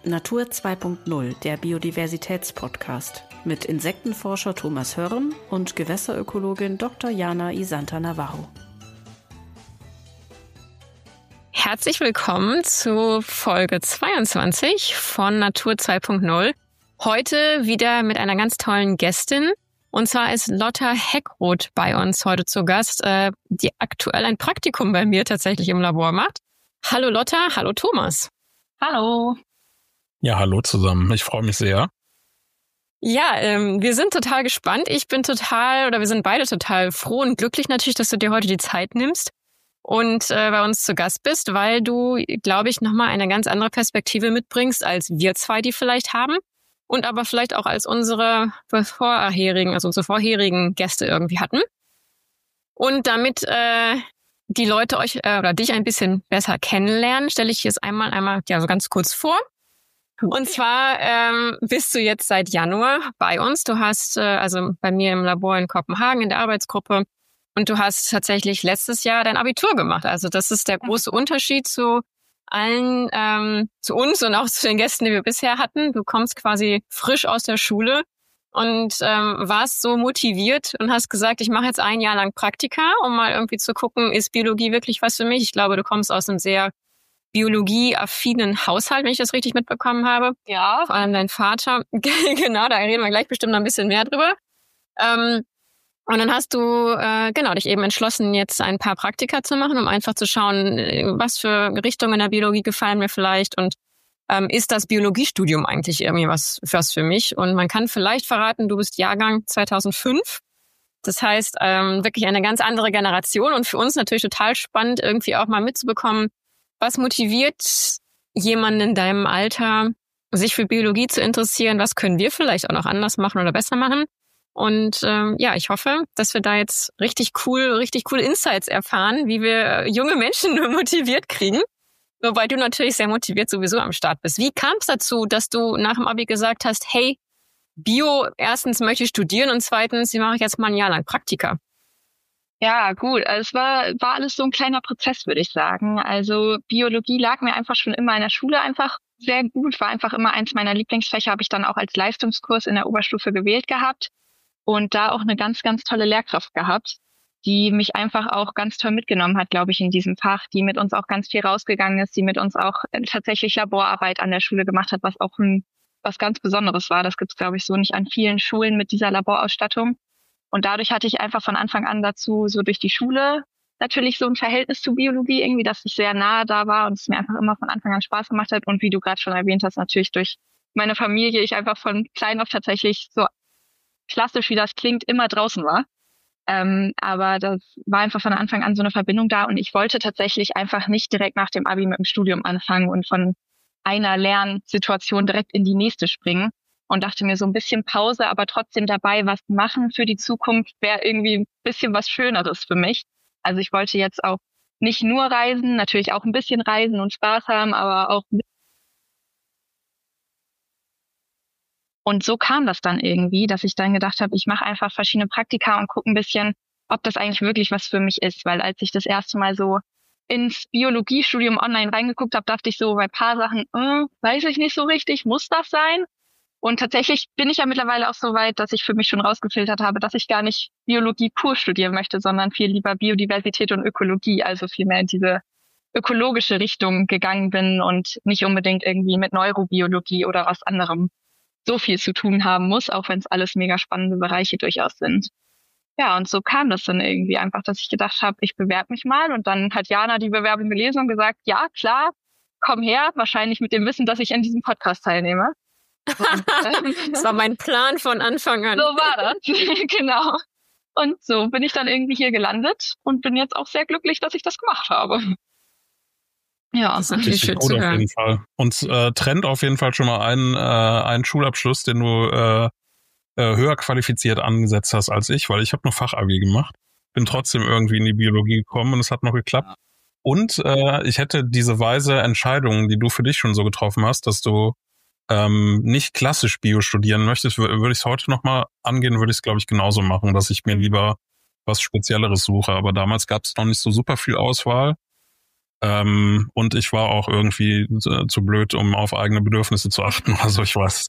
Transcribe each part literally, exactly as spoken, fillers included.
Natur zwei Punkt null, der Biodiversitätspodcast mit Insektenforscher Thomas Hörm und Gewässerökologin Doktor Jana Isanta Navarro. Herzlich willkommen zu Folge zweiundzwanzig von Natur zwei Punkt null. Heute wieder mit einer ganz tollen Gästin. Und zwar ist Lotta Heckroth bei uns heute zu Gast, die aktuell ein Praktikum bei mir tatsächlich im Labor macht. Hallo Lotta, hallo Thomas. Hallo. Ja, hallo zusammen. Ich freue mich sehr. Ja, ähm, wir sind total gespannt. Ich bin total, oder wir sind beide total froh und glücklich natürlich, dass du dir heute die Zeit nimmst und äh, bei uns zu Gast bist, weil du, glaube ich, nochmal eine ganz andere Perspektive mitbringst, als wir zwei die vielleicht haben und aber vielleicht auch als unsere vorherigen, also unsere vorherigen Gäste irgendwie hatten. Und damit äh, die Leute euch äh, oder dich ein bisschen besser kennenlernen, stelle ich jetzt einmal einmal ja so ganz kurz vor. Und zwar ähm, bist du jetzt seit Januar bei uns. Du hast äh, also bei mir im Labor in Kopenhagen in der Arbeitsgruppe und du hast tatsächlich letztes Jahr dein Abitur gemacht. Also das ist der große Unterschied zu allen, ähm, zu uns und auch zu den Gästen, die wir bisher hatten. Du kommst quasi frisch aus der Schule und ähm, warst so motiviert und hast gesagt, ich mache jetzt ein Jahr lang Praktika, um mal irgendwie zu gucken, ist Biologie wirklich was für mich? Ich glaube, du kommst aus einem sehr biologieaffinen Haushalt, wenn ich das richtig mitbekommen habe. Ja. Vor allem dein Vater. Genau, da reden wir gleich bestimmt noch ein bisschen mehr drüber. Ähm, und dann hast du äh, genau dich eben entschlossen, jetzt ein paar Praktika zu machen, um einfach zu schauen, was für Richtungen in der Biologie gefallen mir vielleicht und ähm, ist das Biologiestudium eigentlich irgendwie was, was für mich? Und man kann vielleicht verraten, du bist Jahrgang zweitausendfünf. Das heißt, ähm, wirklich eine ganz andere Generation und für uns natürlich total spannend, irgendwie auch mal mitzubekommen, was motiviert jemanden in deinem Alter, sich für Biologie zu interessieren? Was können wir vielleicht auch noch anders machen oder besser machen? Und ähm, ja, ich hoffe, dass wir da jetzt richtig cool, richtig coole Insights erfahren, wie wir junge Menschen motiviert kriegen. Wobei du natürlich sehr motiviert sowieso am Start bist. Wie kam es dazu, dass du nach dem Abi gesagt hast, hey, Bio, erstens möchte ich studieren und zweitens, wie mache ich jetzt mal ein Jahr lang Praktika? Ja, gut. Also es war, war alles so ein kleiner Prozess, würde ich sagen. Also Biologie lag mir einfach schon immer in der Schule einfach sehr gut, war einfach immer eins meiner Lieblingsfächer, habe ich dann auch als Leistungskurs in der Oberstufe gewählt gehabt und da auch eine ganz, ganz tolle Lehrkraft gehabt, die mich einfach auch ganz toll mitgenommen hat, glaube ich, in diesem Fach, die mit uns auch ganz viel rausgegangen ist, die mit uns auch tatsächlich Laborarbeit an der Schule gemacht hat, was auch ein, was ganz Besonderes war. Das gibt's, glaube ich, so nicht an vielen Schulen mit dieser Laborausstattung. Und dadurch hatte ich einfach von Anfang an dazu, so durch die Schule, natürlich so ein Verhältnis zu Biologie irgendwie, dass ich sehr nahe da war und es mir einfach immer von Anfang an Spaß gemacht hat. Und wie du gerade schon erwähnt hast, natürlich durch meine Familie, ich einfach von klein auf tatsächlich so klassisch, wie das klingt, immer draußen war. Ähm, aber das war einfach von Anfang an so eine Verbindung da und ich wollte tatsächlich einfach nicht direkt nach dem Abi mit dem Studium anfangen und von einer Lernsituation direkt in die nächste springen. Und dachte mir, so ein bisschen Pause, aber trotzdem dabei was machen für die Zukunft wäre irgendwie ein bisschen was Schöneres für mich. Also ich wollte jetzt auch nicht nur reisen, natürlich auch ein bisschen reisen und Spaß haben, aber auch... Und so kam das dann irgendwie, dass ich dann gedacht habe, ich mache einfach verschiedene Praktika und gucke ein bisschen, ob das eigentlich wirklich was für mich ist. Weil als ich das erste Mal so ins Biologiestudium online reingeguckt habe, dachte ich so bei ein paar Sachen, äh, weiß ich nicht so richtig, muss das sein? Und tatsächlich bin ich ja mittlerweile auch so weit, dass ich für mich schon rausgefiltert habe, dass ich gar nicht Biologie pur studieren möchte, sondern viel lieber Biodiversität und Ökologie, also viel mehr in diese ökologische Richtung gegangen bin und nicht unbedingt irgendwie mit Neurobiologie oder was anderem so viel zu tun haben muss, auch wenn es alles mega spannende Bereiche durchaus sind. Ja, und so kam das dann irgendwie einfach, dass ich gedacht habe, ich bewerbe mich mal und dann hat Jana die Bewerbung gelesen und gesagt, ja, klar, komm her, wahrscheinlich mit dem Wissen, dass ich an diesem Podcast teilnehme. Das war mein Plan von Anfang an. So war das, genau. Und so bin ich dann irgendwie hier gelandet und bin jetzt auch sehr glücklich, dass ich das gemacht habe. Ja, das ist natürlich schön zu hören. Auf jeden Fall. Uns äh, trennt auf jeden Fall schon mal einen, äh, einen Schulabschluss, den du äh, äh, höher qualifiziert angesetzt hast als ich, weil ich habe nur Fachabi gemacht. Bin trotzdem irgendwie in die Biologie gekommen und es hat noch geklappt. Und äh, ich hätte diese weise Entscheidung, die du für dich schon so getroffen hast, dass du ähm, nicht klassisch Bio studieren möchtest, würde würd ich es heute nochmal angehen, würde ich es, glaube ich, genauso machen, dass ich mir lieber was Spezielleres suche. Aber damals gab es noch nicht so super viel Auswahl. Ähm, und ich war auch irgendwie äh, zu blöd, um auf eigene Bedürfnisse zu achten. Also ich weiß.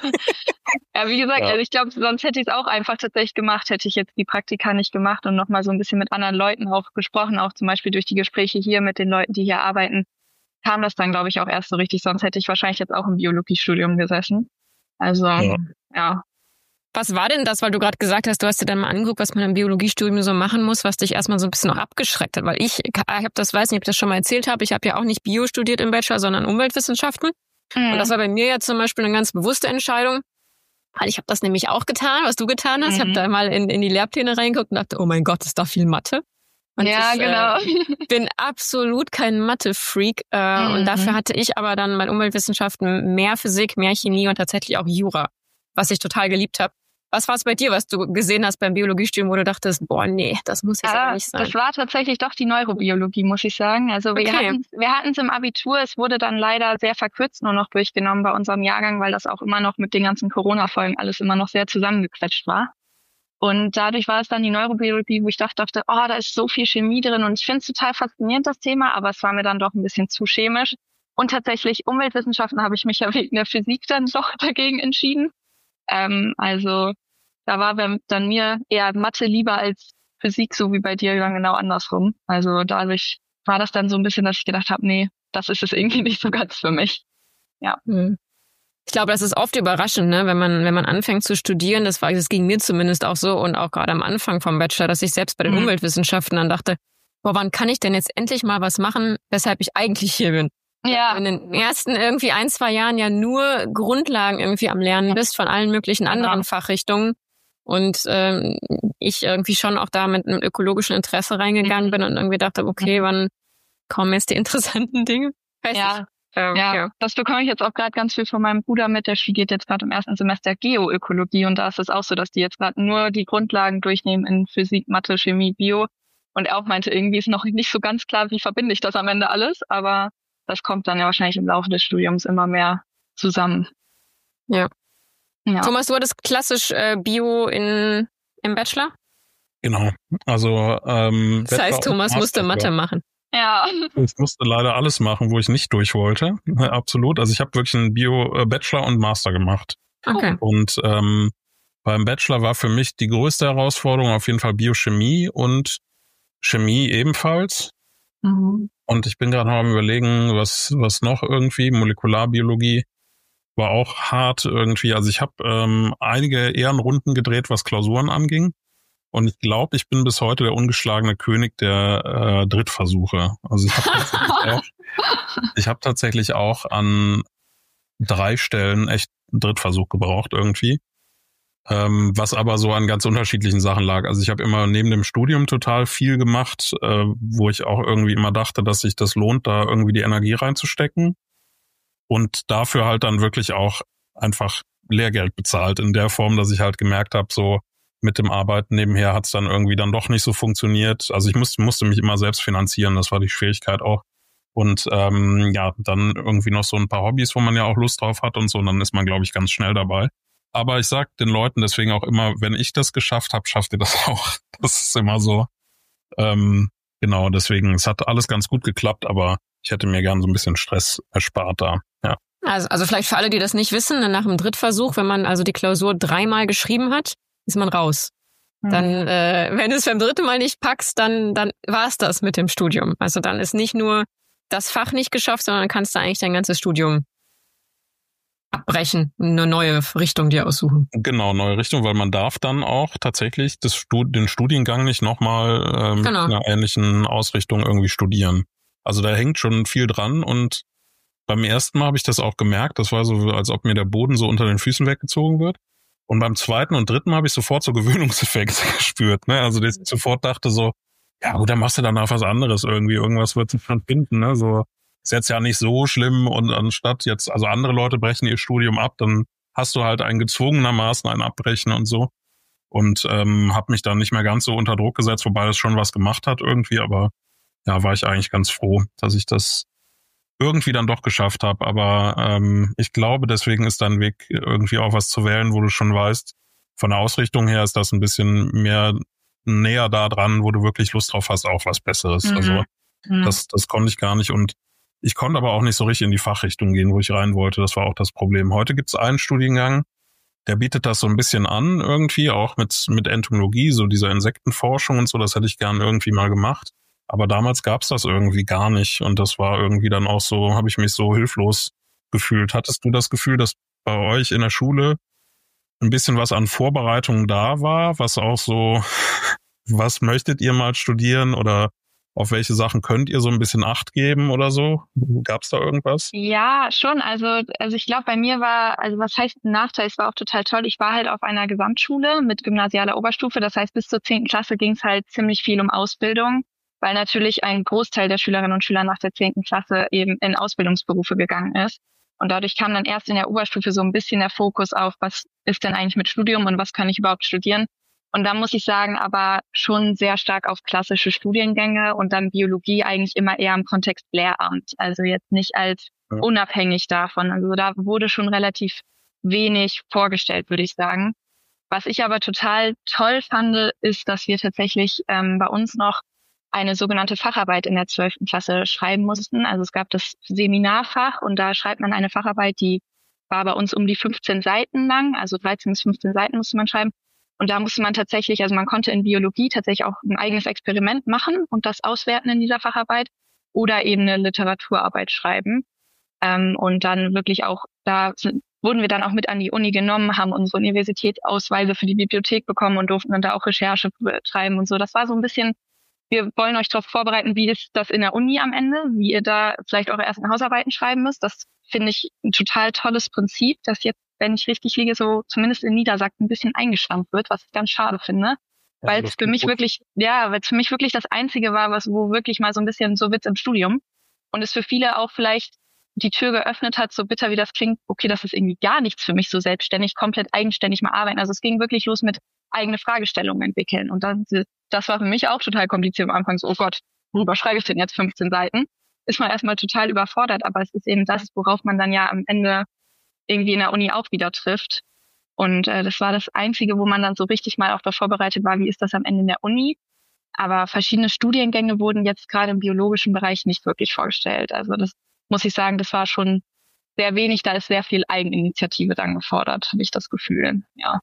Ja, wie gesagt, ja. also ich glaube, sonst hätte ich es auch einfach tatsächlich gemacht, hätte ich jetzt die Praktika nicht gemacht und nochmal so ein bisschen mit anderen Leuten auch gesprochen, auch zum Beispiel durch die Gespräche hier mit den Leuten, die hier arbeiten, kam das dann, glaube ich, auch erst so richtig. Sonst hätte ich wahrscheinlich jetzt auch im Biologiestudium gesessen. Also, ja. ja. Was war denn das, weil du gerade gesagt hast, du hast dir dann mal angeguckt, was man im Biologiestudium so machen muss, was dich erstmal so ein bisschen noch abgeschreckt hat? Weil ich, ich habe das, weiß nicht, ob ich das schon mal erzählt habe, ich habe ja auch nicht Bio studiert im Bachelor, sondern Umweltwissenschaften. Mhm. Und das war bei mir ja zum Beispiel eine ganz bewusste Entscheidung, weil ich habe das nämlich auch getan, was du getan hast. Mhm. Ich habe da mal in, in die Lehrpläne reingeguckt und dachte, oh mein Gott, ist da viel Mathe. Und ja, ich genau. äh, bin absolut kein Mathe-Freak. Äh, mhm. Und dafür hatte ich aber dann bei Umweltwissenschaften mehr Physik, mehr Chemie und tatsächlich auch Jura, was ich total geliebt habe. Was war es bei dir, was du gesehen hast beim Biologiestudium, wo du dachtest, boah, nee, das muss jetzt ja, aber nicht sein? Das war tatsächlich doch die Neurobiologie, muss ich sagen. Also wir okay. hatten wir hatten es im Abitur, es wurde dann leider sehr verkürzt nur noch durchgenommen bei unserem Jahrgang, weil das auch immer noch mit den ganzen Corona-Folgen alles immer noch sehr zusammengequetscht war. Und dadurch war es dann die Neurobiologie, wo ich dachte, oh, da ist so viel Chemie drin und ich finde es total faszinierend, das Thema, aber es war mir dann doch ein bisschen zu chemisch. Und tatsächlich Umweltwissenschaften habe ich mich ja wegen der Physik dann doch dagegen entschieden. Ähm, also da war dann mir eher Mathe lieber als Physik, so wie bei dir dann genau andersrum. Also dadurch war das dann so ein bisschen, dass ich gedacht habe, nee, das ist es irgendwie nicht so ganz für mich. Ja. Ich glaube, das ist oft überraschend, ne, wenn man wenn man anfängt zu studieren. Das war, das ging mir zumindest auch so und auch gerade am Anfang vom Bachelor, dass ich selbst bei den mhm. Umweltwissenschaften dann dachte, boah, wann kann ich denn jetzt endlich mal was machen, weshalb ich eigentlich hier bin? Ja. In den ersten irgendwie ein, zwei Jahren ja nur Grundlagen irgendwie am Lernen bist von allen möglichen anderen ja. Fachrichtungen. Und ähm, ich irgendwie schon auch da mit einem ökologischen Interesse reingegangen bin und irgendwie dachte, okay, wann kommen jetzt die interessanten Dinge? Weiß ja. Ähm, ja, ja, das bekomme ich jetzt auch gerade ganz viel von meinem Bruder mit. Der studiert jetzt gerade im ersten Semester Geoökologie und da ist es auch so, dass die jetzt gerade nur die Grundlagen durchnehmen in Physik, Mathe, Chemie, Bio. Und er auch meinte, irgendwie ist noch nicht so ganz klar, wie verbinde ich das am Ende alles, aber das kommt dann ja wahrscheinlich im Laufe des Studiums immer mehr zusammen. Ja. ja. Thomas, du hattest klassisch äh, Bio in im Bachelor? Genau. Also ähm, das heißt, Thomas musste Mathe machen. Ja. Ich musste leider alles machen, wo ich nicht durch wollte. Absolut. Also ich habe wirklich einen Bio-Bachelor und Master gemacht. Okay. Und ähm, beim Bachelor war für mich die größte Herausforderung auf jeden Fall Biochemie und Chemie ebenfalls. Mhm. Und ich bin gerade noch am Überlegen, was was noch irgendwie, Molekularbiologie war auch hart irgendwie. Also ich habe ähm, einige Ehrenrunden gedreht, was Klausuren anging. Und ich glaube, ich bin bis heute der ungeschlagene König der äh, Drittversuche. Also ich habe tatsächlich, auch, ich hab tatsächlich auch an drei Stellen echt einen Drittversuch gebraucht irgendwie. Ähm, was aber so an ganz unterschiedlichen Sachen lag. Also ich habe immer neben dem Studium total viel gemacht, äh, wo ich auch irgendwie immer dachte, dass sich das lohnt, da irgendwie die Energie reinzustecken. Und dafür halt dann wirklich auch einfach Lehrgeld bezahlt in der Form, dass ich halt gemerkt habe, so mit dem Arbeiten nebenher hat es dann irgendwie dann doch nicht so funktioniert. Also ich musste, musste mich immer selbst finanzieren, das war die Schwierigkeit auch. Und ähm, ja, dann irgendwie noch so ein paar Hobbys, wo man ja auch Lust drauf hat und so, und dann ist man, glaube ich, ganz schnell dabei. Aber ich sag den Leuten deswegen auch immer, wenn ich das geschafft habe, schafft ihr das auch. Das ist immer so. Ähm, genau, deswegen, es hat alles ganz gut geklappt, aber ich hätte mir gern so ein bisschen Stress erspart da. Ja. Also, also vielleicht für alle, die das nicht wissen, nach dem Drittversuch, wenn man also die Klausur dreimal geschrieben hat, ist man raus. Mhm. Dann, äh, wenn du es beim dritten Mal nicht packst, dann, dann war es das mit dem Studium. Also dann ist nicht nur das Fach nicht geschafft, sondern dann kannst du eigentlich dein ganzes Studium abbrechen, eine neue Richtung dir aussuchen. Genau, neue Richtung, weil man darf dann auch tatsächlich das Stud- den Studiengang nicht nochmal ähm, genau. in einer ähnlichen Ausrichtung irgendwie studieren. Also da hängt schon viel dran und beim ersten Mal habe ich das auch gemerkt. Das war so, als ob mir der Boden so unter den Füßen weggezogen wird. Und beim zweiten und dritten Mal habe ich sofort so Gewöhnungseffekte gespürt. Ne? Also dass ich sofort dachte so, ja gut, dann machst du danach was anderes irgendwie. Irgendwas wird sich schon finden. Ne? So ist jetzt ja nicht so schlimm. Und anstatt jetzt, also andere Leute brechen ihr Studium ab, dann hast du halt ein gezwungenermaßen ein Abbrechen und so. Und ähm, habe mich dann nicht mehr ganz so unter Druck gesetzt, wobei das schon was gemacht hat irgendwie. Aber ja, war ich eigentlich ganz froh, dass ich das irgendwie dann doch geschafft habe. Aber ähm, ich glaube, deswegen ist dein Weg irgendwie auch was zu wählen, wo du schon weißt, von der Ausrichtung her ist das ein bisschen mehr näher da dran, wo du wirklich Lust drauf hast, auch was Besseres. Mhm. Also Mhm. Das, das konnte ich gar nicht und ich konnte aber auch nicht so richtig in die Fachrichtung gehen, wo ich rein wollte. Das war auch das Problem. Heute gibt es einen Studiengang, der bietet das so ein bisschen an irgendwie, auch mit mit Entomologie, so dieser Insektenforschung und so. Das hätte ich gern irgendwie mal gemacht. Aber damals gab es das irgendwie gar nicht. Und das war irgendwie dann auch so, habe ich mich so hilflos gefühlt. Hattest du das Gefühl, dass bei euch in der Schule ein bisschen was an Vorbereitung da war, was auch so, was möchtet ihr mal studieren oder auf welche Sachen könnt ihr so ein bisschen Acht geben oder so? Gab es da irgendwas? Ja, schon. Also, also ich glaube, bei mir war, also was heißt ein Nachteil? Es war auch total toll. Ich war halt auf einer Gesamtschule mit gymnasialer Oberstufe. Das heißt, bis zur zehnten Klasse ging es halt ziemlich viel um Ausbildung, weil natürlich ein Großteil der Schülerinnen und Schüler nach der zehnten Klasse eben in Ausbildungsberufe gegangen ist. Und dadurch kam dann erst in der Oberstufe so ein bisschen der Fokus auf, was ist denn eigentlich mit Studium und was kann ich überhaupt studieren? Und da muss ich sagen, aber schon sehr stark auf klassische Studiengänge und dann Biologie eigentlich immer eher im Kontext Lehramt. Also jetzt nicht als ja. unabhängig davon. Also da wurde schon relativ wenig vorgestellt, würde ich sagen. Was ich aber total toll fand, ist, dass wir tatsächlich ähm, bei uns noch eine sogenannte Facharbeit in der zwölften Klasse schreiben mussten. Also es gab das Seminarfach und da schreibt man eine Facharbeit, die war bei uns um die fünfzehn Seiten lang. Also dreizehn bis fünfzehn Seiten musste man schreiben. Und da musste man tatsächlich, also man konnte in Biologie tatsächlich auch ein eigenes Experiment machen und das auswerten in dieser Facharbeit oder eben eine Literaturarbeit schreiben. Ähm, und dann wirklich auch, da sind, wurden wir dann auch mit an die Uni genommen, haben unsere Universitätsausweise für die Bibliothek bekommen und durften dann da auch Recherche betreiben und so. Das war so ein bisschen, wir wollen euch darauf vorbereiten, wie ist das in der Uni am Ende, wie ihr da vielleicht eure ersten Hausarbeiten schreiben müsst. Das finde ich ein total tolles Prinzip, das jetzt, wenn ich richtig liege, so zumindest in Niedersachsen ein bisschen eingeschränkt wird, was ich ganz schade finde. Ja, weil es für mich gut. wirklich, ja, weil es für mich wirklich das Einzige war, was, wo wirklich mal so ein bisschen so wird's im Studium. Und es für viele auch vielleicht die Tür geöffnet hat, so bitter wie das klingt, okay, das ist irgendwie gar nichts für mich, so selbstständig, komplett eigenständig mal arbeiten. Also es ging wirklich los mit eigene Fragestellungen entwickeln. Und dann, das war für mich auch total kompliziert am Anfang, so, oh Gott, worüber schreibe ich denn jetzt fünfzehn Seiten? Ist man erstmal total überfordert, aber es ist eben das, worauf man dann ja am Ende irgendwie in der Uni auch wieder trifft. Und äh, das war das Einzige, wo man dann so richtig mal auch darauf vorbereitet war, wie ist das am Ende in der Uni. Aber verschiedene Studiengänge wurden jetzt gerade im biologischen Bereich nicht wirklich vorgestellt. Also das muss ich sagen, das war schon sehr wenig. Da ist sehr viel Eigeninitiative dann gefordert, habe ich das Gefühl. Ja.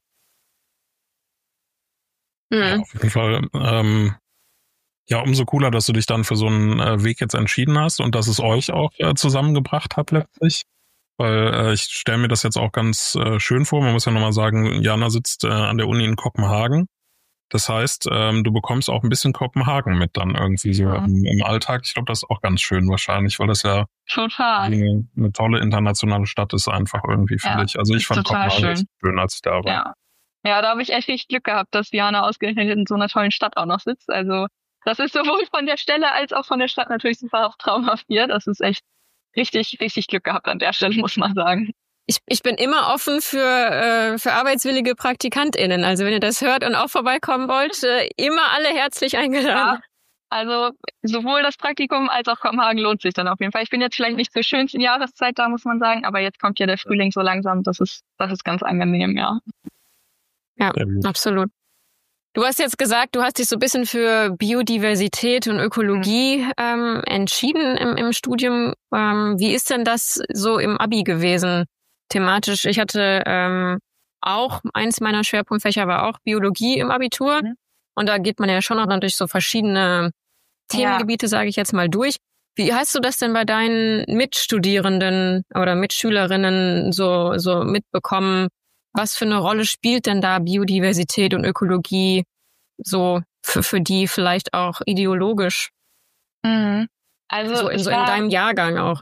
Mhm. Ja, auf jeden Fall. Ähm, ja, umso cooler, dass du dich dann für so einen äh, Weg jetzt entschieden hast und dass es euch auch äh, zusammengebracht hat letztlich. Weil äh, ich stelle mir das jetzt auch ganz äh, schön vor. Man muss ja nochmal sagen, Jana sitzt äh, an der Uni in Kopenhagen. Das heißt, ähm, du bekommst auch ein bisschen Kopenhagen mit dann irgendwie so ja. im, im Alltag. Ich glaube, das ist auch ganz schön wahrscheinlich, weil das ja total eine, eine tolle internationale Stadt ist einfach irgendwie, finde ja, ich. Also ich fand Kopenhagen schön. Echt schön, als ich da war. Ja, ja, da habe ich echt richtig Glück gehabt, dass Jana ausgerechnet in so einer tollen Stadt auch noch sitzt. Also das ist sowohl von der Stelle als auch von der Stadt natürlich super traumhaft hier. Das ist echt richtig, richtig Glück gehabt an der Stelle, muss man sagen. Ich, ich bin immer offen für, äh, für arbeitswillige PraktikantInnen. Also wenn ihr das hört und auch vorbeikommen wollt, äh, immer alle herzlich eingeladen. Ja, also sowohl das Praktikum als auch Kopenhagen lohnt sich dann auf jeden Fall. Ich bin jetzt vielleicht nicht zur schönsten Jahreszeit da, muss man sagen, aber jetzt kommt ja der Frühling so langsam. Das ist, das ist ganz angenehm, ja. Ja, absolut. Du hast jetzt gesagt, du hast dich so ein bisschen für Biodiversität und Ökologie ähm, entschieden im, im Studium. Ähm, wie ist denn das so im Abi gewesen, thematisch? Ich hatte ähm, auch, eins meiner Schwerpunktfächer war auch Biologie im Abitur. Mhm. Und da geht man ja schon auch natürlich so verschiedene Themengebiete, ja. sage ich jetzt mal, durch. Wie hast du das denn bei deinen Mitstudierenden oder Mitschülerinnen so, so mitbekommen? Was für eine Rolle spielt denn da Biodiversität und Ökologie so für, für die vielleicht auch ideologisch? Mhm. Also so in, so war, in deinem Jahrgang auch.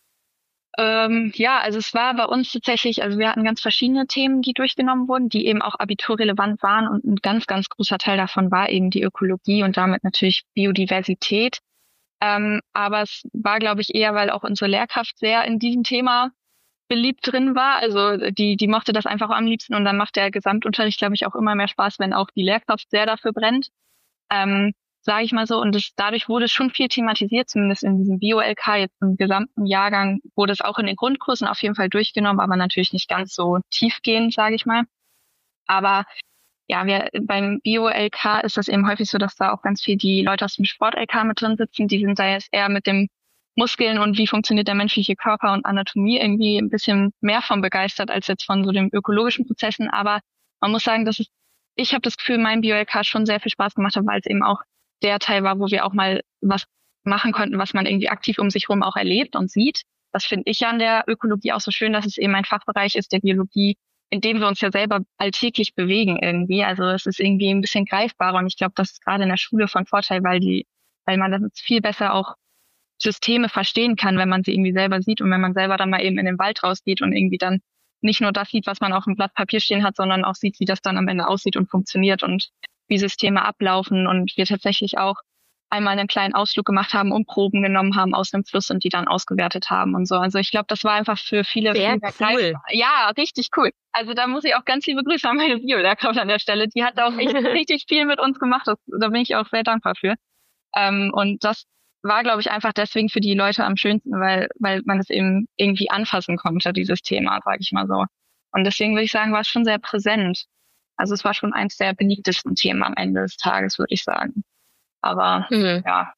Ähm, ja, also es war bei uns tatsächlich, also wir hatten ganz verschiedene Themen, die durchgenommen wurden, die eben auch abiturrelevant waren und ein ganz, ganz großer Teil davon war eben die Ökologie und damit natürlich Biodiversität. Ähm, aber es war, glaube ich, eher, weil auch unsere Lehrkraft sehr in diesem Thema beliebt drin war. Also die die mochte das einfach am liebsten und dann macht der Gesamtunterricht, glaube ich, auch immer mehr Spaß, wenn auch die Lehrkraft sehr dafür brennt, ähm, sage ich mal so. Und das, dadurch wurde schon viel thematisiert, zumindest in diesem Bio-L K. Jetzt im gesamten Jahrgang wurde es auch in den Grundkursen auf jeden Fall durchgenommen, aber natürlich nicht ganz so tiefgehend, sage ich mal. Aber ja, wir beim Bio-L K ist das eben häufig so, dass da auch ganz viel die Leute aus dem Sport-L K mit drin sitzen. Die sind da jetzt eher mit dem Muskeln und wie funktioniert der menschliche Körper und Anatomie irgendwie ein bisschen mehr von begeistert als jetzt von so den ökologischen Prozessen. Aber man muss sagen, dass es, ich habe das Gefühl, mein Bio-L K schon sehr viel Spaß gemacht hat, weil es eben auch der Teil war, wo wir auch mal was machen konnten, was man irgendwie aktiv um sich herum auch erlebt und sieht. Das finde ich ja an der Ökologie auch so schön, dass es eben ein Fachbereich ist der Biologie, in dem wir uns ja selber alltäglich bewegen irgendwie. Also es ist irgendwie ein bisschen greifbarer und ich glaube, das ist gerade in der Schule von Vorteil, weil die, weil man dann viel besser auch Systeme verstehen kann, wenn man sie irgendwie selber sieht und wenn man selber dann mal eben in den Wald rausgeht und irgendwie dann nicht nur das sieht, was man auf dem Blatt Papier stehen hat, sondern auch sieht, wie das dann am Ende aussieht und funktioniert und wie Systeme ablaufen und wir tatsächlich auch einmal einen kleinen Ausflug gemacht haben und Proben genommen haben aus dem Fluss und die dann ausgewertet haben und so. Also ich glaube, das war einfach für viele... Sehr cool. Ja, richtig cool. Also da muss ich auch ganz liebe Grüße an meine Bio-Lehrkraft an der Stelle. Die hat auch echt richtig viel mit uns gemacht. Das, da bin ich auch sehr dankbar für. Ähm, und das war, glaube ich, einfach deswegen für die Leute am schönsten, weil weil man es eben irgendwie anfassen konnte, dieses Thema, sage ich mal so. Und deswegen würde ich sagen, war es schon sehr präsent. Also es war schon eins der beliebtesten Themen am Ende des Tages, würde ich sagen. Aber mhm. ja,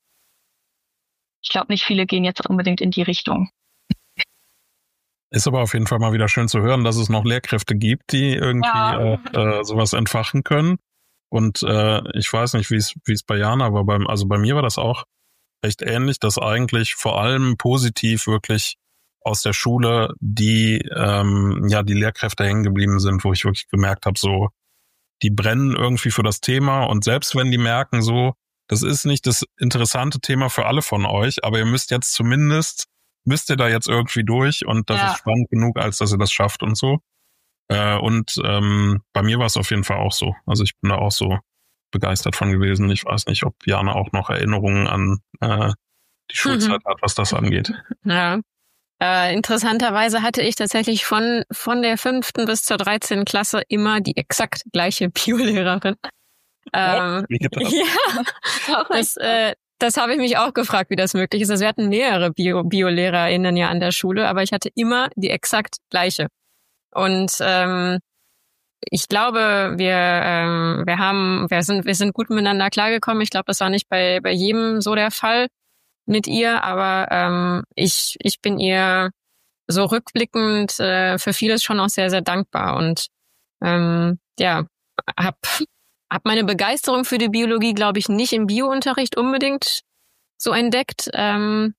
ich glaube, nicht viele gehen jetzt unbedingt in die Richtung. Ist aber auf jeden Fall mal wieder schön zu hören, dass es noch Lehrkräfte gibt, die irgendwie ja. äh, sowas entfachen können. Und äh, ich weiß nicht, wie es wie es bei Jana war, beim, also bei mir war das auch recht ähnlich, dass eigentlich vor allem positiv wirklich aus der Schule die ähm, ja die Lehrkräfte hängen geblieben sind, wo ich wirklich gemerkt habe, so die brennen irgendwie für das Thema und selbst wenn die merken, so das ist nicht das interessante Thema für alle von euch, aber ihr müsst jetzt zumindest, müsst ihr da jetzt irgendwie durch und das ja. ist spannend genug, als dass ihr das schafft und so. Äh, und ähm, bei mir war es auf jeden Fall auch so. Also ich bin da auch so begeistert von gewesen. Ich weiß nicht, ob Jana auch noch Erinnerungen an äh, die Schulzeit mhm. hat, was das angeht. Ja. Äh, interessanterweise hatte ich tatsächlich von von der fünften bis zur dreizehnten Klasse immer die exakt gleiche Biolehrerin. Ähm, Wie geht das? Ja, das, äh, das habe ich mich auch gefragt, wie das möglich ist. Also wir hatten mehrere Bio, Bio-LehrerInnen ja an der Schule, aber ich hatte immer die exakt gleiche. Und ähm, ich glaube, wir ähm, wir haben, wir sind wir sind gut miteinander klargekommen. Ich glaube, das war nicht bei bei jedem so der Fall mit ihr, aber ähm, ich ich bin ihr so rückblickend äh, für vieles schon auch sehr sehr dankbar und ähm, ja, hab Hab meine Begeisterung für die Biologie, glaube ich, nicht im Biounterricht unbedingt so entdeckt, ähm,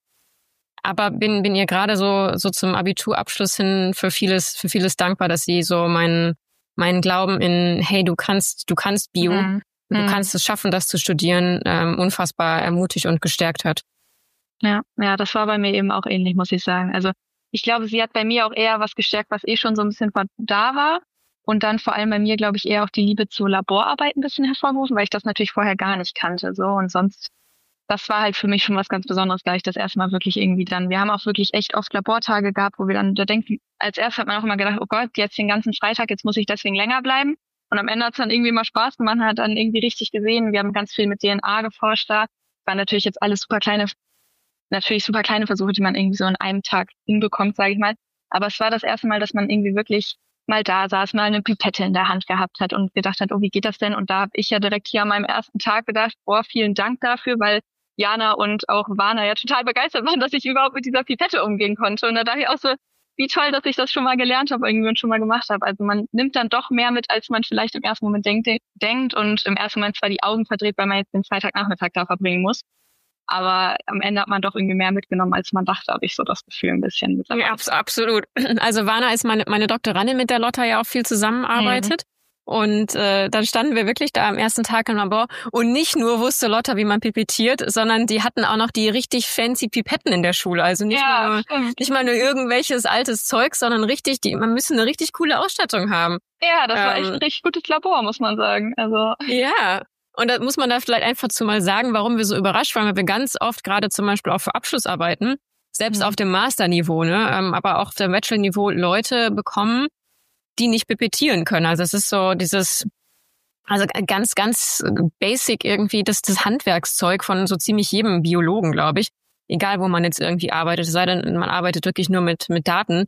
aber bin bin ihr gerade so so zum Abiturabschluss hin für vieles für vieles dankbar, dass sie so meinen meinen Glauben in hey du kannst du kannst Bio, mhm. du kannst es schaffen, das zu studieren, ähm, unfassbar ermutigt und gestärkt hat. Ja, ja, das war bei mir eben auch ähnlich, muss ich sagen. Also ich glaube, sie hat bei mir auch eher was gestärkt, was eh schon so ein bisschen da war. Und dann vor allem bei mir, glaube ich, eher auch die Liebe zur Laborarbeit ein bisschen hervorgerufen, weil ich das natürlich vorher gar nicht kannte. So und sonst, das war halt für mich schon was ganz Besonderes, gleich das erste Mal wirklich irgendwie dann. Wir haben auch wirklich echt oft Labortage gehabt, wo wir dann da denken, als erstes hat man auch immer gedacht, oh Gott, jetzt den ganzen Freitag, jetzt muss ich deswegen länger bleiben. Und am Ende hat es dann irgendwie mal Spaß gemacht, man hat dann irgendwie richtig gesehen. Wir haben ganz viel mit D N A geforscht da. War natürlich jetzt alles super kleine, natürlich super kleine Versuche, die man irgendwie so in einem Tag hinbekommt, sage ich mal. Aber es war das erste Mal, dass man irgendwie wirklich mal da saß, mal eine Pipette in der Hand gehabt hat und gedacht hat, oh, wie geht das denn? Und da habe ich ja direkt hier an meinem ersten Tag gedacht, boah, vielen Dank dafür, weil Jana und auch Vana ja total begeistert waren, dass ich überhaupt mit dieser Pipette umgehen konnte. Und da dachte ich auch so, wie toll, dass ich das schon mal gelernt habe irgendwie und schon mal gemacht habe. Also man nimmt dann doch mehr mit, als man vielleicht im ersten Moment denkt, denkt und im ersten Moment zwar die Augen verdreht, weil man jetzt den Freitagnachmittag da verbringen muss. Aber am Ende hat man doch irgendwie mehr mitgenommen, als man dachte, habe ich so das Gefühl ein bisschen. Ja, absolut. Also Vana ist meine, meine Doktorandin, mit der Lotta ja auch viel zusammenarbeitet. Mhm. Und äh, dann standen wir wirklich da am ersten Tag im Labor und nicht nur wusste Lotta, wie man pipettiert, sondern die hatten auch noch die richtig fancy Pipetten in der Schule. Also nicht, ja, mal, nur, nicht mal nur irgendwelches altes Zeug, sondern richtig, die, man müsste eine richtig coole Ausstattung haben. Ja, das ähm, war echt ein richtig gutes Labor, muss man sagen. Also ja. Und da muss man da vielleicht einfach zu mal sagen, warum wir so überrascht waren, weil wir ganz oft gerade zum Beispiel auch für Abschlussarbeiten, selbst mhm. auf dem Masterniveau, ne, ähm, aber auch auf dem Bachelorniveau Leute bekommen, die nicht pipettieren können. Also es ist so dieses, also ganz, ganz basic irgendwie das, das Handwerkszeug von so ziemlich jedem Biologen, glaube ich. Egal, wo man jetzt irgendwie arbeitet, es sei denn, man arbeitet wirklich nur mit, mit Daten.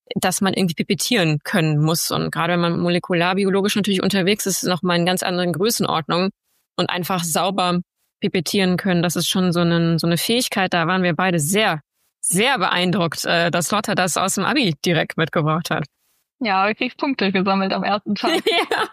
dass man irgendwie pipettieren können muss. Und gerade wenn man molekularbiologisch natürlich unterwegs ist, ist es nochmal in ganz anderen Größenordnungen und einfach sauber pipettieren können. Das ist schon so eine, so eine Fähigkeit, da waren wir beide sehr, sehr beeindruckt, dass Lotta das aus dem Abi direkt mitgebracht hat. Ja, du kriegst Punkte gesammelt am ersten Tag. Ja.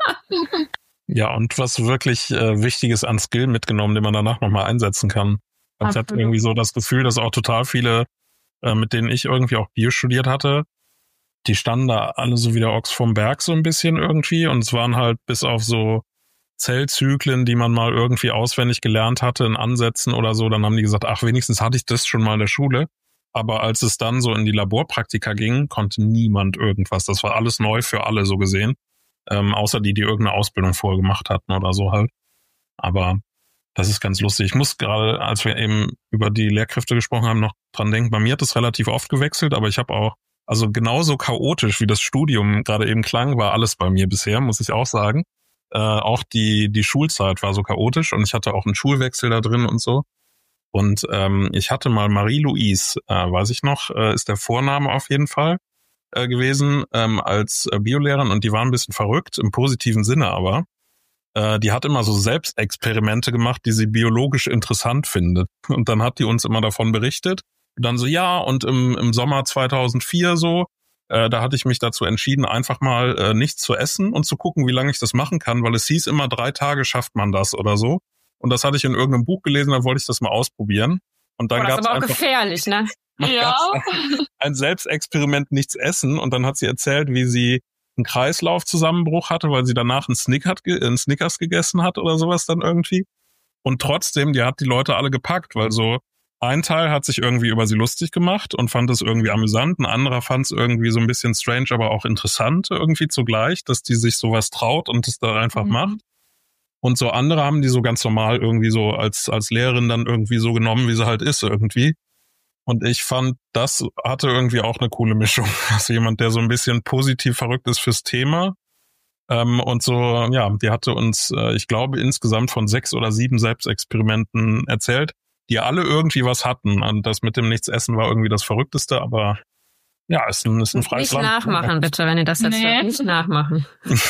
Ja, und was wirklich äh, Wichtiges an Skill mitgenommen, den man danach nochmal einsetzen kann. Ich hatte irgendwie so das Gefühl, dass auch total viele, äh, mit denen ich irgendwie auch Bio studiert hatte, die standen da alle so wie der Ochs vom Berg so ein bisschen irgendwie. Und es waren halt bis auf so Zellzyklen, die man mal irgendwie auswendig gelernt hatte in Ansätzen oder so, dann haben die gesagt, ach, wenigstens hatte ich das schon mal in der Schule. Aber als es dann so in die Laborpraktika ging, konnte niemand irgendwas. Das war alles neu für alle so gesehen. Ähm, außer die, die irgendeine Ausbildung vorher gemacht hatten oder so halt. Aber das ist ganz lustig. Ich muss gerade, als wir eben über die Lehrkräfte gesprochen haben, noch dran denken. Bei mir hat es relativ oft gewechselt, aber ich habe auch, also genauso chaotisch wie das Studium gerade eben klang, war alles bei mir bisher, muss ich auch sagen. Äh, auch die die Schulzeit war so chaotisch und ich hatte auch einen Schulwechsel da drin und so. Und ähm, ich hatte mal Marie-Louise, äh, weiß ich noch, äh, ist der Vorname auf jeden Fall äh, gewesen, ähm, als äh, Biolehrerin, und die war ein bisschen verrückt, im positiven Sinne aber. Äh, die hat immer so Selbstexperimente gemacht, die sie biologisch interessant findet. Und dann hat die uns immer davon berichtet. Und dann so, ja, und im, im Sommer zweitausendvier so, äh, da hatte ich mich dazu entschieden, einfach mal äh, nichts zu essen und zu gucken, wie lange ich das machen kann, weil es hieß immer, drei Tage schafft man das oder so. Und das hatte ich in irgendeinem Buch gelesen, da wollte ich das mal ausprobieren. Und dann oh, das gab's ist aber auch einfach, gefährlich, ne? Ja. ein, ein Selbstexperiment, nichts essen. Und dann hat sie erzählt, wie sie einen Kreislaufzusammenbruch hatte, weil sie danach einen Snickers, einen Snickers gegessen hat oder sowas dann irgendwie. Und trotzdem, die hat die Leute alle gepackt, weil so ein Teil hat sich irgendwie über sie lustig gemacht und fand es irgendwie amüsant. Ein anderer fand es irgendwie so ein bisschen strange, aber auch interessant irgendwie zugleich, dass die sich sowas traut und es da einfach Mhm. macht. Und so andere haben die so ganz normal irgendwie so als als Lehrerin dann irgendwie so genommen, wie sie halt ist irgendwie. Und ich fand, das hatte irgendwie auch eine coole Mischung. Also jemand, der so ein bisschen positiv verrückt ist fürs Thema. Ähm, und so, ja, die hatte uns, äh, ich glaube, insgesamt von sechs oder sieben Selbstexperimenten erzählt, die alle irgendwie was hatten. Und das mit dem Nichtsessen war irgendwie das Verrückteste, aber ja, ist ein, ist ein freies Nicht Land. nachmachen, bitte, wenn ihr das jetzt Nee. hört. Nicht nachmachen.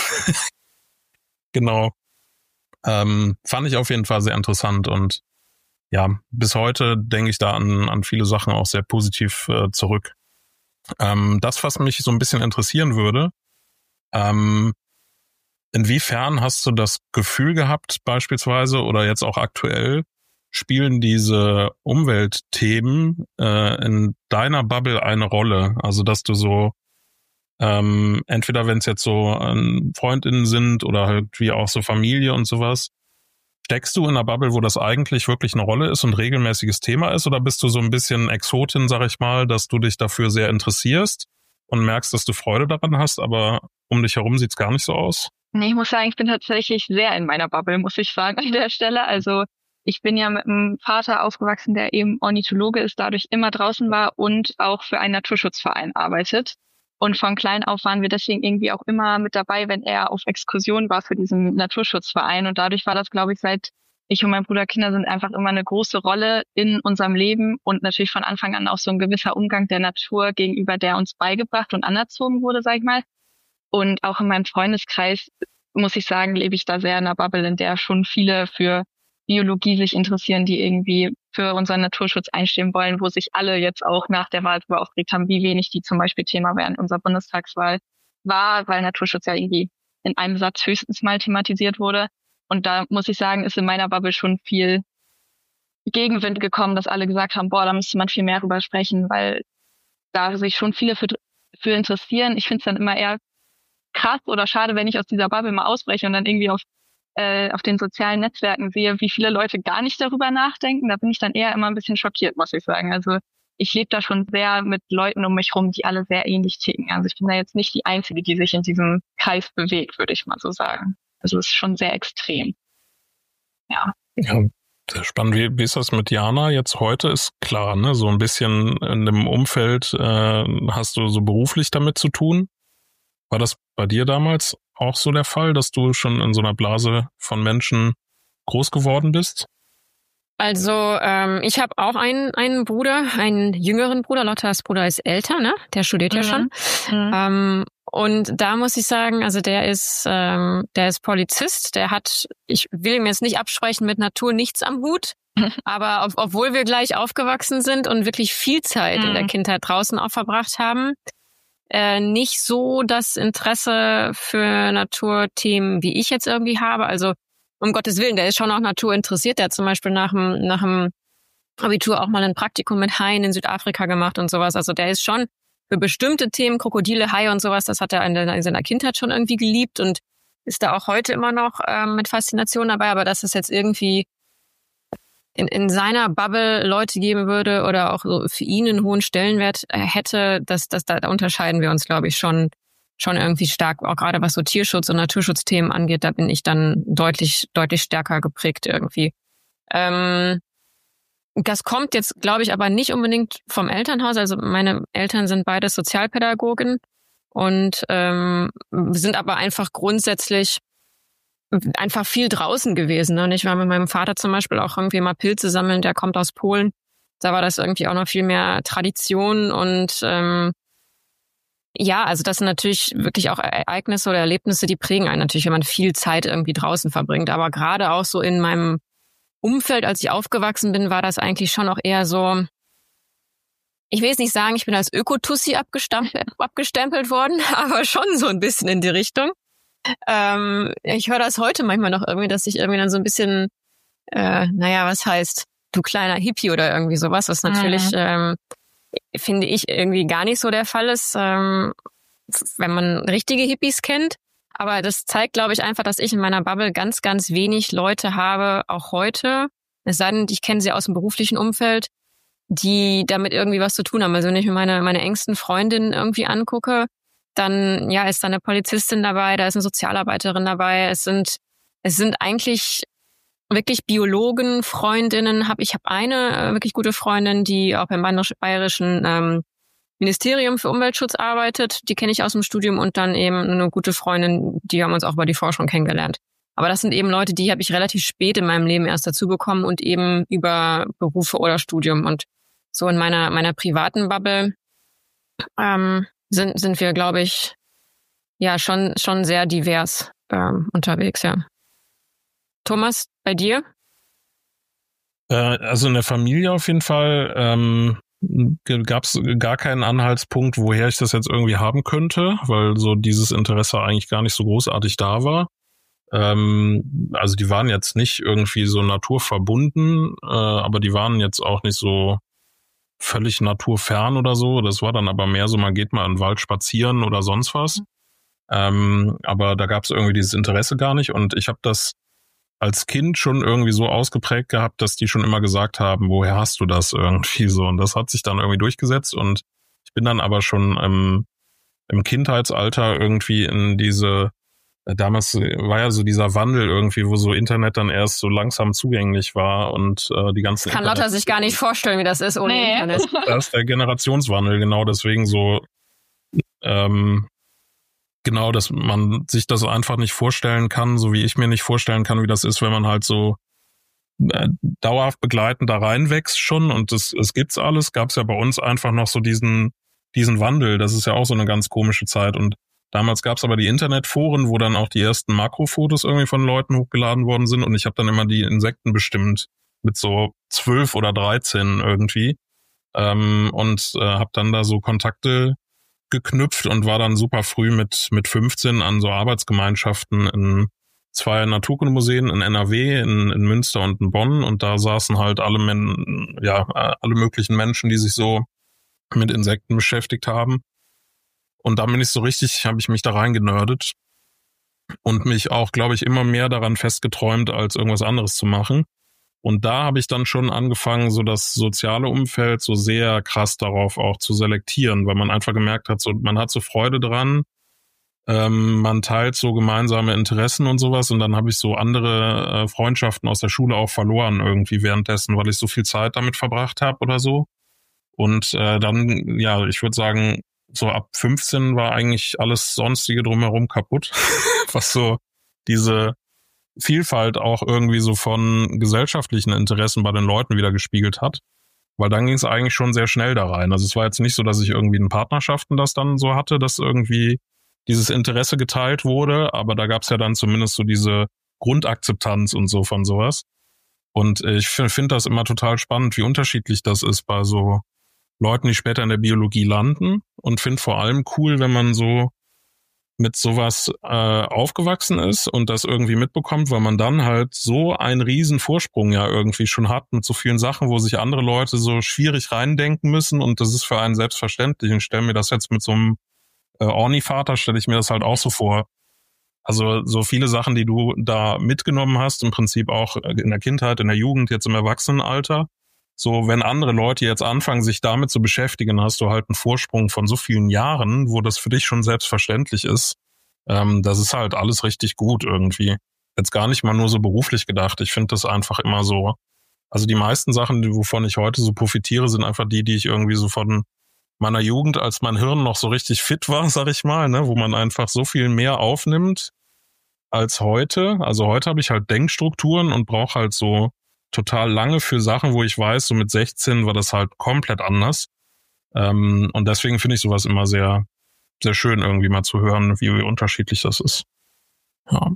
Genau. Ähm, fand ich auf jeden Fall sehr interessant und ja, bis heute denke ich da an, an viele Sachen auch sehr positiv äh, zurück. Ähm, das, was mich so ein bisschen interessieren würde, ähm, inwiefern hast du das Gefühl gehabt, beispielsweise oder jetzt auch aktuell, spielen diese Umweltthemen äh, in deiner Bubble eine Rolle? Also, dass du so Ähm, entweder wenn es jetzt so ähm, Freundinnen sind oder halt wie auch so Familie und sowas, steckst du in einer Bubble, wo das eigentlich wirklich eine Rolle ist und regelmäßiges Thema ist, oder bist du so ein bisschen Exotin, sag ich mal, dass du dich dafür sehr interessierst und merkst, dass du Freude daran hast, aber um dich herum sieht's gar nicht so aus? Nee, ich muss sagen, ich bin tatsächlich sehr in meiner Bubble, muss ich sagen, an der Stelle. Also ich bin ja mit einem Vater aufgewachsen, der eben Ornithologe ist, dadurch immer draußen war und auch für einen Naturschutzverein arbeitet. Und von klein auf waren wir deswegen irgendwie auch immer mit dabei, wenn er auf Exkursion war für diesen Naturschutzverein. Und dadurch war das, glaube ich, seit ich und mein Bruder Kinder sind, einfach immer eine große Rolle in unserem Leben und natürlich von Anfang an auch so ein gewisser Umgang der Natur gegenüber, der uns beigebracht und anerzogen wurde, sag ich mal. Und auch in meinem Freundeskreis, muss ich sagen, lebe ich da sehr in einer Bubble, in der schon viele für Biologie sich interessieren, die irgendwie für unseren Naturschutz einstehen wollen, wo sich alle jetzt auch nach der Wahl darüber aufgeregt haben, wie wenig die zum Beispiel Thema während unserer Bundestagswahl war, weil Naturschutz ja irgendwie in einem Satz höchstens mal thematisiert wurde. Und da muss ich sagen, ist in meiner Bubble schon viel Gegenwind gekommen, dass alle gesagt haben, boah, da müsste man viel mehr drüber sprechen, weil da sich schon viele für, für interessieren. Ich finde es dann immer eher krass oder schade, wenn ich aus dieser Bubble mal ausbreche und dann irgendwie auf äh, auf den sozialen Netzwerken sehe, wie viele Leute gar nicht darüber nachdenken. Da bin ich dann eher immer ein bisschen schockiert, muss ich sagen. Also ich lebe da schon sehr mit Leuten um mich rum, die alle sehr ähnlich ticken. Also ich bin da jetzt nicht die Einzige, die sich in diesem Kreis bewegt, würde ich mal so sagen. Also es ist schon sehr extrem. Ja. Ja, sehr spannend. Wie, wie ist das mit Jana jetzt heute? Ist klar, ne? So ein bisschen in dem Umfeld äh, hast du so beruflich damit zu tun. War das bei dir damals auch so der Fall, dass du schon in so einer Blase von Menschen groß geworden bist? Also ähm, ich habe auch einen einen Bruder, einen jüngeren Bruder. Lottas Bruder ist älter, ne? Der studiert ja Mhm. schon. Mhm. Ähm, und da muss ich sagen, also der ist ähm, der ist Polizist. Der hat, ich will ihm jetzt nicht absprechen, mit Natur nichts am Hut. Aber ob, obwohl wir gleich aufgewachsen sind und wirklich viel Zeit Mhm. in der Kindheit draußen auch verbracht haben, äh, nicht so das Interesse für Naturthemen, wie ich jetzt irgendwie habe. Also um Gottes Willen, der ist schon auch naturinteressiert. Der hat zum Beispiel nach dem, nach dem Abitur auch mal ein Praktikum mit Haien in Südafrika gemacht und sowas. Also der ist schon für bestimmte Themen, Krokodile, Haie und sowas, das hat er in, der, in seiner Kindheit schon irgendwie geliebt und ist da auch heute immer noch ähm, mit Faszination dabei. Aber dass es jetzt irgendwie in, in seiner Bubble Leute geben würde oder auch so für ihn einen hohen Stellenwert hätte, das, das, da unterscheiden wir uns, glaube ich, schon schon irgendwie stark, auch gerade was so Tierschutz und Naturschutzthemen angeht, da bin ich dann deutlich, deutlich stärker geprägt irgendwie. Ähm, das kommt jetzt, glaube ich, aber nicht unbedingt vom Elternhaus. Also meine Eltern sind beide Sozialpädagogen und ähm, sind aber einfach grundsätzlich einfach viel draußen gewesen. Ne? Und ich war mit meinem Vater zum Beispiel auch irgendwie mal Pilze sammeln, der kommt aus Polen. Da war das irgendwie auch noch viel mehr Tradition und ähm, ja, also das sind natürlich wirklich auch Ereignisse oder Erlebnisse, die prägen einen natürlich, wenn man viel Zeit irgendwie draußen verbringt. Aber gerade auch so in meinem Umfeld, als ich aufgewachsen bin, war das eigentlich schon auch eher so, ich will jetzt nicht sagen, ich bin als Ökotussi abgestempelt, abgestempelt worden, aber schon so ein bisschen in die Richtung. Ähm, ich höre das heute manchmal noch irgendwie, dass ich irgendwie dann so ein bisschen, äh, naja, was heißt, du kleiner Hippie oder irgendwie sowas, was natürlich... Mhm. Ähm, finde ich irgendwie gar nicht so der Fall ist, ähm, wenn man richtige Hippies kennt. Aber das zeigt, glaube ich, einfach, dass ich in meiner Bubble ganz, ganz wenig Leute habe, auch heute, es sei denn, ich kenne sie aus dem beruflichen Umfeld, die damit irgendwie was zu tun haben. Also wenn ich mir meine, meine engsten Freundinnen irgendwie angucke, dann ja, ist da eine Polizistin dabei, da ist eine Sozialarbeiterin dabei. Es sind, es sind eigentlich wirklich Biologen, Freundinnen. Hab, ich habe eine äh, wirklich gute Freundin, die auch beim bayerischen ähm, Ministerium für Umweltschutz arbeitet. Die kenne ich aus dem Studium und dann eben eine gute Freundin, die haben uns auch über die Forschung kennengelernt. Aber das sind eben Leute, die habe ich relativ spät in meinem Leben erst dazu bekommen und eben über Berufe oder Studium. Und so in meiner meiner privaten Bubble ähm, sind sind wir, glaube ich, ja schon schon sehr divers ähm, unterwegs, ja. Thomas, bei dir? Äh, also in der Familie auf jeden Fall ähm, gab es gar keinen Anhaltspunkt, woher ich das jetzt irgendwie haben könnte, weil so dieses Interesse eigentlich gar nicht so großartig da war. Ähm, also die waren jetzt nicht irgendwie so naturverbunden, äh, aber die waren jetzt auch nicht so völlig naturfern oder so. Das war dann aber mehr so, man geht mal in den Wald spazieren oder sonst was. Mhm. Ähm, aber da gab es irgendwie dieses Interesse gar nicht und ich habe das als Kind schon irgendwie so ausgeprägt gehabt, dass die schon immer gesagt haben, woher hast du das irgendwie so? Und das hat sich dann irgendwie durchgesetzt und ich bin dann aber schon im, im Kindheitsalter irgendwie in diese, damals war ja so dieser Wandel irgendwie, wo so Internet dann erst so langsam zugänglich war und äh, die ganzen... Kann Lotta sich gar nicht vorstellen, wie das ist ohne nee. Internet. Das ist der Generationswandel, genau, deswegen so... Ähm, Genau, dass man sich das einfach nicht vorstellen kann, so wie ich mir nicht vorstellen kann, wie das ist, wenn man halt so äh, dauerhaft begleitend da reinwächst schon und das, es gibt's alles, gab's ja bei uns einfach noch so diesen diesen Wandel, das ist ja auch so eine ganz komische Zeit und damals gab's aber die Internetforen, wo dann auch die ersten Makrofotos irgendwie von Leuten hochgeladen worden sind und ich habe dann immer die Insekten bestimmt mit so zwölf oder dreizehn irgendwie ähm, und äh, habe dann da so Kontakte geknüpft und war dann super früh mit mit fünfzehn an so Arbeitsgemeinschaften in zwei Naturkundemuseen in N R W, in, in Münster und in Bonn und da saßen halt alle Men- ja alle möglichen Menschen, die sich so mit Insekten beschäftigt haben und da bin ich so richtig, habe ich mich da reingenördet und mich auch, glaube ich, immer mehr daran festgeträumt, als irgendwas anderes zu machen. Und da habe ich dann schon angefangen, so das soziale Umfeld so sehr krass darauf auch zu selektieren, weil man einfach gemerkt hat, so man hat so Freude dran, ähm, man teilt so gemeinsame Interessen und sowas und dann habe ich so andere äh, Freundschaften aus der Schule auch verloren irgendwie währenddessen, weil ich so viel Zeit damit verbracht habe oder so. Und äh, dann, ja, ich würde sagen, so ab fünfzehn war eigentlich alles Sonstige drumherum kaputt, was so diese Vielfalt auch irgendwie so von gesellschaftlichen Interessen bei den Leuten wieder gespiegelt hat. Weil dann ging es eigentlich schon sehr schnell da rein. Also es war jetzt nicht so, dass ich irgendwie in Partnerschaften das dann so hatte, dass irgendwie dieses Interesse geteilt wurde, aber da gab es ja dann zumindest so diese Grundakzeptanz und so von sowas. Und ich finde das immer total spannend, wie unterschiedlich das ist bei so Leuten, die später in der Biologie landen, und finde vor allem cool, wenn man so mit sowas äh, aufgewachsen ist und das irgendwie mitbekommt, weil man dann halt so einen riesen Vorsprung ja irgendwie schon hat mit so vielen Sachen, wo sich andere Leute so schwierig reindenken müssen, und das ist für einen selbstverständlich. Und ich stelle mir das jetzt mit so einem äh, Orni-Vater, stelle ich mir das halt auch so vor. Also so viele Sachen, die du da mitgenommen hast, im Prinzip auch in der Kindheit, in der Jugend, jetzt im Erwachsenenalter. So, wenn andere Leute jetzt anfangen, sich damit zu beschäftigen, hast du halt einen Vorsprung von so vielen Jahren, wo das für dich schon selbstverständlich ist. Ähm, das ist halt alles richtig gut irgendwie. Jetzt gar nicht mal nur so beruflich gedacht. Ich finde das einfach immer so. Also die meisten Sachen, wovon ich heute so profitiere, sind einfach die, die ich irgendwie so von meiner Jugend, als mein Hirn noch so richtig fit war, sag ich mal, ne, wo man einfach so viel mehr aufnimmt als heute. Also heute habe ich halt Denkstrukturen und brauche halt so total lange für Sachen, wo ich weiß, so mit sechzehn war das halt komplett anders. Ähm, und deswegen finde ich sowas immer sehr, sehr schön, irgendwie mal zu hören, wie, wie unterschiedlich das ist. Ja.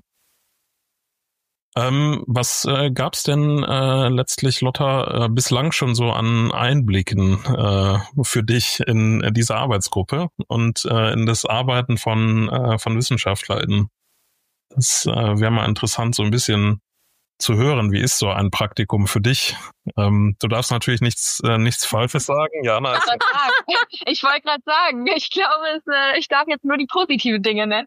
Ähm, was äh, gab's denn äh, letztlich, Lotta, äh, bislang schon so an Einblicken äh, für dich in, in diese Arbeitsgruppe und äh, in das Arbeiten von, äh, von WissenschaftlerInnen? Das äh, wäre mal interessant, so ein bisschen zu hören, wie ist so ein Praktikum für dich? Ähm, du darfst natürlich nichts äh, nichts Falsches sagen. Jana. Ich wollte gerade sagen, ich glaube, es, äh, ich darf jetzt nur die positiven Dinge nennen.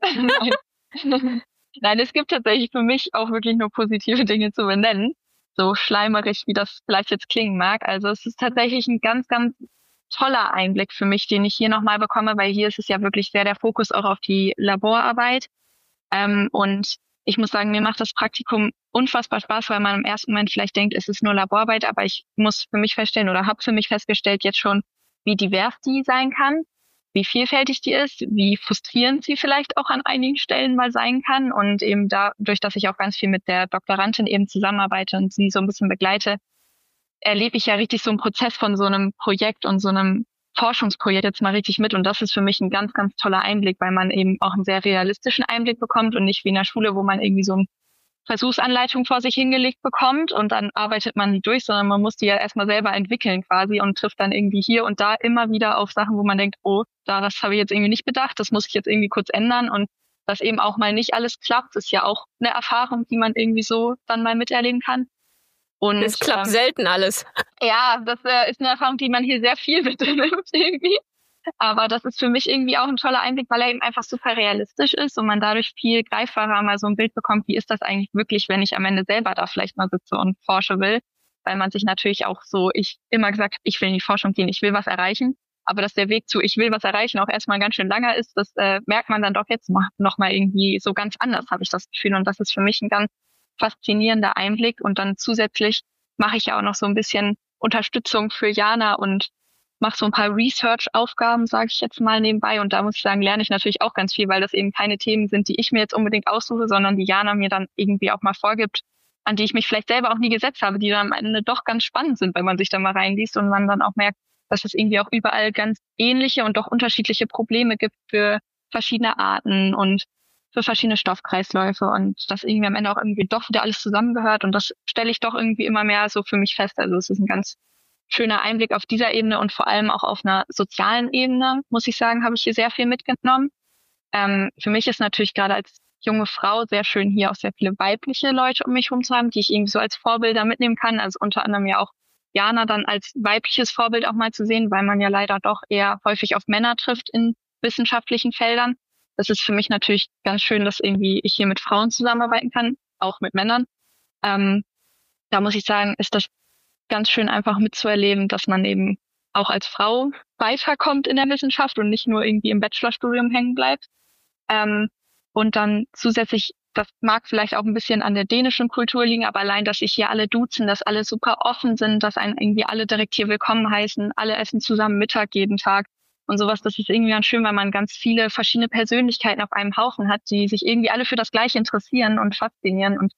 Nein. Nein, es gibt tatsächlich für mich auch wirklich nur positive Dinge zu benennen. So schleimerig, wie das vielleicht jetzt klingen mag. Also es ist tatsächlich ein ganz, ganz toller Einblick für mich, den ich hier nochmal bekomme, weil hier ist es ja wirklich sehr der Fokus auch auf die Laborarbeit. Ähm, und ich muss sagen, mir macht das Praktikum unfassbar Spaß, weil man im ersten Moment vielleicht denkt, es ist nur Laborarbeit, aber ich muss für mich feststellen oder habe für mich festgestellt jetzt schon, wie divers die sein kann, wie vielfältig die ist, wie frustrierend sie vielleicht auch an einigen Stellen mal sein kann. Und eben dadurch, dass ich auch ganz viel mit der Doktorandin eben zusammenarbeite und sie so ein bisschen begleite, erlebe ich ja richtig so einen Prozess von so einem Projekt und so einem Forschungsprojekt jetzt mal richtig mit. Und das ist für mich ein ganz, ganz toller Einblick, weil man eben auch einen sehr realistischen Einblick bekommt und nicht wie in der Schule, wo man irgendwie so eine Versuchsanleitung vor sich hingelegt bekommt und dann arbeitet man die durch, sondern man muss die ja erstmal selber entwickeln quasi und trifft dann irgendwie hier und da immer wieder auf Sachen, wo man denkt, oh, da, das habe ich jetzt irgendwie nicht bedacht, das muss ich jetzt irgendwie kurz ändern. Und dass eben auch mal nicht alles klappt, ist ja auch eine Erfahrung, die man irgendwie so dann mal miterleben kann. Und es klappt ähm, selten alles. Ja, das äh, ist eine Erfahrung, die man hier sehr viel mitnimmt irgendwie. Aber das ist für mich irgendwie auch ein toller Einblick, weil er eben einfach super realistisch ist und man dadurch viel greifbarer mal so ein Bild bekommt, wie ist das eigentlich wirklich, wenn ich am Ende selber da vielleicht mal sitze und forsche will. Weil man sich natürlich auch so, ich immer gesagt habe, ich will in die Forschung gehen, ich will was erreichen. Aber dass der Weg zu, ich will was erreichen, auch erstmal ganz schön langer ist, das äh, merkt man dann doch jetzt noch mal irgendwie so ganz anders, habe ich das Gefühl. Und das ist für mich ein ganz faszinierender Einblick. Und dann zusätzlich mache ich ja auch noch so ein bisschen Unterstützung für Jana und mache so ein paar Research-Aufgaben, sage ich jetzt mal nebenbei. Und da muss ich sagen, lerne ich natürlich auch ganz viel, weil das eben keine Themen sind, die ich mir jetzt unbedingt aussuche, sondern die Jana mir dann irgendwie auch mal vorgibt, an die ich mich vielleicht selber auch nie gesetzt habe, die dann am Ende doch ganz spannend sind, wenn man sich da mal reinliest und man dann auch merkt, dass es irgendwie auch überall ganz ähnliche und doch unterschiedliche Probleme gibt für verschiedene Arten und für verschiedene Stoffkreisläufe und dass irgendwie am Ende auch irgendwie doch wieder alles zusammengehört. Und das stelle ich doch irgendwie immer mehr so für mich fest. Also es ist ein ganz schöner Einblick auf dieser Ebene und vor allem auch auf einer sozialen Ebene, muss ich sagen, habe ich hier sehr viel mitgenommen. Ähm, für mich ist natürlich gerade als junge Frau sehr schön, hier auch sehr viele weibliche Leute um mich herum zu haben, die ich irgendwie so als Vorbilder mitnehmen kann. Also unter anderem ja auch Jana dann als weibliches Vorbild auch mal zu sehen, weil man ja leider doch eher häufig auf Männer trifft in wissenschaftlichen Feldern. Das ist für mich natürlich ganz schön, dass irgendwie ich hier mit Frauen zusammenarbeiten kann, auch mit Männern. Ähm, da muss ich sagen, ist das ganz schön einfach mitzuerleben, dass man eben auch als Frau weiterkommt in der Wissenschaft und nicht nur irgendwie im Bachelorstudium hängen bleibt. Ähm, und dann zusätzlich, das mag vielleicht auch ein bisschen an der dänischen Kultur liegen, aber allein, dass sich hier alle duzen, dass alle super offen sind, dass einen irgendwie alle direkt hier willkommen heißen, alle essen zusammen Mittag jeden Tag und sowas, das ist irgendwie ganz schön, weil man ganz viele verschiedene Persönlichkeiten auf einem Haufen hat, die sich irgendwie alle für das Gleiche interessieren und faszinieren und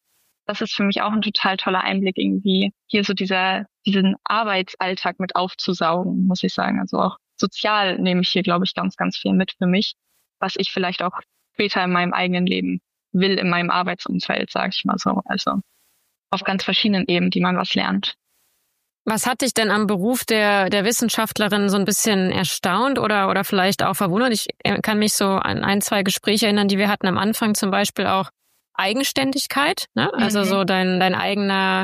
das ist für mich auch ein total toller Einblick, irgendwie hier so dieser, diesen Arbeitsalltag mit aufzusaugen, muss ich sagen. Also auch sozial nehme ich hier, glaube ich, ganz, ganz viel mit für mich, was ich vielleicht auch später in meinem eigenen Leben will, in meinem Arbeitsumfeld, sage ich mal so. Also auf ganz verschiedenen Ebenen, die man was lernt. Was hat dich denn am Beruf der der Wissenschaftlerin so ein bisschen erstaunt oder oder vielleicht auch verwundert? Ich kann mich so an ein, zwei Gespräche erinnern, die wir hatten am Anfang, zum Beispiel auch Eigenständigkeit, ne? Also mhm. so dein dein eigener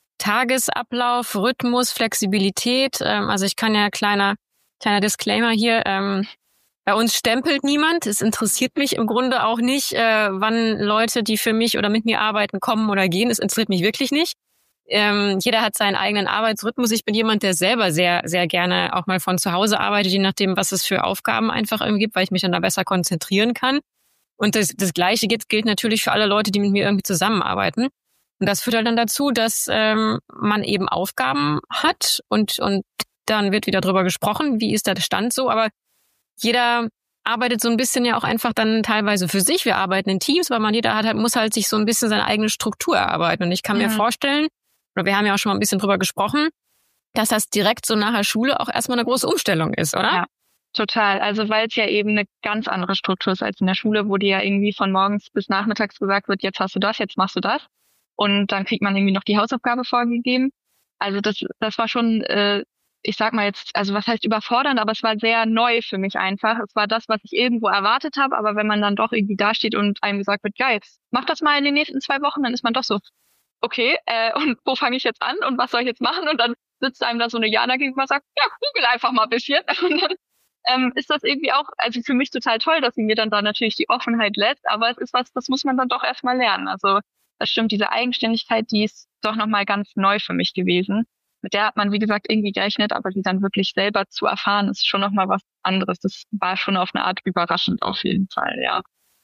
Tagesablauf, Rhythmus, Flexibilität. Ähm, also ich kann ja kleiner kleiner Disclaimer hier. Ähm, bei uns stempelt niemand. Es interessiert mich im Grunde auch nicht, äh, wann Leute, die für mich oder mit mir arbeiten, kommen oder gehen. Es interessiert mich wirklich nicht. Ähm, jeder hat seinen eigenen Arbeitsrhythmus. Ich bin jemand, der selber sehr, sehr gerne auch mal von zu Hause arbeitet, je nachdem, was es für Aufgaben einfach irgendwie gibt, weil ich mich dann da besser konzentrieren kann. Und das, das Gleiche gilt, gilt natürlich für alle Leute, die mit mir irgendwie zusammenarbeiten. Und das führt halt dann dazu, dass ähm, man eben Aufgaben hat und und dann wird wieder drüber gesprochen, wie ist der Stand so. Aber jeder arbeitet so ein bisschen ja auch einfach dann teilweise für sich. Wir arbeiten in Teams, weil man jeder hat halt, muss halt sich so ein bisschen seine eigene Struktur erarbeiten. Und ich kann ja. mir vorstellen, oder wir haben ja auch schon mal ein bisschen drüber gesprochen, dass das direkt so nach der Schule auch erstmal eine große Umstellung ist, oder? Ja, total. Also weil es ja eben eine ganz andere Struktur ist als in der Schule, wo dir ja irgendwie von morgens bis nachmittags gesagt wird, jetzt hast du das, jetzt machst du das. Und dann kriegt man irgendwie noch die Hausaufgabe vorgegeben. Also das das war schon, äh, ich sag mal jetzt, also was heißt überfordernd, aber es war sehr neu für mich einfach. Es war das, was ich irgendwo erwartet habe, aber wenn man dann doch irgendwie dasteht und einem gesagt wird, ja, jetzt mach das mal in den nächsten zwei Wochen, dann ist man doch so, okay, äh, und wo fange ich jetzt an und was soll ich jetzt machen? Und dann sitzt einem da so eine Jana gegenüber und sagt, ja, google einfach mal ein bisschen. Und dann ähm, ist das irgendwie auch, also für mich total toll, dass sie mir dann da natürlich die Offenheit lässt, aber es ist was, das muss man dann doch erstmal lernen. Also das stimmt, diese Eigenständigkeit, die ist doch nochmal ganz neu für mich gewesen. Mit der hat man, wie gesagt, irgendwie gerechnet, aber die dann wirklich selber zu erfahren, ist schon nochmal was anderes. Das war schon auf eine Art überraschend auf jeden Fall, ja.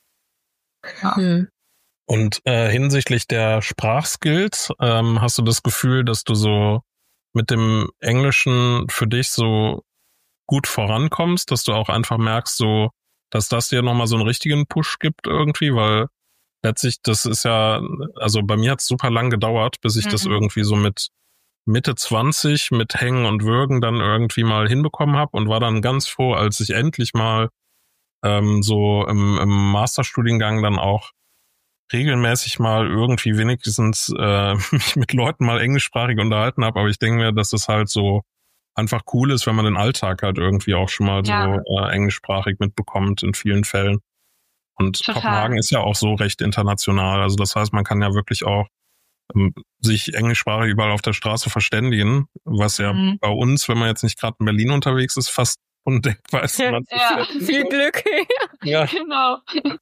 ja. Hm. Und äh, hinsichtlich der Sprachskills, ähm, hast du das Gefühl, dass du so mit dem Englischen für dich so gut vorankommst, dass du auch einfach merkst, so, dass das dir nochmal so einen richtigen Push gibt irgendwie, weil letztlich, das ist ja, also bei mir hat es super lang gedauert, bis ich mhm. das irgendwie so mit Mitte zwanzig mit Hängen und Würgen dann irgendwie mal hinbekommen habe und war dann ganz froh, als ich endlich mal ähm, so im, im Masterstudiengang dann auch regelmäßig mal irgendwie wenigstens äh, mich mit Leuten mal englischsprachig unterhalten habe. Aber ich denke mir, dass das halt so einfach cool ist, wenn man den Alltag halt irgendwie auch schon mal ja. so äh, englischsprachig mitbekommt in vielen Fällen. Und Total. Kopenhagen ist ja auch so recht international. Also das heißt, man kann ja wirklich auch ähm, sich englischsprachig überall auf der Straße verständigen, was ja mhm. bei uns, wenn man jetzt nicht gerade in Berlin unterwegs ist, fast undenkbar ist. Ja, ja. Viel Glück. Ja, genau.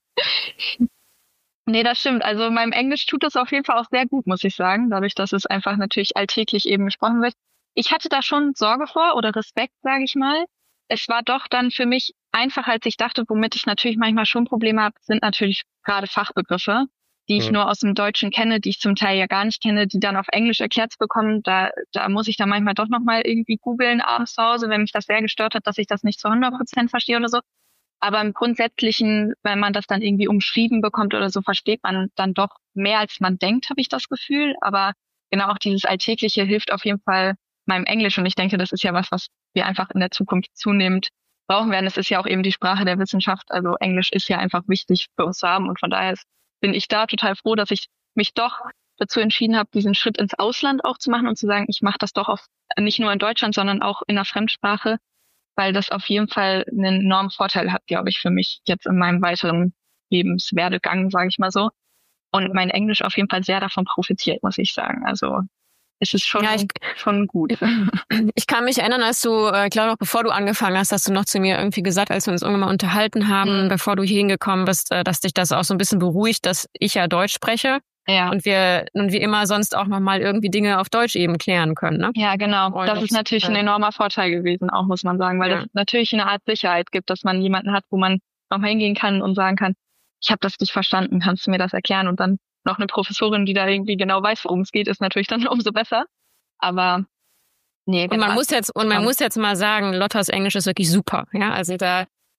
Nee, das stimmt. Also meinem Englisch tut das auf jeden Fall auch sehr gut, muss ich sagen, dadurch, dass es einfach natürlich alltäglich eben gesprochen wird. Ich hatte da schon Sorge vor oder Respekt, sage ich mal. Es war doch dann für mich einfacher, als ich dachte, womit ich natürlich manchmal schon Probleme habe, sind natürlich gerade Fachbegriffe, die ich ja. nur aus dem Deutschen kenne, die ich zum Teil ja gar nicht kenne, die dann auf Englisch erklärt zu bekommen. Da, da muss ich dann manchmal doch nochmal irgendwie googeln abends zu Hause, wenn mich das sehr gestört hat, dass ich das nicht zu hundert Prozent verstehe oder so. Aber im Grundsätzlichen, wenn man das dann irgendwie umschrieben bekommt oder so, versteht man dann doch mehr, als man denkt, habe ich das Gefühl. Aber genau auch dieses Alltägliche hilft auf jeden Fall meinem Englisch. Und ich denke, das ist ja was, was wir einfach in der Zukunft zunehmend brauchen werden. Es ist ja auch eben die Sprache der Wissenschaft. Also Englisch ist ja einfach wichtig für uns zu haben. Und von daher bin ich da total froh, dass ich mich doch dazu entschieden habe, diesen Schritt ins Ausland auch zu machen und zu sagen, ich mache das doch auf, nicht nur in Deutschland, sondern auch in einer Fremdsprache, weil das auf jeden Fall einen enormen Vorteil hat, glaube ich, für mich jetzt in meinem weiteren Lebenswerdegang, sage ich mal so. Und mein Englisch auf jeden Fall sehr davon profitiert, muss ich sagen. Also es ist schon, ja, ich, schon gut. Ich kann mich erinnern, als du, ich äh, glaube noch bevor du angefangen hast, hast du noch zu mir irgendwie gesagt, als wir uns irgendwann mal unterhalten haben, mhm. bevor du hier hingekommen bist, äh, dass dich das auch so ein bisschen beruhigt, dass ich ja Deutsch spreche. Ja. Und wir und wir immer sonst auch nochmal irgendwie Dinge auf Deutsch eben klären können, ne? Ja, genau. Und das ist natürlich ein enormer Vorteil gewesen, auch muss man sagen, weil ja. das natürlich eine Art Sicherheit gibt, dass man jemanden hat, wo man nochmal hingehen kann und sagen kann, ich habe das nicht verstanden, kannst du mir das erklären? Und dann noch eine Professorin, die da irgendwie genau weiß, worum es geht, ist natürlich dann umso besser. Aber nee, und man muss jetzt und man muss jetzt mal sagen, Lottas Englisch ist wirklich super, ja? Also da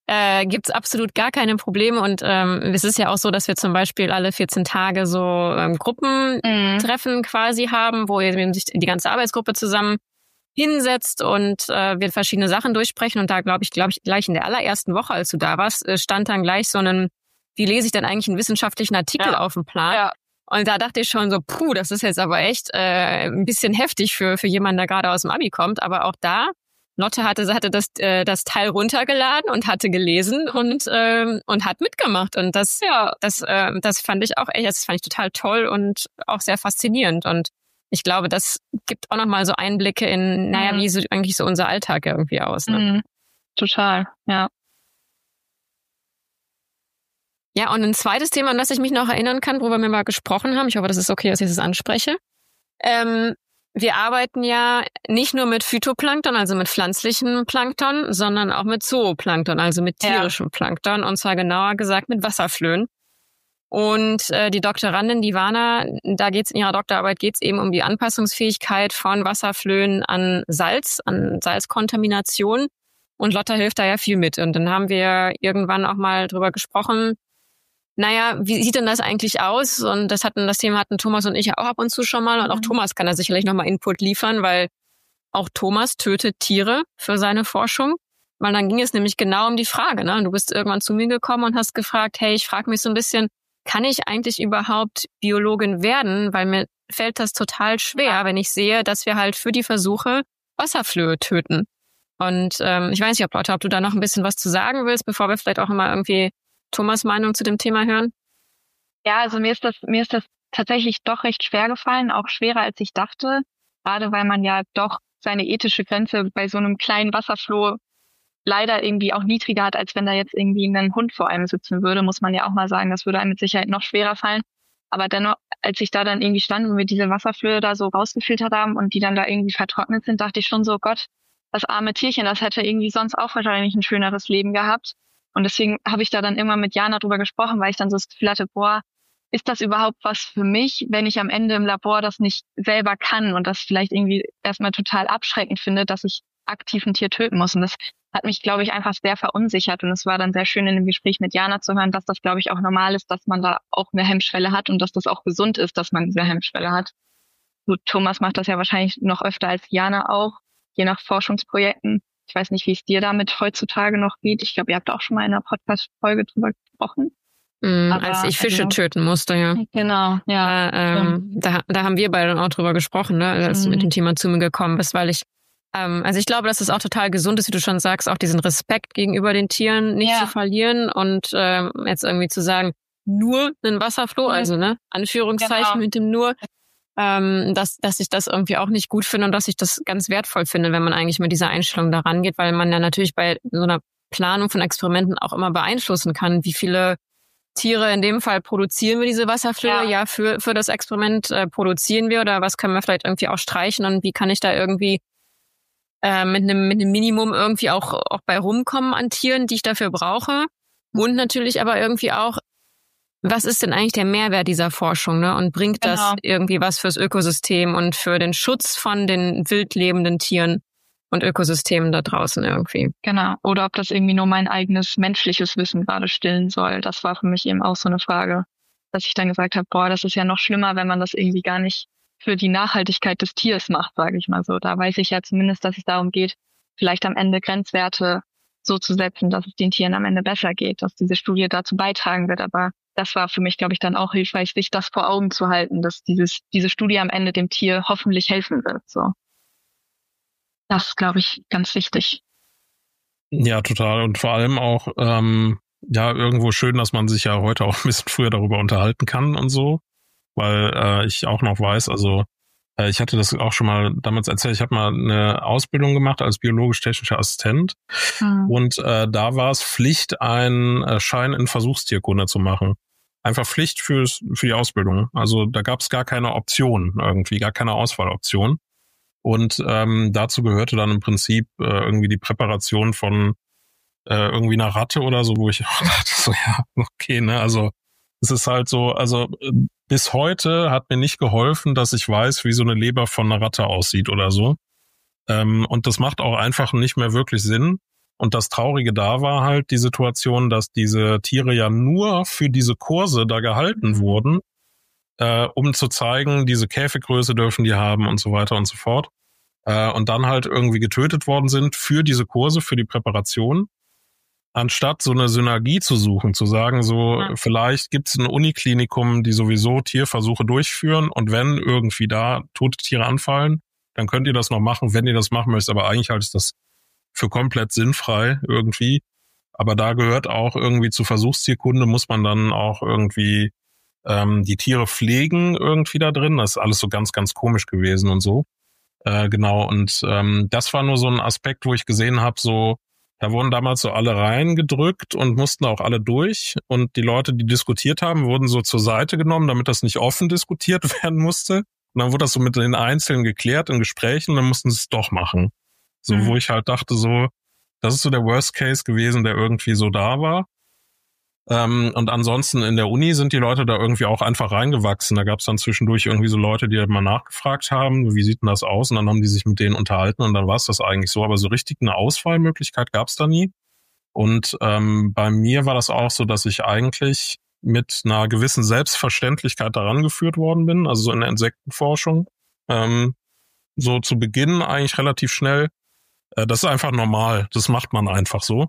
äh, gibt's absolut gar keine Probleme. Und ähm, es ist ja auch so, dass wir zum Beispiel alle vierzehn Tage so ähm, Gruppentreffen mhm. quasi haben, wo eben sich die ganze Arbeitsgruppe zusammen hinsetzt und äh, wir verschiedene Sachen durchsprechen. Und da glaube ich, glaube ich, gleich in der allerersten Woche, als du da warst, stand dann gleich so ein, wie lese ich denn eigentlich einen wissenschaftlichen Artikel ja. auf dem Plan? Ja. Und da dachte ich schon so, puh, das ist jetzt aber echt äh, ein bisschen heftig für für jemanden, der gerade aus dem Abi kommt. Aber auch da, Lotte hatte hatte das äh, das Teil runtergeladen und hatte gelesen und äh, und hat mitgemacht. Und das ja das äh, das fand ich auch echt, das fand ich total toll und auch sehr faszinierend. Und ich glaube, das gibt auch nochmal so Einblicke in, naja, mhm. wie sieht eigentlich so unser Alltag irgendwie aus. Ne? Mhm. Total, ja. Ja, und ein zweites Thema, an das ich mich noch erinnern kann, worüber wir mal gesprochen haben, ich hoffe, das ist okay, dass ich das anspreche. Ähm, wir arbeiten ja nicht nur mit Phytoplankton, also mit pflanzlichem Plankton, sondern auch mit Zooplankton, also mit tierischem ja. Plankton, und zwar genauer gesagt mit Wasserflöhen. Und äh, die Doktorandin, die Ivana, da geht's in ihrer Doktorarbeit geht's eben um die Anpassungsfähigkeit von Wasserflöhen an Salz, an Salzkontamination. Und Lotta hilft da ja viel mit. Und dann haben wir irgendwann auch mal drüber gesprochen, naja, wie sieht denn das eigentlich aus? Und das hatten das Thema hatten Thomas und ich ja auch ab und zu schon mal. Und auch Thomas kann da sicherlich nochmal Input liefern, weil auch Thomas tötet Tiere für seine Forschung. Weil dann ging es nämlich genau um die Frage, ne? Du bist irgendwann zu mir gekommen und hast gefragt, hey, ich frage mich so ein bisschen, kann ich eigentlich überhaupt Biologin werden? Weil mir fällt das total schwer, wenn ich sehe, dass wir halt für die Versuche Wasserflöhe töten. Und ähm, ich weiß nicht, ob Leute, ob du da noch ein bisschen was zu sagen willst, bevor wir vielleicht auch mal irgendwie Thomas' Meinung zu dem Thema hören. Ja, also mir ist das mir ist das tatsächlich doch recht schwer gefallen, auch schwerer als ich dachte. Gerade weil man ja doch seine ethische Grenze bei so einem kleinen Wasserfloh leider irgendwie auch niedriger hat, als wenn da jetzt irgendwie ein Hund vor einem sitzen würde, muss man ja auch mal sagen, das würde einem mit Sicherheit noch schwerer fallen. Aber dennoch, als ich da dann irgendwie stand und wir diese Wasserflöhe da so rausgefiltert haben und die dann da irgendwie vertrocknet sind, dachte ich schon so, Gott, das arme Tierchen, das hätte irgendwie sonst auch wahrscheinlich ein schöneres Leben gehabt. Und deswegen habe ich da dann immer mit Jana drüber gesprochen, weil ich dann so das Gefühl hatte, boah, ist das überhaupt was für mich, wenn ich am Ende im Labor das nicht selber kann und das vielleicht irgendwie erstmal total abschreckend finde, dass ich aktiv ein Tier töten muss. Und das hat mich, glaube ich, einfach sehr verunsichert. Und es war dann sehr schön in dem Gespräch mit Jana zu hören, dass das, glaube ich, auch normal ist, dass man da auch eine Hemmschwelle hat und dass das auch gesund ist, dass man diese Hemmschwelle hat. Gut, Thomas macht das ja wahrscheinlich noch öfter als Jana auch, je nach Forschungsprojekten. Ich weiß nicht, wie es dir damit heutzutage noch geht. Ich glaube, ihr habt auch schon mal in einer Podcast-Folge drüber gesprochen. Mm, als ich Fische also, töten musste, ja. Genau, ja. Äh, ähm, da, da haben wir beide dann auch drüber gesprochen, ne, als mhm. du mit dem Thema zu mir gekommen bist, weil ich Ähm, also ich glaube, dass es auch total gesund ist, wie du schon sagst, auch diesen Respekt gegenüber den Tieren nicht ja. zu verlieren und ähm, jetzt irgendwie zu sagen, nur ein Wasserfloh, mhm. also ne, Anführungszeichen genau. mit dem nur, ähm, dass dass ich das irgendwie auch nicht gut finde und dass ich das ganz wertvoll finde, wenn man eigentlich mit dieser Einstellung da rangeht, weil man ja natürlich bei so einer Planung von Experimenten auch immer beeinflussen kann, wie viele Tiere, in dem Fall produzieren wir diese Wasserflöhe, ja, ja für für das Experiment äh, produzieren wir oder was können wir vielleicht irgendwie auch streichen und wie kann ich da irgendwie äh, mit einem mit einem Minimum irgendwie auch auch bei rumkommen an Tieren, die ich dafür brauche und natürlich aber irgendwie auch, was ist denn eigentlich der Mehrwert dieser Forschung, ne? Und bringt das genau. irgendwie was fürs Ökosystem und für den Schutz von den wild lebenden Tieren und Ökosystemen da draußen irgendwie. Genau. Oder ob das irgendwie nur mein eigenes menschliches Wissen gerade stillen soll. Das war für mich eben auch so eine Frage, dass ich dann gesagt habe, boah, das ist ja noch schlimmer, wenn man das irgendwie gar nicht für die Nachhaltigkeit des Tiers macht, sage ich mal so. Da weiß ich ja zumindest, dass es darum geht, vielleicht am Ende Grenzwerte so zu setzen, dass es den Tieren am Ende besser geht, dass diese Studie dazu beitragen wird. Aber das war für mich, glaube ich, dann auch hilfreich, sich das vor Augen zu halten, dass dieses diese Studie am Ende dem Tier hoffentlich helfen wird. So. Das ist, glaube ich, ganz wichtig. Ja, total. Und vor allem auch, ähm, ja, irgendwo schön, dass man sich ja heute auch ein bisschen früher darüber unterhalten kann und so. Weil äh, ich auch noch weiß, also äh, ich hatte das auch schon mal damals erzählt, ich habe mal eine Ausbildung gemacht als biologisch-technischer Assistent. Mhm. Und äh, da war es Pflicht, einen äh, Schein in Versuchstierkunde zu machen. Einfach Pflicht fürs, für die Ausbildung. Also da gab es gar keine Option irgendwie, gar keine Auswahloption. Und ähm, dazu gehörte dann im Prinzip äh, irgendwie die Präparation von äh, irgendwie einer Ratte oder so, wo ich auch dachte so, ja, okay, ne, also es ist halt so, also bis heute hat mir nicht geholfen, dass ich weiß, wie so eine Leber von einer Ratte aussieht oder so. Ähm, und das macht auch einfach nicht mehr wirklich Sinn. Und das Traurige da war halt die Situation, dass diese Tiere ja nur für diese Kurse da gehalten wurden, äh, um zu zeigen, diese Käfiggröße dürfen die haben und so weiter und so fort. Äh, und dann halt irgendwie getötet worden sind für diese Kurse, für die Präparation. Anstatt so eine Synergie zu suchen, zu sagen, so ja. vielleicht gibt es ein Uniklinikum, die sowieso Tierversuche durchführen und wenn irgendwie da tote Tiere anfallen, dann könnt ihr das noch machen, wenn ihr das machen möchtet. Aber eigentlich halte ich das für komplett sinnfrei irgendwie. Aber da gehört auch irgendwie zu Versuchstierkunde, muss man dann auch irgendwie ähm, die Tiere pflegen irgendwie da drin. Das ist alles so ganz, ganz komisch gewesen und so. Äh, genau, und ähm, das war nur so ein Aspekt, wo ich gesehen habe, so da wurden damals so alle reingedrückt und mussten auch alle durch. Und die Leute, die diskutiert haben, wurden so zur Seite genommen, damit das nicht offen diskutiert werden musste. Und dann wurde das so mit den Einzelnen geklärt in Gesprächen und dann mussten sie es doch machen. So, mhm. wo ich halt dachte so, das ist so der Worst Case gewesen, der irgendwie so da war. Ähm, und ansonsten in der Uni sind die Leute da irgendwie auch einfach reingewachsen. Da gab es dann zwischendurch irgendwie so Leute, die halt mal nachgefragt haben, wie sieht denn das aus? Und dann haben die sich mit denen unterhalten und dann war es das eigentlich so. Aber so richtig eine Auswahlmöglichkeit gab es da nie. Und ähm, bei mir war das auch so, dass ich eigentlich mit einer gewissen Selbstverständlichkeit daran geführt worden bin, also so in der Insektenforschung. Ähm, so zu Beginn eigentlich relativ schnell. Äh, das ist einfach normal, das macht man einfach so.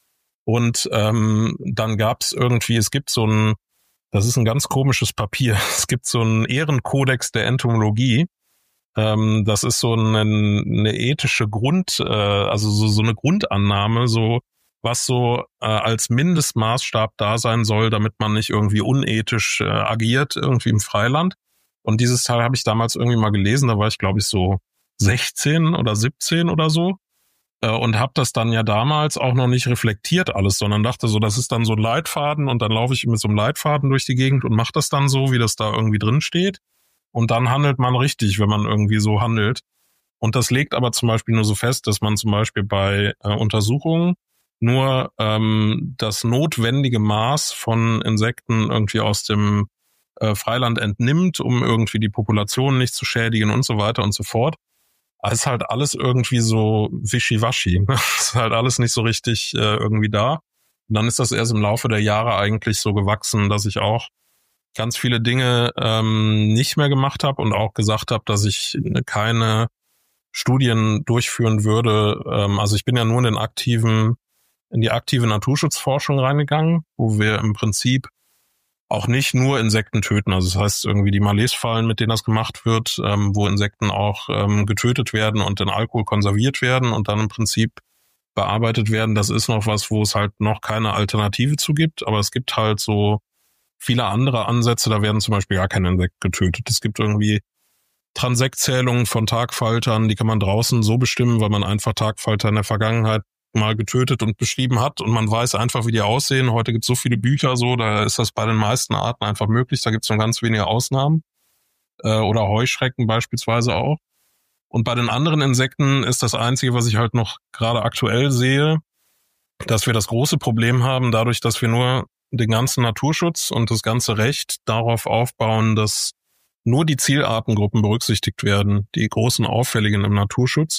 Und ähm, dann gab es irgendwie, es gibt so ein, das ist ein ganz komisches Papier, es gibt so einen Ehrenkodex der Entomologie. Ähm, das ist so eine, eine ethische Grund, äh, also so, so eine Grundannahme, so was so äh, als Mindestmaßstab da sein soll, damit man nicht irgendwie unethisch äh, agiert, irgendwie im Freiland. Und dieses Teil habe ich damals irgendwie mal gelesen, da war ich glaube ich so sechzehn oder siebzehn oder so. Und habe das dann ja damals auch noch nicht reflektiert alles, sondern dachte so, das ist dann so ein Leitfaden und dann laufe ich mit so einem Leitfaden durch die Gegend und mache das dann so, wie das da irgendwie drin steht. Und dann handelt man richtig, wenn man irgendwie so handelt. Und das legt aber zum Beispiel nur so fest, dass man zum Beispiel bei äh, Untersuchungen nur ähm, das notwendige Maß von Insekten irgendwie aus dem äh, Freiland entnimmt, um irgendwie die Population nicht zu schädigen und so weiter und so fort. Es ist halt alles irgendwie so wischiwaschi. Ne? Es ist halt alles nicht so richtig äh, irgendwie da. Und dann ist das erst im Laufe der Jahre eigentlich so gewachsen, dass ich auch ganz viele Dinge ähm, nicht mehr gemacht habe und auch gesagt habe, dass ich keine Studien durchführen würde. Ähm, also ich bin ja nur in den aktiven, in die aktive Naturschutzforschung reingegangen, wo wir im Prinzip auch nicht nur Insekten töten, also das heißt irgendwie die Malesfallen, mit denen das gemacht wird, ähm, wo Insekten auch ähm, getötet werden und in Alkohol konserviert werden und dann im Prinzip bearbeitet werden. Das ist noch was, wo es halt noch keine Alternative zu gibt, aber es gibt halt so viele andere Ansätze, da werden zum Beispiel gar keine Insekten getötet. Es gibt irgendwie Transektzählungen von Tagfaltern, die kann man draußen so bestimmen, weil man einfach Tagfalter in der Vergangenheit mal getötet und beschrieben hat und man weiß einfach, wie die aussehen. Heute gibt es so viele Bücher so, da ist das bei den meisten Arten einfach möglich. Da gibt es nur ganz wenige Ausnahmen. Äh, oder Heuschrecken beispielsweise auch. Und bei den anderen Insekten ist das Einzige, was ich halt noch gerade aktuell sehe, dass wir das große Problem haben, dadurch, dass wir nur den ganzen Naturschutz und das ganze Recht darauf aufbauen, dass nur die Zielartengruppen berücksichtigt werden, die großen Auffälligen im Naturschutz.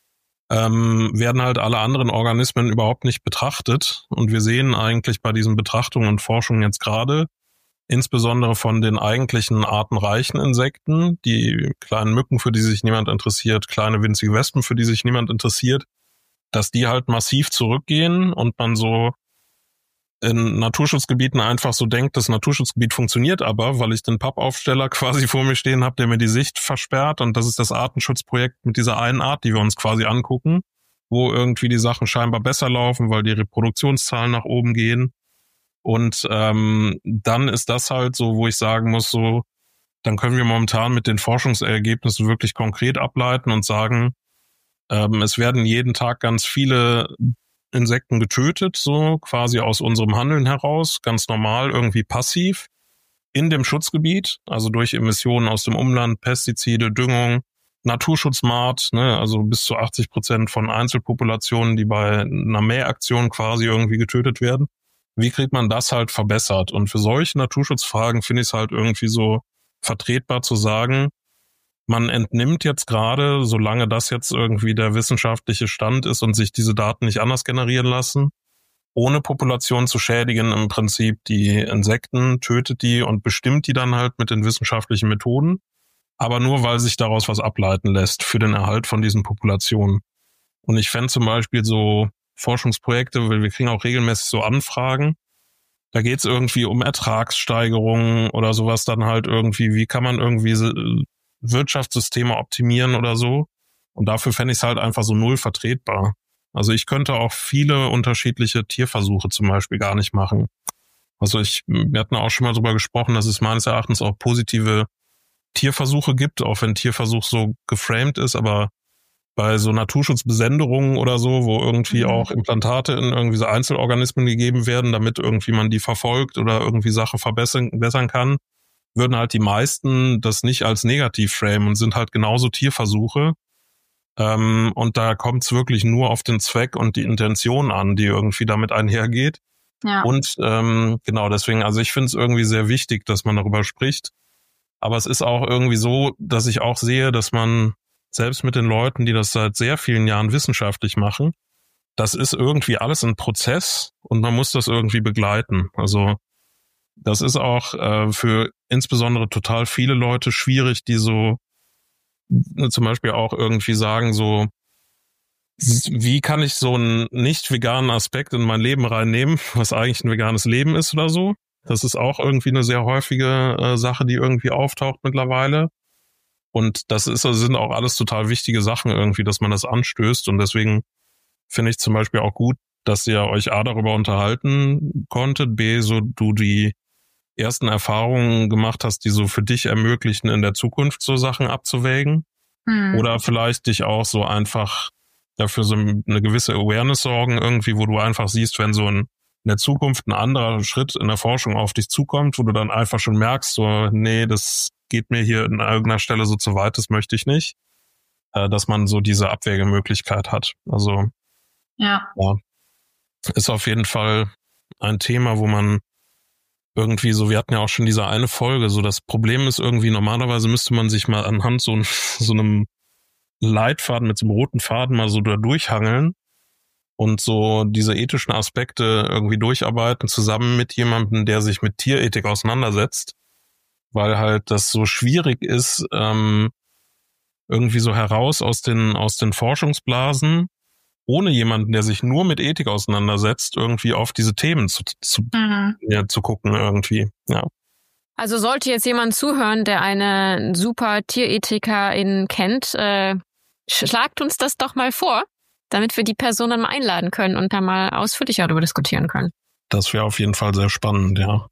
Ähm, werden halt alle anderen Organismen überhaupt nicht betrachtet. Und wir sehen eigentlich bei diesen Betrachtungen und Forschungen jetzt gerade, insbesondere von den eigentlichen artenreichen Insekten, die kleinen Mücken, für die sich niemand interessiert, kleine winzige Wespen, für die sich niemand interessiert, dass die halt massiv zurückgehen und man so in Naturschutzgebieten einfach so denkt, das Naturschutzgebiet funktioniert aber, weil ich den Pappaufsteller quasi vor mir stehen habe, der mir die Sicht versperrt und das ist das Artenschutzprojekt mit dieser einen Art, die wir uns quasi angucken, wo irgendwie die Sachen scheinbar besser laufen, weil die Reproduktionszahlen nach oben gehen und ähm, dann ist das halt so, wo ich sagen muss, so, dann können wir momentan mit den Forschungsergebnissen wirklich konkret ableiten und sagen, ähm, es werden jeden Tag ganz viele Insekten getötet, so quasi aus unserem Handeln heraus, ganz normal, irgendwie passiv, in dem Schutzgebiet, also durch Emissionen aus dem Umland, Pestizide, Düngung, Naturschutzmaat, ne, also bis zu achtzig Prozent von Einzelpopulationen, die bei einer Mähaktion quasi irgendwie getötet werden. Wie kriegt man das halt verbessert? Und für solche Naturschutzfragen finde ich es halt irgendwie so vertretbar zu sagen, man entnimmt jetzt gerade, solange das jetzt irgendwie der wissenschaftliche Stand ist und sich diese Daten nicht anders generieren lassen, ohne Population zu schädigen, im Prinzip die Insekten, tötet die und bestimmt die dann halt mit den wissenschaftlichen Methoden, aber nur, weil sich daraus was ableiten lässt für den Erhalt von diesen Populationen. Und ich fände zum Beispiel so Forschungsprojekte, weil wir kriegen auch regelmäßig so Anfragen, da geht es irgendwie um Ertragssteigerungen oder sowas dann halt irgendwie, wie kann man irgendwie Wirtschaftssysteme optimieren oder so. Und dafür fände ich es halt einfach so null vertretbar. Also ich könnte auch viele unterschiedliche Tierversuche zum Beispiel gar nicht machen. Also ich, wir hatten auch schon mal drüber gesprochen, dass es meines Erachtens auch positive Tierversuche gibt, auch wenn Tierversuch so geframed ist, aber bei so Naturschutzbesenderungen oder so, wo irgendwie mhm. auch Implantate in irgendwie so Einzelorganismen gegeben werden, damit irgendwie man die verfolgt oder irgendwie Sachen verbessern, verbessern kann, würden halt die meisten das nicht als negativ framen und sind halt genauso Tierversuche. Ähm, und da kommt es wirklich nur auf den Zweck und die Intention an, die irgendwie damit einhergeht. Ja. Und ähm, genau deswegen, also ich finde es irgendwie sehr wichtig, dass man darüber spricht. Aber es ist auch irgendwie so, dass ich auch sehe, dass man selbst mit den Leuten, die das seit sehr vielen Jahren wissenschaftlich machen, das ist irgendwie alles ein Prozess und man muss das irgendwie begleiten. Also das ist auch äh, für insbesondere total viele Leute schwierig, die so äh, zum Beispiel auch irgendwie sagen, so wie kann ich so einen nicht veganen Aspekt in mein Leben reinnehmen, was eigentlich ein veganes Leben ist oder so. Das ist auch irgendwie eine sehr häufige äh, Sache, die irgendwie auftaucht mittlerweile. Und das ist, also sind auch alles total wichtige Sachen irgendwie, dass man das anstößt. Und deswegen finde ich zum Beispiel auch gut, dass ihr euch A, darüber unterhalten konntet, B, so du die ersten Erfahrungen gemacht hast, die so für dich ermöglichen, in der Zukunft so Sachen abzuwägen. Mhm. Oder vielleicht dich auch so einfach dafür so eine gewisse Awareness sorgen irgendwie, wo du einfach siehst, wenn so ein in der Zukunft ein anderer Schritt in der Forschung auf dich zukommt, wo du dann einfach schon merkst, so, nee, das geht mir hier an irgendeiner Stelle so zu weit, das möchte ich nicht, äh, dass man so diese Abwägemöglichkeit hat. Also, ja. ja, ist auf jeden Fall ein Thema, wo man irgendwie so, wir hatten ja auch schon diese eine Folge, so das Problem ist irgendwie, normalerweise müsste man sich mal anhand so, so einem Leitfaden mit so einem roten Faden mal so da durchhangeln und so diese ethischen Aspekte irgendwie durcharbeiten, zusammen mit jemandem, der sich mit Tierethik auseinandersetzt, weil halt das so schwierig ist, ähm, irgendwie so heraus aus den aus den Forschungsblasen, ohne jemanden, der sich nur mit Ethik auseinandersetzt, irgendwie auf diese Themen zu, zu, mhm. ja, zu gucken irgendwie, ja. Also sollte jetzt jemand zuhören, der eine super Tierethikerin kennt, äh, schlagt uns das doch mal vor, damit wir die Person dann mal einladen können und da mal ausführlicher darüber diskutieren können. Das wäre auf jeden Fall sehr spannend, ja.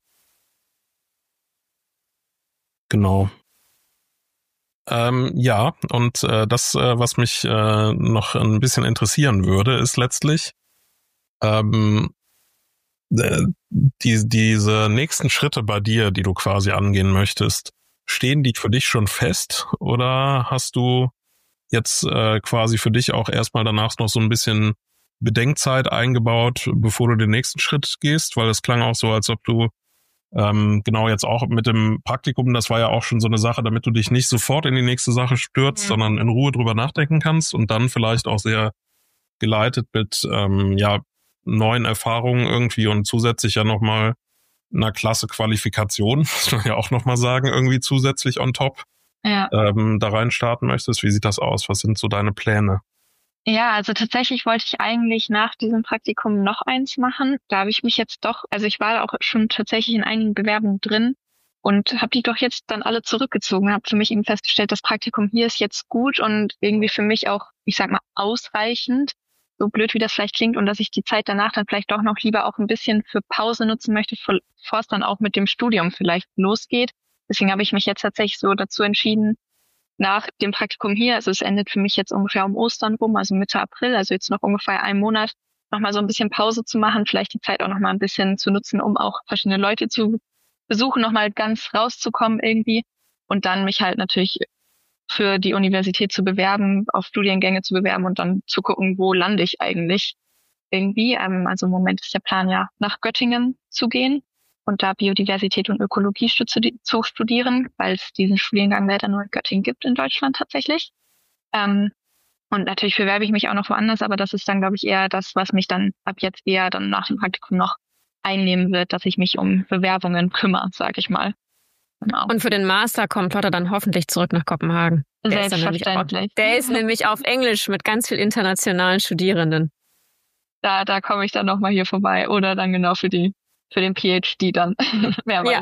Genau. Ähm, ja, und äh, das, äh, was mich äh, noch ein bisschen interessieren würde, ist letztlich ähm, äh, die, diese nächsten Schritte bei dir, die du quasi angehen möchtest, stehen die für dich schon fest oder hast du jetzt äh, quasi für dich auch erstmal danach noch so ein bisschen Bedenkzeit eingebaut, bevor du den nächsten Schritt gehst? Weil es klang auch so, als ob du ähm, genau jetzt auch mit dem Praktikum, das war ja auch schon so eine Sache, damit du dich nicht sofort in die nächste Sache stürzt, mhm. sondern in Ruhe drüber nachdenken kannst und dann vielleicht auch sehr geleitet mit ähm, ja neuen Erfahrungen irgendwie und zusätzlich ja nochmal einer Klasse Qualifikation, muss man ja auch nochmal sagen, irgendwie zusätzlich on top. Ja. Ähm, da rein starten möchtest. Wie sieht das aus? Was sind so deine Pläne? Ja, also tatsächlich wollte ich eigentlich nach diesem Praktikum noch eins machen. Da habe ich mich jetzt doch, also ich war auch schon tatsächlich in einigen Bewerbungen drin und habe die doch jetzt dann alle zurückgezogen. Habe für mich eben festgestellt, das Praktikum hier ist jetzt gut und irgendwie für mich auch, ich sag mal, ausreichend, so blöd wie das vielleicht klingt, und dass ich die Zeit danach dann vielleicht doch noch lieber auch ein bisschen für Pause nutzen möchte, bevor es dann auch mit dem Studium vielleicht losgeht. Deswegen habe ich mich jetzt tatsächlich so dazu entschieden, nach dem Praktikum hier, also es endet für mich jetzt ungefähr um Ostern rum, also Mitte April, also jetzt noch ungefähr einen Monat, nochmal so ein bisschen Pause zu machen, vielleicht die Zeit auch nochmal ein bisschen zu nutzen, um auch verschiedene Leute zu besuchen, nochmal ganz rauszukommen irgendwie und dann mich halt natürlich für die Universität zu bewerben, auf Studiengänge zu bewerben und dann zu gucken, wo lande ich eigentlich irgendwie. Also im Moment ist der Plan ja, nach Göttingen zu gehen. und da Biodiversität und Ökologie zu studieren, weil es diesen Studiengang leider nur in Göttingen gibt in Deutschland tatsächlich. Ähm, und natürlich bewerbe ich mich auch noch woanders, aber das ist dann, glaube ich, eher das, was mich dann ab jetzt eher dann nach dem Praktikum noch einnehmen wird, dass ich mich um Bewerbungen kümmere, sage ich mal. Genau. Und für den Master kommt Lotta dann hoffentlich zurück nach Kopenhagen. Der Selbstverständlich. Ist der ist nämlich auf Englisch mit ganz viel internationalen Studierenden. Da, da komme ich dann nochmal hier vorbei. Oder dann genau für die, für den PhD dann. Wer weiß.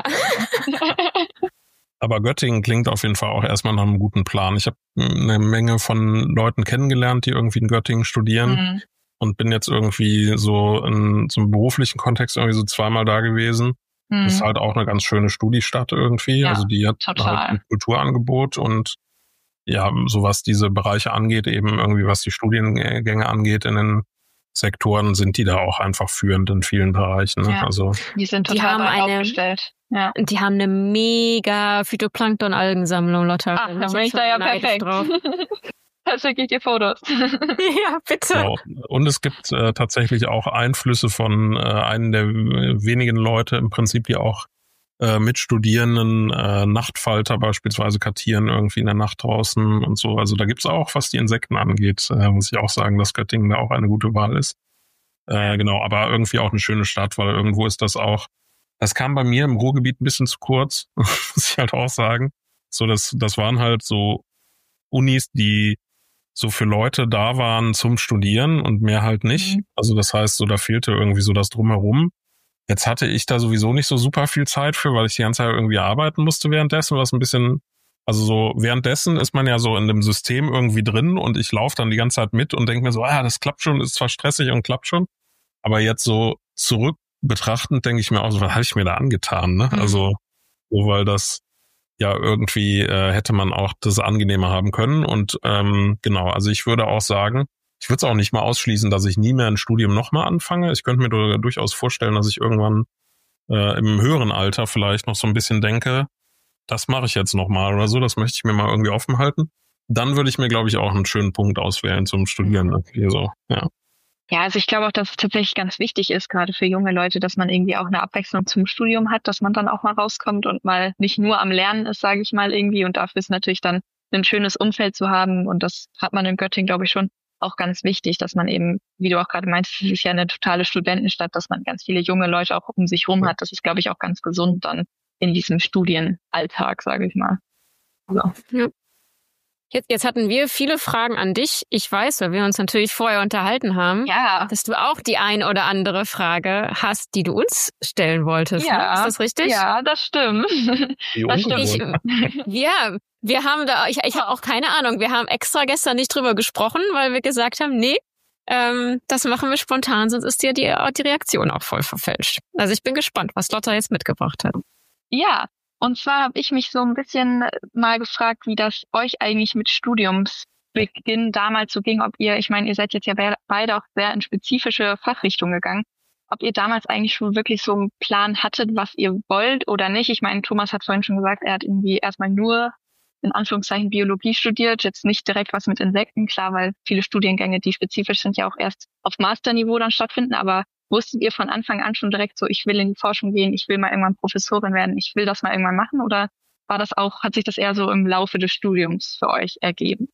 Ja. Aber Göttingen klingt auf jeden Fall auch erstmal nach einem guten Plan. Ich habe eine Menge von Leuten kennengelernt, die irgendwie in Göttingen studieren. Mhm. Und bin jetzt irgendwie so in zum beruflichen Kontext irgendwie so zweimal da gewesen. Mhm. Das ist halt auch eine ganz schöne Studiestadt irgendwie. Ja, also die hat total. Halt ein Kulturangebot und ja, so was diese Bereiche angeht, eben irgendwie was die Studiengänge angeht in den Sektoren, sind die da auch einfach führend in vielen Bereichen. Ne? Ja, also die sind total breit aufgestellt. Ja. Die haben eine mega Phytoplankton-Algensammlung, Lotta. Ach, dann bin ich da ja perfekt. Drauf. Da schicke ich dir Fotos. Ja, bitte. Genau. Und es gibt äh, tatsächlich auch Einflüsse von äh, einem der wenigen Leute im Prinzip, die auch äh, mit Studierenden äh, Nachtfalter beispielsweise kartieren irgendwie in der Nacht draußen und so. Also da gibt's auch, was die Insekten angeht, äh, muss ich auch sagen, dass Göttingen da auch eine gute Wahl ist. Äh, genau, aber irgendwie auch eine schöne Stadt, weil irgendwo ist das auch, das kam bei mir im Ruhrgebiet ein bisschen zu kurz, muss ich halt auch sagen. So, das, das waren halt so Unis, die so für Leute da waren zum Studieren und mehr halt nicht. Mhm. Also das heißt, so da fehlte irgendwie so das Drumherum. Jetzt hatte ich da sowieso nicht so super viel Zeit für, weil ich die ganze Zeit irgendwie arbeiten musste währenddessen, was ein bisschen, also so währenddessen ist man ja so in dem System irgendwie drin und ich laufe dann die ganze Zeit mit und denke mir so, ah, das klappt schon, ist zwar stressig und klappt schon, aber jetzt so zurück betrachtend denke ich mir auch so, was habe ich mir da angetan, ne? Mhm. Also, so weil das ja irgendwie äh, hätte man auch das angenehmer haben können und ähm, genau, also ich würde auch sagen, ich würde es auch nicht mal ausschließen, dass ich nie mehr ein Studium nochmal anfange. Ich könnte mir durchaus vorstellen, dass ich irgendwann äh, im höheren Alter vielleicht noch so ein bisschen denke, das mache ich jetzt nochmal oder so, das möchte ich mir mal irgendwie offen halten. Dann würde ich mir, glaube ich, auch einen schönen Punkt auswählen zum Studieren. Irgendwie so, ja. Ja, also ich glaube auch, dass es tatsächlich ganz wichtig ist, gerade für junge Leute, dass man irgendwie auch eine Abwechslung zum Studium hat, dass man dann auch mal rauskommt und mal nicht nur am Lernen ist, sage ich mal irgendwie. Und dafür ist natürlich dann ein schönes Umfeld zu haben. Und das hat man in Göttingen, glaube ich, schon auch ganz wichtig, dass man eben, wie du auch gerade meinst, es ist ja eine totale Studentenstadt, dass man ganz viele junge Leute auch um sich rum hat. Das ist, glaube ich, auch ganz gesund dann in diesem Studienalltag, sage ich mal. So. Ja. Jetzt, jetzt hatten wir viele Fragen an dich. Ich weiß, weil wir uns natürlich vorher unterhalten haben, ja. dass du auch die ein oder andere Frage hast, die du uns stellen wolltest. Ja. Ne? Ist das richtig? Ja, das stimmt. Das stimmt. Ich, ja, wir haben da, ich, ich habe auch keine Ahnung, wir haben extra gestern nicht drüber gesprochen, weil wir gesagt haben, nee, ähm, das machen wir spontan, sonst ist dir die, die Reaktion auch voll verfälscht. Also ich bin gespannt, was Lotta jetzt mitgebracht hat. Ja. Und zwar habe ich mich so ein bisschen mal gefragt, wie das euch eigentlich mit Studiumsbeginn damals so ging. Ob ihr, ich meine, ihr seid jetzt ja beide auch sehr in spezifische Fachrichtungen gegangen. Ob ihr damals eigentlich schon wirklich so einen Plan hattet, was ihr wollt oder nicht. Ich meine, Thomas hat vorhin schon gesagt, er hat irgendwie erstmal nur in Anführungszeichen Biologie studiert, jetzt nicht direkt was mit Insekten. Klar, weil viele Studiengänge, die spezifisch sind, ja auch erst auf Masterniveau dann stattfinden, aber wusstet ihr von Anfang an schon direkt so, ich will in die Forschung gehen, ich will mal irgendwann Professorin werden, ich will das mal irgendwann machen? Oder war das auch, hat sich das eher so im Laufe des Studiums für euch ergeben?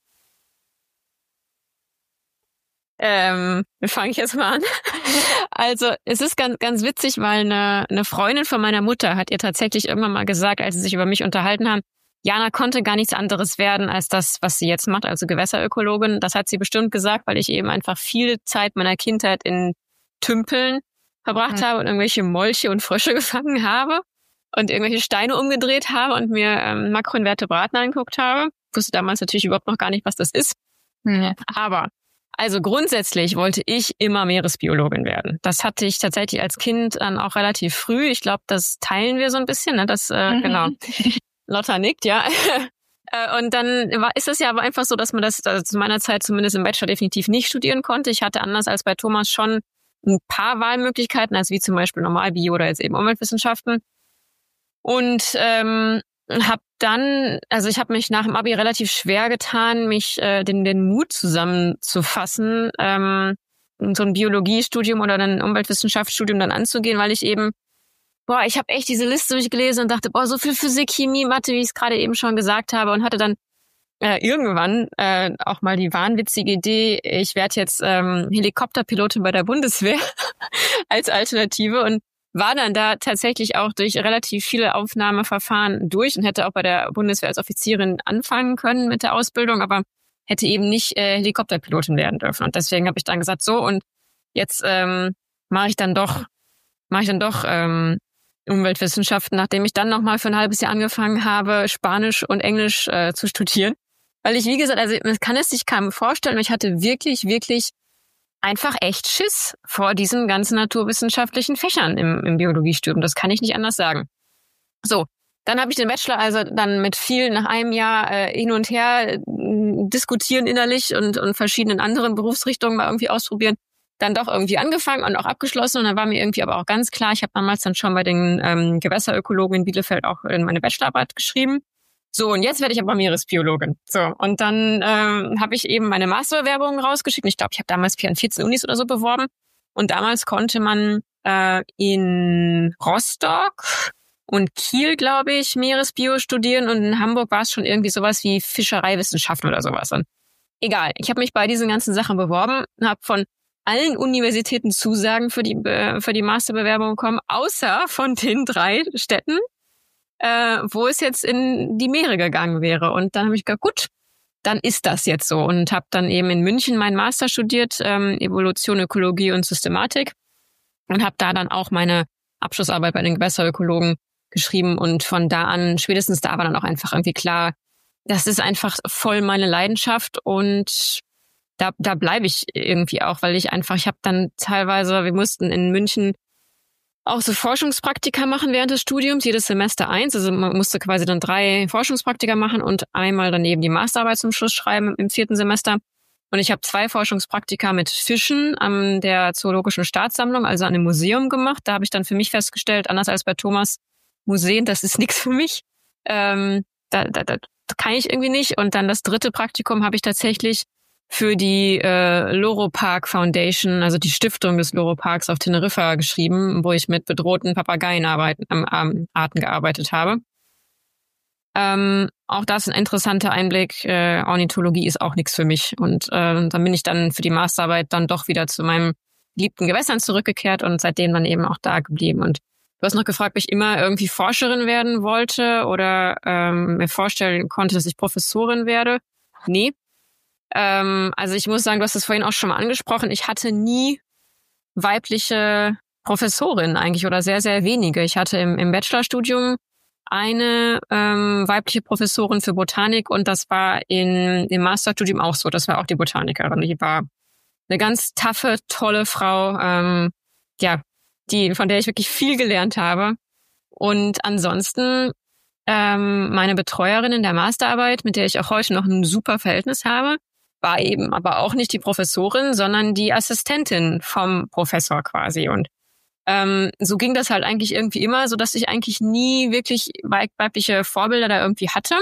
Ähm, wir fangen jetzt mal an. Also es ist ganz, ganz witzig, weil eine, eine Freundin von meiner Mutter hat ihr tatsächlich irgendwann mal gesagt, als sie sich über mich unterhalten haben, Jana konnte gar nichts anderes werden als das, was sie jetzt macht, also Gewässerökologin. Das hat sie bestimmt gesagt, weil ich eben einfach viel Zeit meiner Kindheit in Tümpeln verbracht mhm. habe und irgendwelche Molche und Frösche gefangen habe und irgendwelche Steine umgedreht habe und mir ähm, Makroinvertebraten angeguckt habe. Ich wusste damals natürlich überhaupt noch gar nicht, was das ist. Mhm. Aber also grundsätzlich wollte ich immer Meeresbiologin werden. Das hatte ich tatsächlich als Kind dann auch relativ früh. Ich glaube, das teilen wir so ein bisschen. Ne? Das äh, mhm. genau. Lotta nickt, ja. Und dann war, ist es ja aber einfach so, dass man das also zu meiner Zeit zumindest im Bachelor definitiv nicht studieren konnte. Ich hatte anders als bei Thomas schon ein paar Wahlmöglichkeiten, als wie zum Beispiel Normalbio oder jetzt eben Umweltwissenschaften. Und ähm, habe dann, also ich habe mich nach dem Abi relativ schwer getan, mich äh, den, den Mut zusammenzufassen, ähm, so ein Biologiestudium oder ein Umweltwissenschaftsstudium dann anzugehen, weil ich eben boah, ich habe echt diese Liste durchgelesen und dachte, boah, so viel Physik, Chemie, Mathe, wie ich es gerade eben schon gesagt habe, und hatte dann äh, irgendwann äh, auch mal die wahnwitzige Idee, ich werde jetzt ähm, Helikopterpilotin bei der Bundeswehr als Alternative, und war dann da tatsächlich auch durch relativ viele Aufnahmeverfahren durch und hätte auch bei der Bundeswehr als Offizierin anfangen können mit der Ausbildung, aber hätte eben nicht äh, Helikopterpilotin werden dürfen. Und deswegen habe ich dann gesagt, so, und jetzt ähm, mache ich dann doch, mache ich dann doch ähm, Umweltwissenschaften, nachdem ich dann nochmal für ein halbes Jahr angefangen habe, Spanisch und Englisch äh, zu studieren. Weil ich, wie gesagt, also man kann es sich kaum vorstellen, ich hatte wirklich, wirklich einfach echt Schiss vor diesen ganzen naturwissenschaftlichen Fächern im, im Biologiestudium. Das kann ich nicht anders sagen. So, dann habe ich den Bachelor also dann mit viel nach einem Jahr äh, hin und her äh, diskutieren innerlich und, und verschiedenen anderen Berufsrichtungen mal irgendwie ausprobieren, dann doch irgendwie angefangen und auch abgeschlossen. Und dann war mir irgendwie aber auch ganz klar, ich habe damals dann schon bei den ähm, Gewässerökologen in Bielefeld auch in meine Bachelorarbeit geschrieben. So, und jetzt werde ich aber Meeresbiologin. So, und dann ähm, habe ich eben meine Masterbewerbung rausgeschickt. Ich glaube, ich habe damals an vierzehn Unis oder so beworben. Und damals konnte man äh, in Rostock und Kiel, glaube ich, Meeresbio studieren. Und in Hamburg war es schon irgendwie sowas wie Fischereiwissenschaften oder sowas. Und egal, ich habe mich bei diesen ganzen Sachen beworben, habe von allen Universitäten Zusagen für die äh, für die Masterbewerbung bekommen, außer von den drei Städten, äh, wo es jetzt in die Meere gegangen wäre. Und dann habe ich gedacht, gut, dann ist das jetzt so. Und habe dann eben in München meinen Master studiert, ähm, Evolution, Ökologie und Systematik. Und habe da dann auch meine Abschlussarbeit bei den Gewässerökologen geschrieben. Und von da an, spätestens da war dann auch einfach irgendwie klar, das ist einfach voll meine Leidenschaft. Und da da bleibe ich irgendwie auch, weil ich einfach, ich habe dann teilweise, wir mussten in München auch so Forschungspraktika machen während des Studiums, jedes Semester eins. Also man musste quasi dann drei Forschungspraktika machen und einmal dann eben die Masterarbeit zum Schluss schreiben im vierten Semester. Und ich habe zwei Forschungspraktika mit Fischen an der Zoologischen Staatssammlung, also an einem Museum gemacht. Da habe ich dann für mich festgestellt, anders als bei Thomas, Museen, das ist nichts für mich. Ähm, da, da, da kann ich irgendwie nicht. Und dann das dritte Praktikum habe ich tatsächlich für die äh, Loro Park Foundation, also die Stiftung des Loro Parks auf Teneriffa geschrieben, wo ich mit bedrohten Papageienarten ähm, Arten gearbeitet habe. Ähm, auch das ein interessanter Einblick. Äh, Ornithologie ist auch nichts für mich. Und äh, dann bin ich dann für die Masterarbeit dann doch wieder zu meinem geliebten Gewässern zurückgekehrt und seitdem dann eben auch da geblieben. Und du hast noch gefragt, ob ich immer irgendwie Forscherin werden wollte oder ähm, mir vorstellen konnte, dass ich Professorin werde. Nee. Ähm, also ich muss sagen, du hast es vorhin auch schon mal angesprochen, ich hatte nie weibliche Professorinnen eigentlich oder sehr, sehr wenige. Ich hatte im, im Bachelorstudium eine ähm, weibliche Professorin für Botanik und das war in, im Masterstudium auch so. Das war auch die Botanikerin. Die war eine ganz taffe, tolle Frau, ähm, ja, die, von der ich wirklich viel gelernt habe. Und ansonsten ähm, meine Betreuerin in der Masterarbeit, mit der ich auch heute noch ein super Verhältnis habe, war eben aber auch nicht die Professorin, sondern die Assistentin vom Professor quasi. Und ähm, so ging das halt eigentlich irgendwie immer, so dass ich eigentlich nie wirklich weibliche Vorbilder da irgendwie hatte.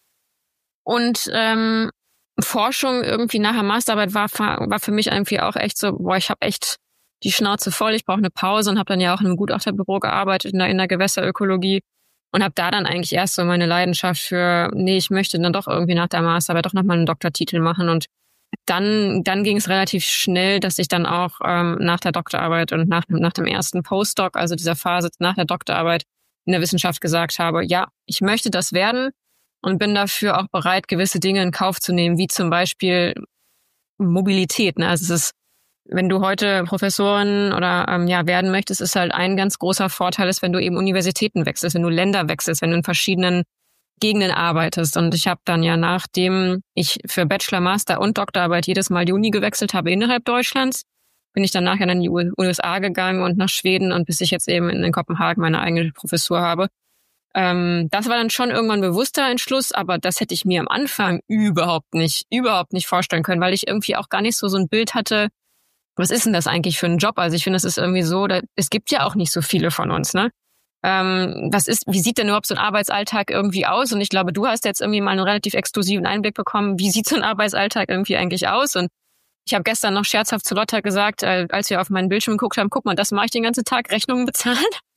Und ähm, Forschung irgendwie nach der Masterarbeit war, war für mich irgendwie auch echt so, boah, ich habe echt die Schnauze voll, ich brauche eine Pause und habe dann ja auch in einem Gutachterbüro gearbeitet in der, in der Gewässerökologie und habe da dann eigentlich erst so meine Leidenschaft für, nee, ich möchte dann doch irgendwie nach der Masterarbeit doch nochmal einen Doktortitel machen und dann dann ging es relativ schnell, dass ich dann auch ähm, nach der Doktorarbeit und nach, nach dem ersten Postdoc, also dieser Phase nach der Doktorarbeit in der Wissenschaft gesagt habe, ja, ich möchte das werden und bin dafür auch bereit, gewisse Dinge in Kauf zu nehmen, wie zum Beispiel Mobilität. Ne? Also es ist, wenn du heute Professorin oder ähm, ja werden möchtest, ist halt ein ganz großer Vorteil, ist, wenn du eben Universitäten wechselst, wenn du Länder wechselst, wenn du in verschiedenen Gegenden arbeitest. Und ich habe dann ja, nachdem ich für Bachelor, Master und Doktorarbeit jedes Mal die Uni gewechselt habe innerhalb Deutschlands, bin ich dann nachher in die U S A gegangen und nach Schweden und bis ich jetzt eben in Kopenhagen meine eigene Professur habe. Ähm, das war dann schon irgendwann ein bewusster Entschluss, aber das hätte ich mir am Anfang überhaupt nicht, überhaupt nicht vorstellen können, weil ich irgendwie auch gar nicht so so ein Bild hatte, was ist denn das eigentlich für ein Job? Also ich finde, es ist irgendwie so, da, es gibt ja auch nicht so viele von uns, ne? Ähm, was ist, wie sieht denn überhaupt so ein Arbeitsalltag irgendwie aus? Und ich glaube, du hast jetzt irgendwie mal einen relativ exklusiven Einblick bekommen, wie sieht so ein Arbeitsalltag irgendwie eigentlich aus? Und ich habe gestern noch scherzhaft zu Lotta gesagt, äh, als wir auf meinen Bildschirm geguckt haben, guck mal, das mache ich den ganzen Tag, Rechnungen bezahlen.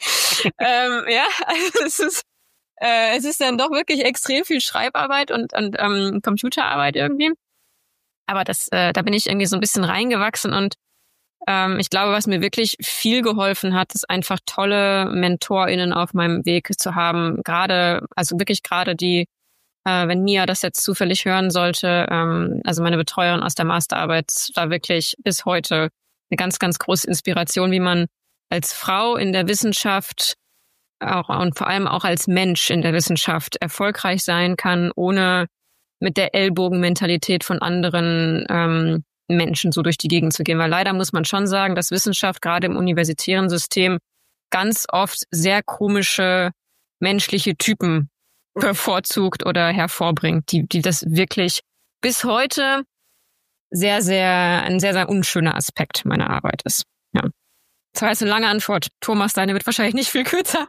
ähm, ja, also es ist, äh, es ist dann doch wirklich extrem viel Schreibarbeit und, und ähm, Computerarbeit irgendwie. Aber das, äh, da bin ich irgendwie so ein bisschen reingewachsen und ähm, ich glaube, was mir wirklich viel geholfen hat, ist einfach tolle MentorInnen auf meinem Weg zu haben. Gerade, also wirklich gerade die, äh, wenn Mia das jetzt zufällig hören sollte, ähm, also meine Betreuerin aus der Masterarbeit war wirklich bis heute eine ganz, ganz große Inspiration, wie man als Frau in der Wissenschaft auch und vor allem auch als Mensch in der Wissenschaft erfolgreich sein kann, ohne mit der Ellbogenmentalität von anderen ähm, Menschen so durch die Gegend zu gehen. Weil leider muss man schon sagen, dass Wissenschaft gerade im universitären System ganz oft sehr komische menschliche Typen bevorzugt oder hervorbringt, die, die das wirklich bis heute sehr, sehr, ein sehr, sehr unschöner Aspekt meiner Arbeit ist. Ja. Das war jetzt eine lange Antwort. Thomas, deine wird wahrscheinlich nicht viel kürzer.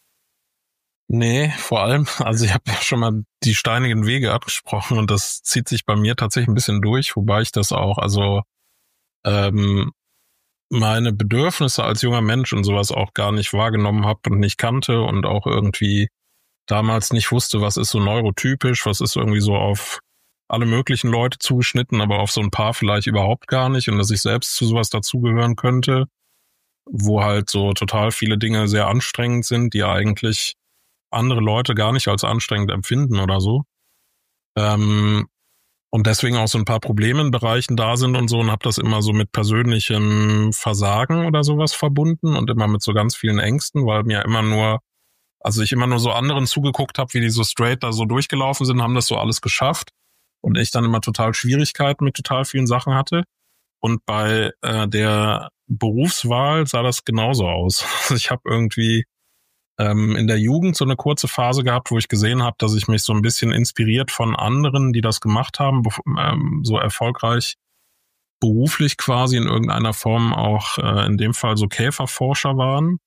Nee, vor allem, also ich habe ja schon mal die steinigen Wege abgesprochen und das zieht sich bei mir tatsächlich ein bisschen durch, wobei ich das auch, also ähm, meine Bedürfnisse als junger Mensch und sowas auch gar nicht wahrgenommen habe und nicht kannte und auch irgendwie damals nicht wusste, was ist so neurotypisch, was ist irgendwie so auf alle möglichen Leute zugeschnitten, aber auf so ein paar vielleicht überhaupt gar nicht und dass ich selbst zu sowas dazugehören könnte, wo halt so total viele Dinge sehr anstrengend sind, die eigentlich andere Leute gar nicht als anstrengend empfinden oder so. Ähm, und deswegen auch so ein paar Probleme in Bereichen da sind und so und habe das immer so mit persönlichem Versagen oder sowas verbunden und immer mit so ganz vielen Ängsten, weil mir immer nur, also ich immer nur so anderen zugeguckt habe, wie die so straight da so durchgelaufen sind, haben das so alles geschafft und ich dann immer total Schwierigkeiten mit total vielen Sachen hatte. Und bei äh, der Berufswahl sah das genauso aus. Ich habe irgendwie in der Jugend so eine kurze Phase gehabt, wo ich gesehen habe, dass ich mich so ein bisschen inspiriert von anderen, die das gemacht haben, so erfolgreich beruflich quasi in irgendeiner Form auch in dem Fall so Käferforscher waren.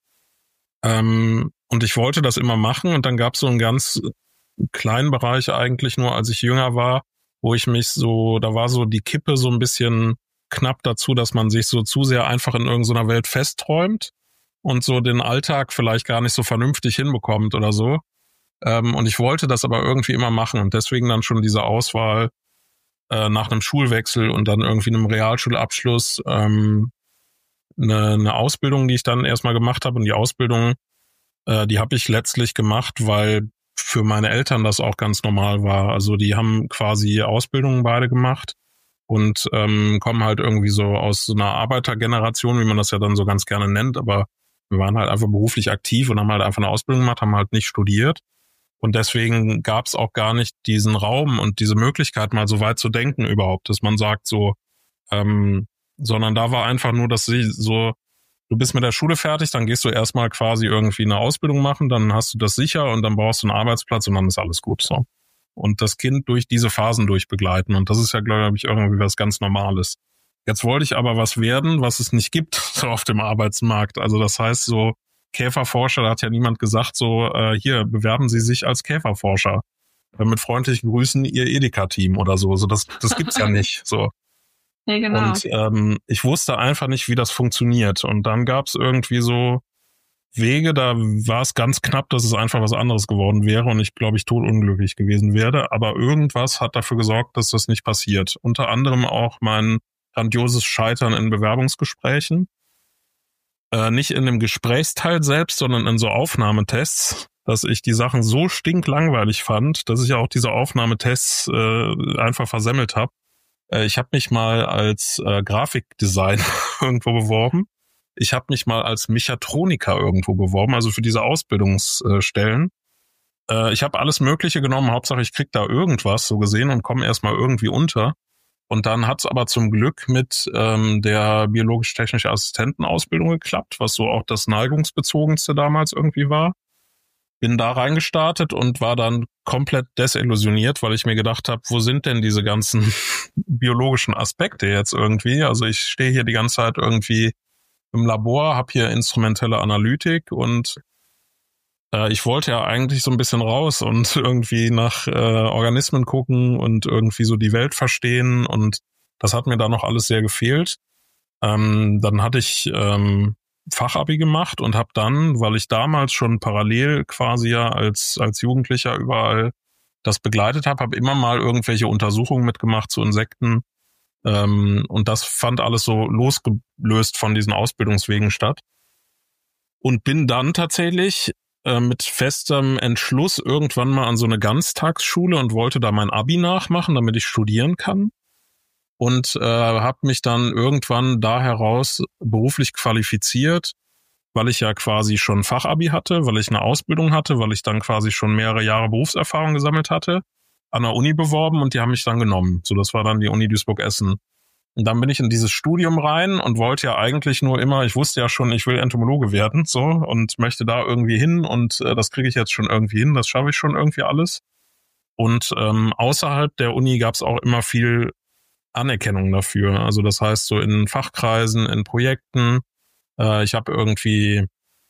Und ich wollte das immer machen und dann gab es so einen ganz kleinen Bereich eigentlich nur, als ich jünger war, wo ich mich so, da war so die Kippe so ein bisschen knapp dazu, dass man sich so zu sehr einfach in irgendeiner Welt festträumt und so den Alltag vielleicht gar nicht so vernünftig hinbekommt oder so. Ähm, und ich wollte das aber irgendwie immer machen und deswegen dann schon diese Auswahl äh, nach einem Schulwechsel und dann irgendwie einem Realschulabschluss, ähm, eine, eine Ausbildung, die ich dann erstmal gemacht habe. Und die Ausbildung, äh, die habe ich letztlich gemacht, weil für meine Eltern das auch ganz normal war. Also die haben quasi Ausbildungen beide gemacht und ähm, kommen halt irgendwie so aus so einer Arbeitergeneration, wie man das ja dann so ganz gerne nennt, aber wir waren halt einfach beruflich aktiv und haben halt einfach eine Ausbildung gemacht, haben halt nicht studiert. Und deswegen gab es auch gar nicht diesen Raum und diese Möglichkeit, mal so weit zu denken überhaupt, dass man sagt so, ähm, sondern da war einfach nur, dass sie so, du bist mit der Schule fertig, dann gehst du erstmal quasi irgendwie eine Ausbildung machen, dann hast du das sicher und dann brauchst du einen Arbeitsplatz und dann ist alles gut so. Und das Kind durch diese Phasen durchbegleiten. Und das ist ja, glaube ich, irgendwie was ganz Normales. Jetzt wollte ich aber was werden, was es nicht gibt so auf dem Arbeitsmarkt. Also das heißt so, Käferforscher, da hat ja niemand gesagt so, äh, hier, bewerben Sie sich als Käferforscher. Äh, mit freundlichen Grüßen, Ihr Edeka-Team oder so. So das, das gibt's ja nicht. So. Ja, genau. Und ähm, ich wusste einfach nicht, wie das funktioniert. Und dann gab's irgendwie so Wege, da war es ganz knapp, dass es einfach was anderes geworden wäre und ich glaube, ich todunglücklich gewesen wäre. Aber irgendwas hat dafür gesorgt, dass das nicht passiert. Unter anderem auch mein grandioses Scheitern in Bewerbungsgesprächen. Äh, nicht in dem Gesprächsteil selbst, sondern in so Aufnahmetests, dass ich die Sachen so stinklangweilig fand, dass ich auch diese Aufnahmetests äh, einfach versemmelt habe. Äh, ich habe mich mal als äh, Grafikdesigner irgendwo beworben. Ich habe mich mal als Mechatroniker irgendwo beworben, also für diese Ausbildungsstellen. Äh, ich habe alles Mögliche genommen, Hauptsache ich krieg da irgendwas so gesehen und komme erstmal irgendwie unter. Und dann hat's aber zum Glück mit ähm, der biologisch-technische Assistentenausbildung geklappt, was so auch das neigungsbezogenste damals irgendwie war. Bin da reingestartet und war dann komplett desillusioniert, weil ich mir gedacht habe, wo sind denn diese ganzen biologischen Aspekte jetzt irgendwie? Also ich stehe hier die ganze Zeit irgendwie im Labor, habe hier instrumentelle Analytik und äh, ich wollte ja eigentlich so ein bisschen raus und irgendwie nach äh, Organismen gucken und irgendwie so die Welt verstehen und das hat mir da noch alles sehr gefehlt. Ähm, dann hatte ich ähm, Fachabi gemacht und habe dann, weil ich damals schon parallel quasi ja als als Jugendlicher überall das begleitet habe, habe immer mal irgendwelche Untersuchungen mitgemacht zu Insekten. Ähm, und das fand alles so losgelöst von diesen Ausbildungswegen statt. Und bin dann tatsächlich äh, mit festem Entschluss irgendwann mal an so eine Ganztagsschule und wollte da mein Abi nachmachen, damit ich studieren kann. Und äh, habe mich dann irgendwann da heraus beruflich qualifiziert, weil ich ja quasi schon Fachabi hatte, weil ich eine Ausbildung hatte, weil ich dann quasi schon mehrere Jahre Berufserfahrung gesammelt hatte, an der Uni beworben und die haben mich dann genommen. So, das war dann die Uni Duisburg-Essen. Und dann bin ich in dieses Studium rein und wollte ja eigentlich nur immer, ich wusste ja schon, ich will Entomologe werden, so, und möchte da irgendwie hin und äh, das kriege ich jetzt schon irgendwie hin, das schaffe ich schon irgendwie alles. Und ähm, außerhalb der Uni gab es auch immer viel Anerkennung dafür. Also das heißt so in Fachkreisen, in Projekten. Äh, ich habe irgendwie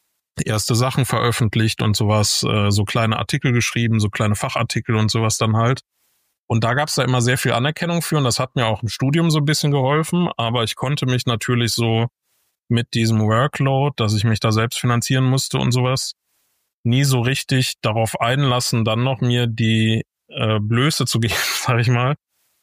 erste Sachen veröffentlicht und sowas, äh, so kleine Artikel geschrieben, so kleine Fachartikel und sowas dann halt. Und da gab es da immer sehr viel Anerkennung für und das hat mir auch im Studium so ein bisschen geholfen. Aber ich konnte mich natürlich so mit diesem Workload, dass ich mich da selbst finanzieren musste und sowas, nie so richtig darauf einlassen, dann noch mir die äh, Blöße zu geben, sag ich mal,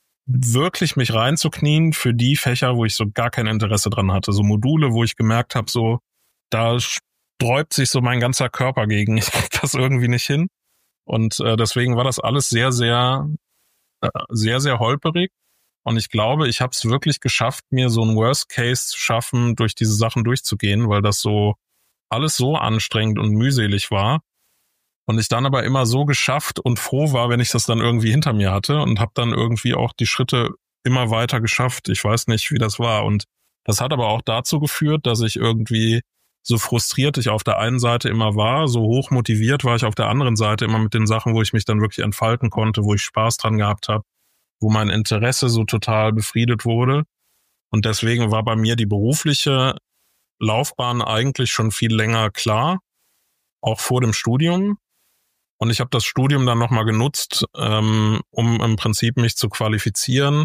wirklich mich reinzuknien für die Fächer, wo ich so gar kein Interesse dran hatte. So Module, wo ich gemerkt habe, so da sträubt sich so mein ganzer Körper gegen. Ich krieg das irgendwie nicht hin. Und äh, deswegen war das alles sehr, sehr, äh, sehr, sehr holperig. Und ich glaube, ich habe es wirklich geschafft, mir so ein Worst Case zu schaffen, durch diese Sachen durchzugehen, weil das so alles so anstrengend und mühselig war. Und ich dann aber immer so geschafft und froh war, wenn ich das dann irgendwie hinter mir hatte und habe dann irgendwie auch die Schritte immer weiter geschafft. Ich weiß nicht, wie das war. Und das hat aber auch dazu geführt, dass ich irgendwie, so frustriert ich auf der einen Seite immer war, so hoch motiviert war ich auf der anderen Seite immer mit den Sachen, wo ich mich dann wirklich entfalten konnte, wo ich Spaß dran gehabt habe, wo mein Interesse so total befriedet wurde. Und deswegen war bei mir die berufliche Laufbahn eigentlich schon viel länger klar, auch vor dem Studium. Und ich habe das Studium dann nochmal genutzt, ähm, um im Prinzip mich zu qualifizieren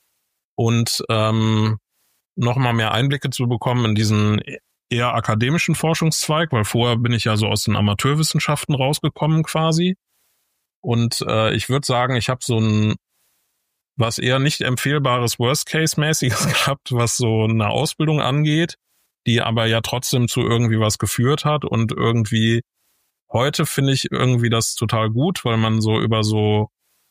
und ähm, nochmal mehr Einblicke zu bekommen in diesen eher akademischen Forschungszweig, weil vorher bin ich ja so aus den Amateurwissenschaften rausgekommen quasi. Und äh, ich würde sagen, ich habe so ein was eher nicht empfehlbares Worst-Case-mäßiges gehabt, was so eine Ausbildung angeht, die aber ja trotzdem zu irgendwie was geführt hat und irgendwie heute finde ich irgendwie das total gut, weil man so über so,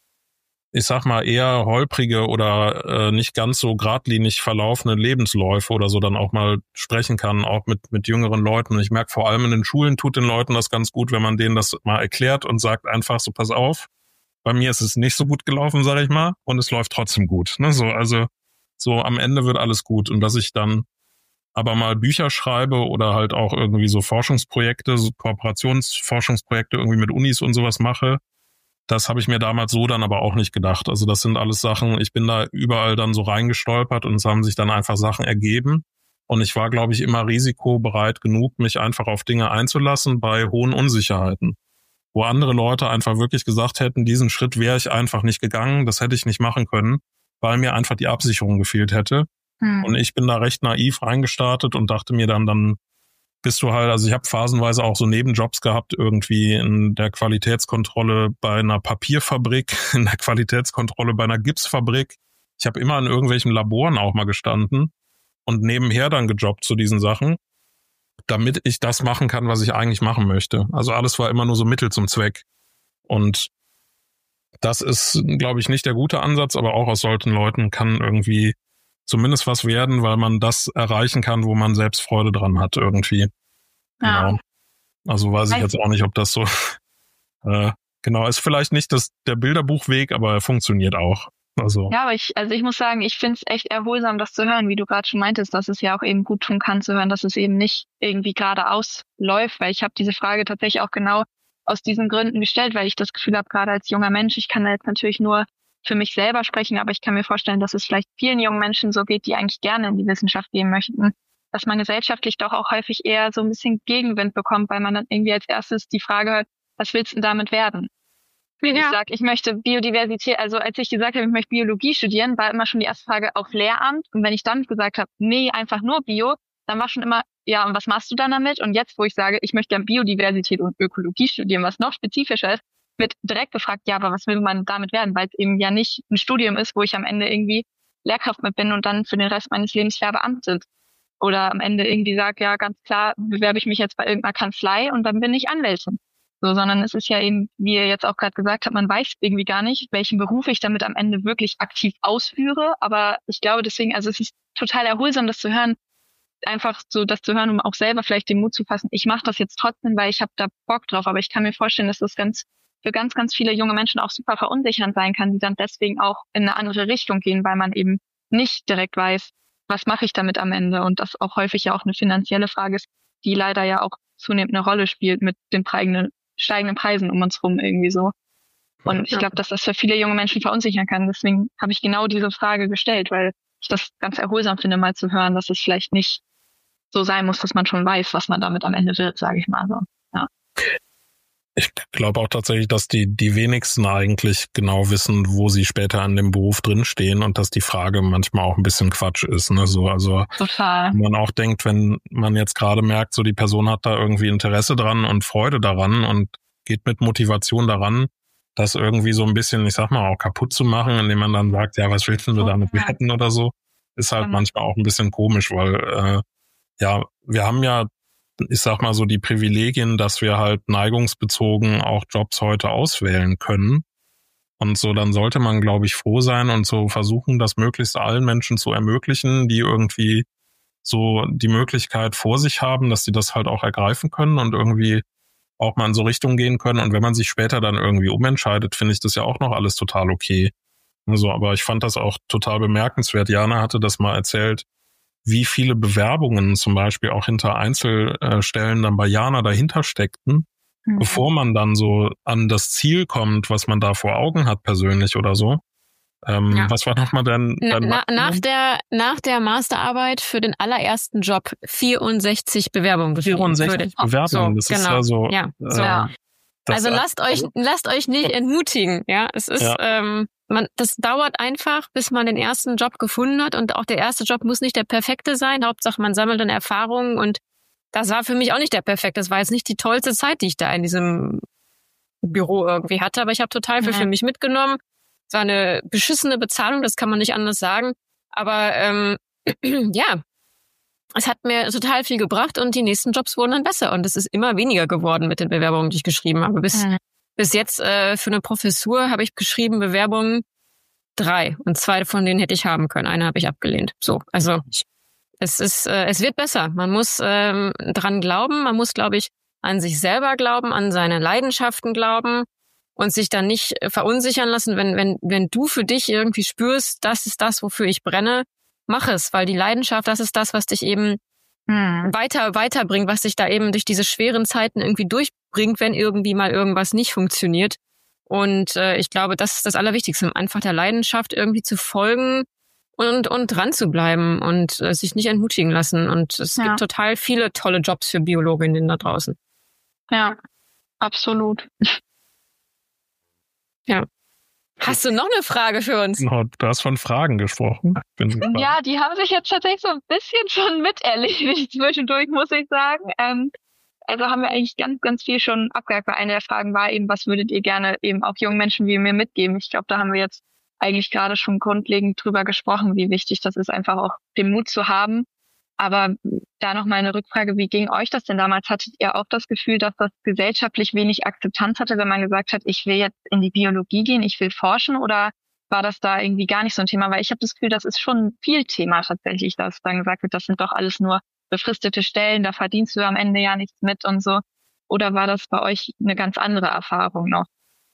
ich sag mal, eher holprige oder äh, nicht ganz so geradlinig verlaufende Lebensläufe oder so dann auch mal sprechen kann, auch mit mit jüngeren Leuten. Und ich merke vor allem in den Schulen tut den Leuten das ganz gut, wenn man denen das mal erklärt und sagt einfach so, pass auf, bei mir ist es nicht so gut gelaufen, sage ich mal, und es läuft trotzdem gut. Ne? So, also so am Ende wird alles gut. Und dass ich dann aber mal Bücher schreibe oder halt auch irgendwie so Forschungsprojekte, so Kooperationsforschungsprojekte irgendwie mit Unis und sowas mache, das habe ich mir damals so dann aber auch nicht gedacht. Also das sind alles Sachen, ich bin da überall dann so reingestolpert und es haben sich dann einfach Sachen ergeben. Und ich war, glaube ich, immer risikobereit genug, mich einfach auf Dinge einzulassen bei hohen Unsicherheiten. Wo andere Leute einfach wirklich gesagt hätten, diesen Schritt wäre ich einfach nicht gegangen, das hätte ich nicht machen können, weil mir einfach die Absicherung gefehlt hätte. Hm. Und ich bin da recht naiv reingestartet und dachte mir dann, dann bist du halt, also ich habe phasenweise auch so Nebenjobs gehabt, irgendwie in der Qualitätskontrolle bei einer Papierfabrik, in der Qualitätskontrolle bei einer Gipsfabrik. Ich habe immer in irgendwelchen Laboren auch mal gestanden und nebenher dann gejobbt zu diesen Sachen, damit ich das machen kann, was ich eigentlich machen möchte. Also alles war immer nur so Mittel zum Zweck. Und das ist, glaube ich, nicht der gute Ansatz, aber auch aus solchen Leuten kann irgendwie zumindest was werden, weil man das erreichen kann, wo man selbst Freude dran hat irgendwie. Ja. Genau. Also weiß ich jetzt auch nicht, ob das so äh, genau ist. Vielleicht nicht das der Bilderbuchweg, aber er funktioniert auch. Also. Ja, aber ich, also ich muss sagen, ich finde es echt erholsam, das zu hören, wie du gerade schon meintest, dass es ja auch eben gut tun kann zu hören, dass es eben nicht irgendwie geradeaus läuft, weil ich habe diese Frage tatsächlich auch genau aus diesen Gründen gestellt, weil ich das Gefühl habe, gerade als junger Mensch, ich kann da jetzt natürlich nur für mich selber sprechen, aber ich kann mir vorstellen, dass es vielleicht vielen jungen Menschen so geht, die eigentlich gerne in die Wissenschaft gehen möchten, dass man gesellschaftlich doch auch häufig eher so ein bisschen Gegenwind bekommt, weil man dann irgendwie als erstes die Frage hört, was willst du denn damit werden? Ja. Ich sag, ich möchte Biodiversität, also als ich gesagt habe, ich möchte Biologie studieren, war immer schon die erste Frage auf Lehramt. Und wenn ich dann gesagt habe, nee, einfach nur Bio, dann war schon immer, ja, und was machst du dann damit? Und jetzt, wo ich sage, ich möchte gerne Biodiversität und Ökologie studieren, was noch spezifischer ist, wird direkt gefragt, ja, aber was will man damit werden? Weil es eben ja nicht ein Studium ist, wo ich am Ende irgendwie Lehrkraft mit bin und dann für den Rest meines Lebens Verbeamtet sind. Oder am Ende irgendwie sage, ja, ganz klar, bewerbe ich mich jetzt bei irgendeiner Kanzlei und dann bin ich Anwältin. So, sondern es ist ja eben, wie ihr jetzt auch gerade gesagt habt, man weiß irgendwie gar nicht, welchen Beruf ich damit am Ende wirklich aktiv ausführe. Aber ich glaube deswegen, also es ist total erholsam, das zu hören, einfach so das zu hören, um auch selber vielleicht den Mut zu fassen. Ich mache das jetzt trotzdem, weil ich habe da Bock drauf. Aber ich kann mir vorstellen, dass das ganz für ganz, ganz viele junge Menschen auch super verunsichernd sein kann, die dann deswegen auch in eine andere Richtung gehen, weil man eben nicht direkt weiß, was mache ich damit am Ende? Und das auch häufig ja auch eine finanzielle Frage ist, die leider ja auch zunehmend eine Rolle spielt mit den steigenden, steigenden Preisen um uns rum irgendwie so. Und ich glaube, dass das für viele junge Menschen verunsichern kann. Deswegen habe ich genau diese Frage gestellt, weil ich das ganz erholsam finde, mal zu hören, dass es vielleicht nicht so sein muss, dass man schon weiß, was man damit am Ende wird, sage ich mal so. Ja. Ich glaube auch tatsächlich, dass die die wenigsten eigentlich genau wissen, wo sie später an dem Beruf drinstehen und dass die Frage manchmal auch ein bisschen Quatsch ist. Ne? So, also Total. Man auch denkt, wenn man jetzt gerade merkt, so die Person hat da irgendwie Interesse dran und Freude daran und geht mit Motivation daran, das irgendwie so ein bisschen, ich sag mal, auch kaputt zu machen, indem man dann sagt, ja, was willst du damit werden oder so, ist halt mhm. manchmal auch ein bisschen komisch, weil äh, ja, wir haben ja, ich sag mal so, die Privilegien, dass wir halt neigungsbezogen auch Jobs heute auswählen können. Und so, dann sollte man, glaube ich, froh sein und so versuchen, das möglichst allen Menschen zu ermöglichen, die irgendwie so die Möglichkeit vor sich haben, dass sie das halt auch ergreifen können und irgendwie auch mal in so Richtungen gehen können. Und wenn man sich später dann irgendwie umentscheidet, finde ich das ja auch noch alles total okay. Also, aber ich fand das auch total bemerkenswert. Jana hatte das mal erzählt, wie viele Bewerbungen zum Beispiel auch hinter Einzelstellen dann bei Jana dahinter steckten, mhm. bevor man dann so an das Ziel kommt, was man da vor Augen hat persönlich oder so. Ähm, ja. Was war nochmal dein, dein Na, nach der nach der Masterarbeit für den allerersten Job vierundsechzig Bewerbungen. vierundsechzig Bewerbungen, das genau. ist also... Ja, so. Äh, also lasst euch lasst euch nicht entmutigen. Ja, es ist... Ja. Ähm, Man, das dauert einfach, bis man den ersten Job gefunden hat und auch der erste Job muss nicht der perfekte sein. Hauptsache, man sammelt dann Erfahrungen und das war für mich auch nicht der perfekte. Das war jetzt nicht die tollste Zeit, die ich da in diesem Büro irgendwie hatte, aber ich habe total viel mhm. für mich mitgenommen. Es war eine beschissene Bezahlung, das kann man nicht anders sagen. Aber ähm, ja, es hat mir total viel gebracht und die nächsten Jobs wurden dann besser und es ist immer weniger geworden mit den Bewerbungen, die ich geschrieben habe. Bis mhm. Bis jetzt äh, für eine Professur habe ich geschrieben Bewerbungen drei und zwei von denen hätte ich haben können. Eine habe ich abgelehnt. So, also es ist, äh, es wird besser. Man muss ähm, dran glauben. Man muss, glaube ich, an sich selber glauben, an seine Leidenschaften glauben und sich dann nicht verunsichern lassen, wenn wenn wenn du für dich irgendwie spürst, das ist das, wofür ich brenne, mach es, weil die Leidenschaft, das ist das, was dich eben hm. weiter weiterbringt, was dich da eben durch diese schweren Zeiten irgendwie durchbringt, wenn irgendwie mal irgendwas nicht funktioniert. Und äh, ich glaube, das ist das Allerwichtigste, einfach der Leidenschaft irgendwie zu folgen und und dran zu bleiben und äh, sich nicht entmutigen lassen. Und es ja. gibt total viele tolle Jobs für Biologinnen da draußen. Ja, absolut. Ja. Hast du noch eine Frage für uns? No, du hast von Fragen gesprochen. Bin ja, die haben sich jetzt tatsächlich so ein bisschen schon miterledigt zwischendurch, muss ich sagen. Ähm, also haben wir eigentlich ganz, ganz viel schon abgehakt, weil eine der Fragen war eben, was würdet ihr gerne eben auch jungen Menschen wie mir mitgeben? Ich glaube, da haben wir jetzt eigentlich gerade schon grundlegend drüber gesprochen, wie wichtig das ist, einfach auch den Mut zu haben. Aber da noch mal eine Rückfrage, wie ging euch das denn damals? Hattet ihr auch das Gefühl, dass das gesellschaftlich wenig Akzeptanz hatte, wenn man gesagt hat, ich will jetzt in die Biologie gehen, ich will forschen? Oder war das da irgendwie gar nicht so ein Thema? Weil ich habe das Gefühl, das ist schon viel Thema tatsächlich, dass dann gesagt wird, das sind doch alles nur befristete Stellen, da verdienst du am Ende ja nichts mit und so. Oder war das bei euch eine ganz andere Erfahrung noch?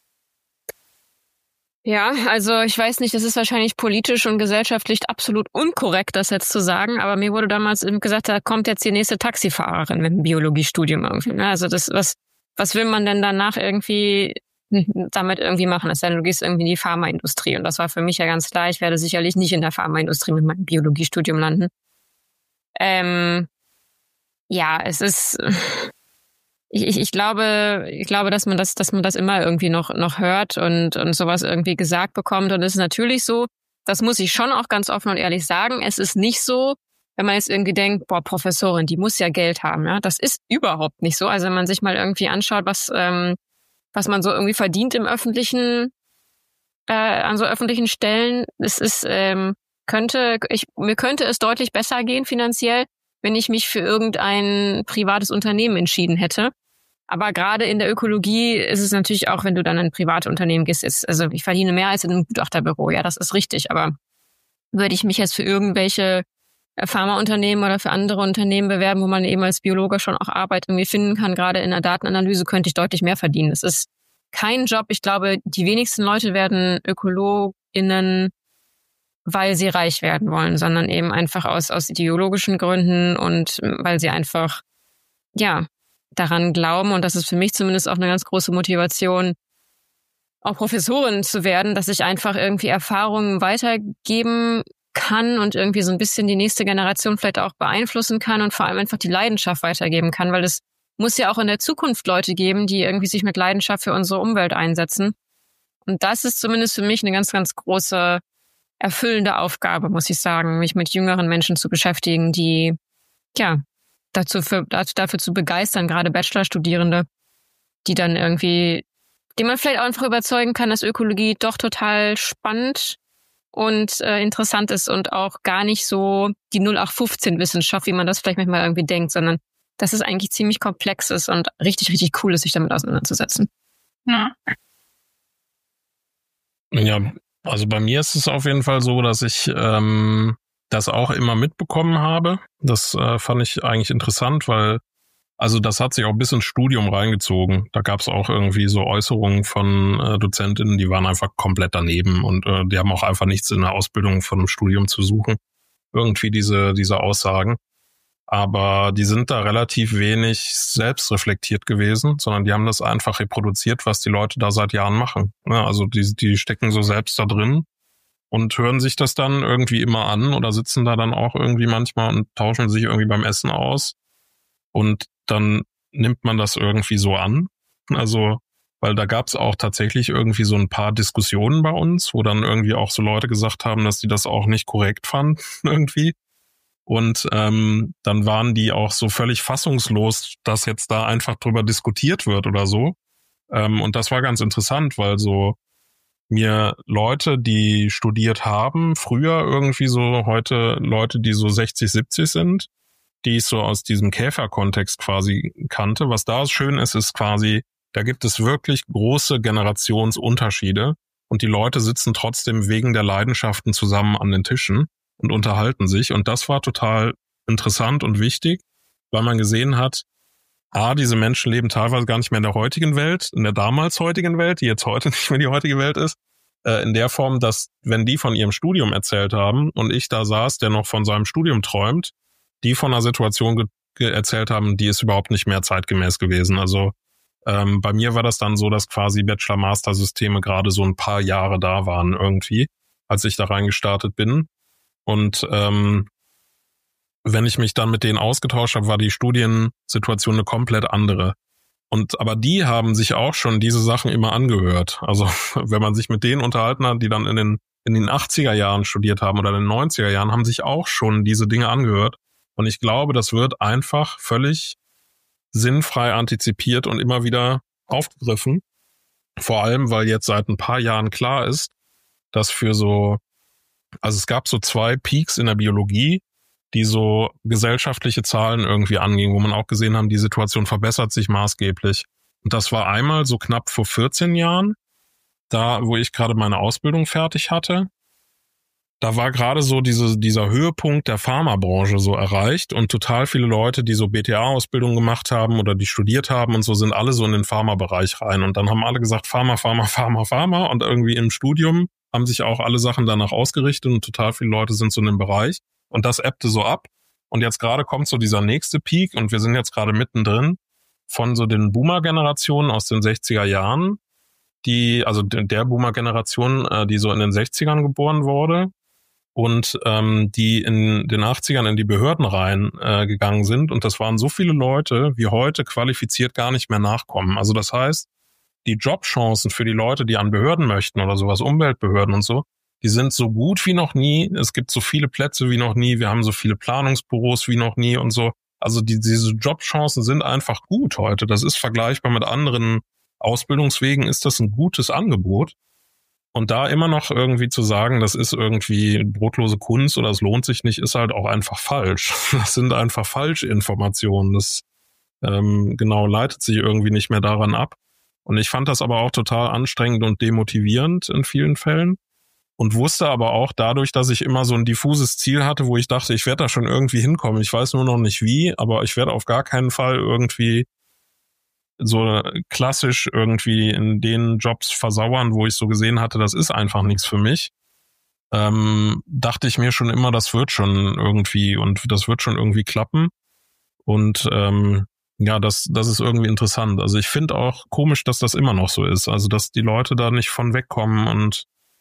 Ja, also ich weiß nicht, das ist wahrscheinlich politisch und gesellschaftlich absolut unkorrekt, das jetzt zu sagen, aber mir wurde damals eben gesagt, da kommt jetzt die nächste Taxifahrerin mit einem Biologiestudium irgendwie. Also das, was, was will man denn danach irgendwie damit irgendwie machen? Es sei denn, du gehst irgendwie in die Pharmaindustrie und das war für mich ja ganz klar, ich werde sicherlich nicht in der Pharmaindustrie mit meinem Biologiestudium landen. Ähm, ja, es ist... Ich, ich, ich glaube, ich glaube, dass man das, dass man das immer irgendwie noch, noch hört und, und sowas irgendwie gesagt bekommt. Und es ist natürlich so, das muss ich schon auch ganz offen und ehrlich sagen. Es ist nicht so, wenn man jetzt irgendwie denkt, boah, Professorin, die muss ja Geld haben, ja, das ist überhaupt nicht so. Also wenn man sich mal irgendwie anschaut, was ähm, was man so irgendwie verdient im öffentlichen, äh, an so öffentlichen Stellen, es ist ähm, könnte ich mir könnte es deutlich besser gehen finanziell, wenn ich mich für irgendein privates Unternehmen entschieden hätte. Aber gerade in der Ökologie ist es natürlich auch, wenn du dann in ein privates Unternehmen gehst, ist, also ich verdiene mehr als in einem Gutachterbüro, ja, das ist richtig. Aber würde ich mich jetzt für irgendwelche Pharmaunternehmen oder für andere Unternehmen bewerben, wo man eben als Biologe schon auch Arbeit irgendwie finden kann, gerade in der Datenanalyse könnte ich deutlich mehr verdienen. Es ist kein Job. Ich glaube, die wenigsten Leute werden ÖkologInnen, weil sie reich werden wollen, sondern eben einfach aus, aus ideologischen Gründen und weil sie einfach, ja, daran glauben, und das ist für mich zumindest auch eine ganz große Motivation, auch Professorin zu werden, dass ich einfach irgendwie Erfahrungen weitergeben kann und irgendwie so ein bisschen die nächste Generation vielleicht auch beeinflussen kann und vor allem einfach die Leidenschaft weitergeben kann, weil es muss ja auch in der Zukunft Leute geben, die irgendwie sich mit Leidenschaft für unsere Umwelt einsetzen. Und das ist zumindest für mich eine ganz, ganz große, erfüllende Aufgabe, muss ich sagen, mich mit jüngeren Menschen zu beschäftigen, die, ja, dazu für, dafür zu begeistern, gerade Bachelorstudierende, die dann irgendwie, die man vielleicht auch einfach überzeugen kann, dass Ökologie doch total spannend und äh, interessant ist und auch gar nicht so die null acht fünfzehn Wissenschaft, wie man das vielleicht manchmal irgendwie denkt, sondern dass es eigentlich ziemlich komplex ist und richtig, richtig cool ist, sich damit auseinanderzusetzen. Ja. Ja, also bei mir ist es auf jeden Fall so, dass ich ähm, das auch immer mitbekommen habe. Das äh, fand ich eigentlich interessant, weil also das hat sich auch bis ins Studium reingezogen. Da gab es auch irgendwie so Äußerungen von äh, Dozentinnen, die waren einfach komplett daneben und äh, die haben auch einfach nichts in der Ausbildung von einem Studium zu suchen. Irgendwie diese diese Aussagen. Aber die sind da relativ wenig selbstreflektiert gewesen, sondern die haben das einfach reproduziert, was die Leute da seit Jahren machen. Ja, also die, die stecken so selbst da drin und hören sich das dann irgendwie immer an oder sitzen da dann auch irgendwie manchmal und tauschen sich irgendwie beim Essen aus. Und dann nimmt man das irgendwie so an. Also, weil da gab es auch tatsächlich irgendwie so ein paar Diskussionen bei uns, wo dann irgendwie auch so Leute gesagt haben, dass die das auch nicht korrekt fanden irgendwie. Und ähm, dann waren die auch so völlig fassungslos, dass jetzt da einfach drüber diskutiert wird oder so. Ähm, und das war ganz interessant, weil so mir Leute, die studiert haben, früher irgendwie so, heute Leute, die so sechzig, siebzig sind, die ich so aus diesem Käferkontext quasi kannte. Was da schön ist, ist quasi, da gibt es wirklich große Generationsunterschiede und die Leute sitzen trotzdem wegen der Leidenschaften zusammen an den Tischen und unterhalten sich. Und das war total interessant und wichtig, weil man gesehen hat, A, diese Menschen leben teilweise gar nicht mehr in der heutigen Welt, in der damals heutigen Welt, die jetzt heute nicht mehr die heutige Welt ist, äh, in der Form, dass, wenn die von ihrem Studium erzählt haben und ich da saß, der noch von seinem Studium träumt, die von einer Situation ge- ge- erzählt haben, die ist überhaupt nicht mehr zeitgemäß gewesen. Also ähm, bei mir war das dann so, dass quasi Bachelor-Master-Systeme gerade so ein paar Jahre da waren irgendwie, als ich da reingestartet bin. Und ähm, wenn ich mich dann mit denen ausgetauscht habe, war die Studiensituation eine komplett andere. Und aber die haben sich auch schon diese Sachen immer angehört. Also wenn man sich mit denen unterhalten hat, die dann in den in den achtziger Jahren studiert haben oder in den neunziger Jahren, haben sich auch schon diese Dinge angehört. Und ich glaube, das wird einfach völlig sinnfrei antizipiert und immer wieder aufgegriffen. Vor allem, weil jetzt seit ein paar Jahren klar ist, dass für so, also es gab so zwei Peaks in der Biologie, die so gesellschaftliche Zahlen irgendwie angingen, wo man auch gesehen haben, die Situation verbessert sich maßgeblich. Und das war einmal so knapp vor vierzehn Jahren, da wo ich gerade meine Ausbildung fertig hatte. Da war gerade so diese, dieser Höhepunkt der Pharmabranche so erreicht und total viele Leute, die so B T A-Ausbildung gemacht haben oder die studiert haben und so, sind alle so in den Pharmabereich rein. Und dann haben alle gesagt, Pharma, Pharma, Pharma, Pharma. Und irgendwie im Studium haben sich auch alle Sachen danach ausgerichtet und total viele Leute sind so in dem Bereich. Und das ebbte so ab. Und jetzt gerade kommt so dieser nächste Peak und wir sind jetzt gerade mittendrin von so den Boomer-Generationen aus den sechziger Jahren, die, also der Boomer-Generation, die so in den sechzigern geboren wurde und ähm, die in den achtzigern in die Behörden rein äh, gegangen sind. Und das waren so viele Leute, wie heute qualifiziert gar nicht mehr nachkommen. Also das heißt, die Jobchancen für die Leute, die an Behörden möchten oder sowas, Umweltbehörden und so, Die sind so gut wie noch nie. Es gibt so viele Plätze wie noch nie. Wir haben so viele Planungsbüros wie noch nie und so. Also die, diese Jobchancen sind einfach gut heute. Das ist vergleichbar mit anderen Ausbildungswegen, ist das ein gutes Angebot. Und da immer noch irgendwie zu sagen, das ist irgendwie brotlose Kunst oder es lohnt sich nicht, ist halt auch einfach falsch. Das sind einfach Falschinformationen. Das ähm, genau leitet sich irgendwie nicht mehr daran ab. Und ich fand das aber auch total anstrengend und demotivierend in vielen Fällen. Und wusste aber auch dadurch, dass ich immer so ein diffuses Ziel hatte, wo ich dachte, ich werde da schon irgendwie hinkommen. Ich weiß nur noch nicht wie, aber ich werde auf gar keinen Fall irgendwie so klassisch irgendwie in den Jobs versauern, wo ich so gesehen hatte, das ist einfach nichts für mich. Ähm, dachte ich mir schon immer, das wird schon irgendwie und das wird schon irgendwie klappen. Und ähm, ja, das das ist irgendwie interessant. Also ich finde auch komisch, dass das immer noch so ist. Also dass die Leute da nicht von wegkommen und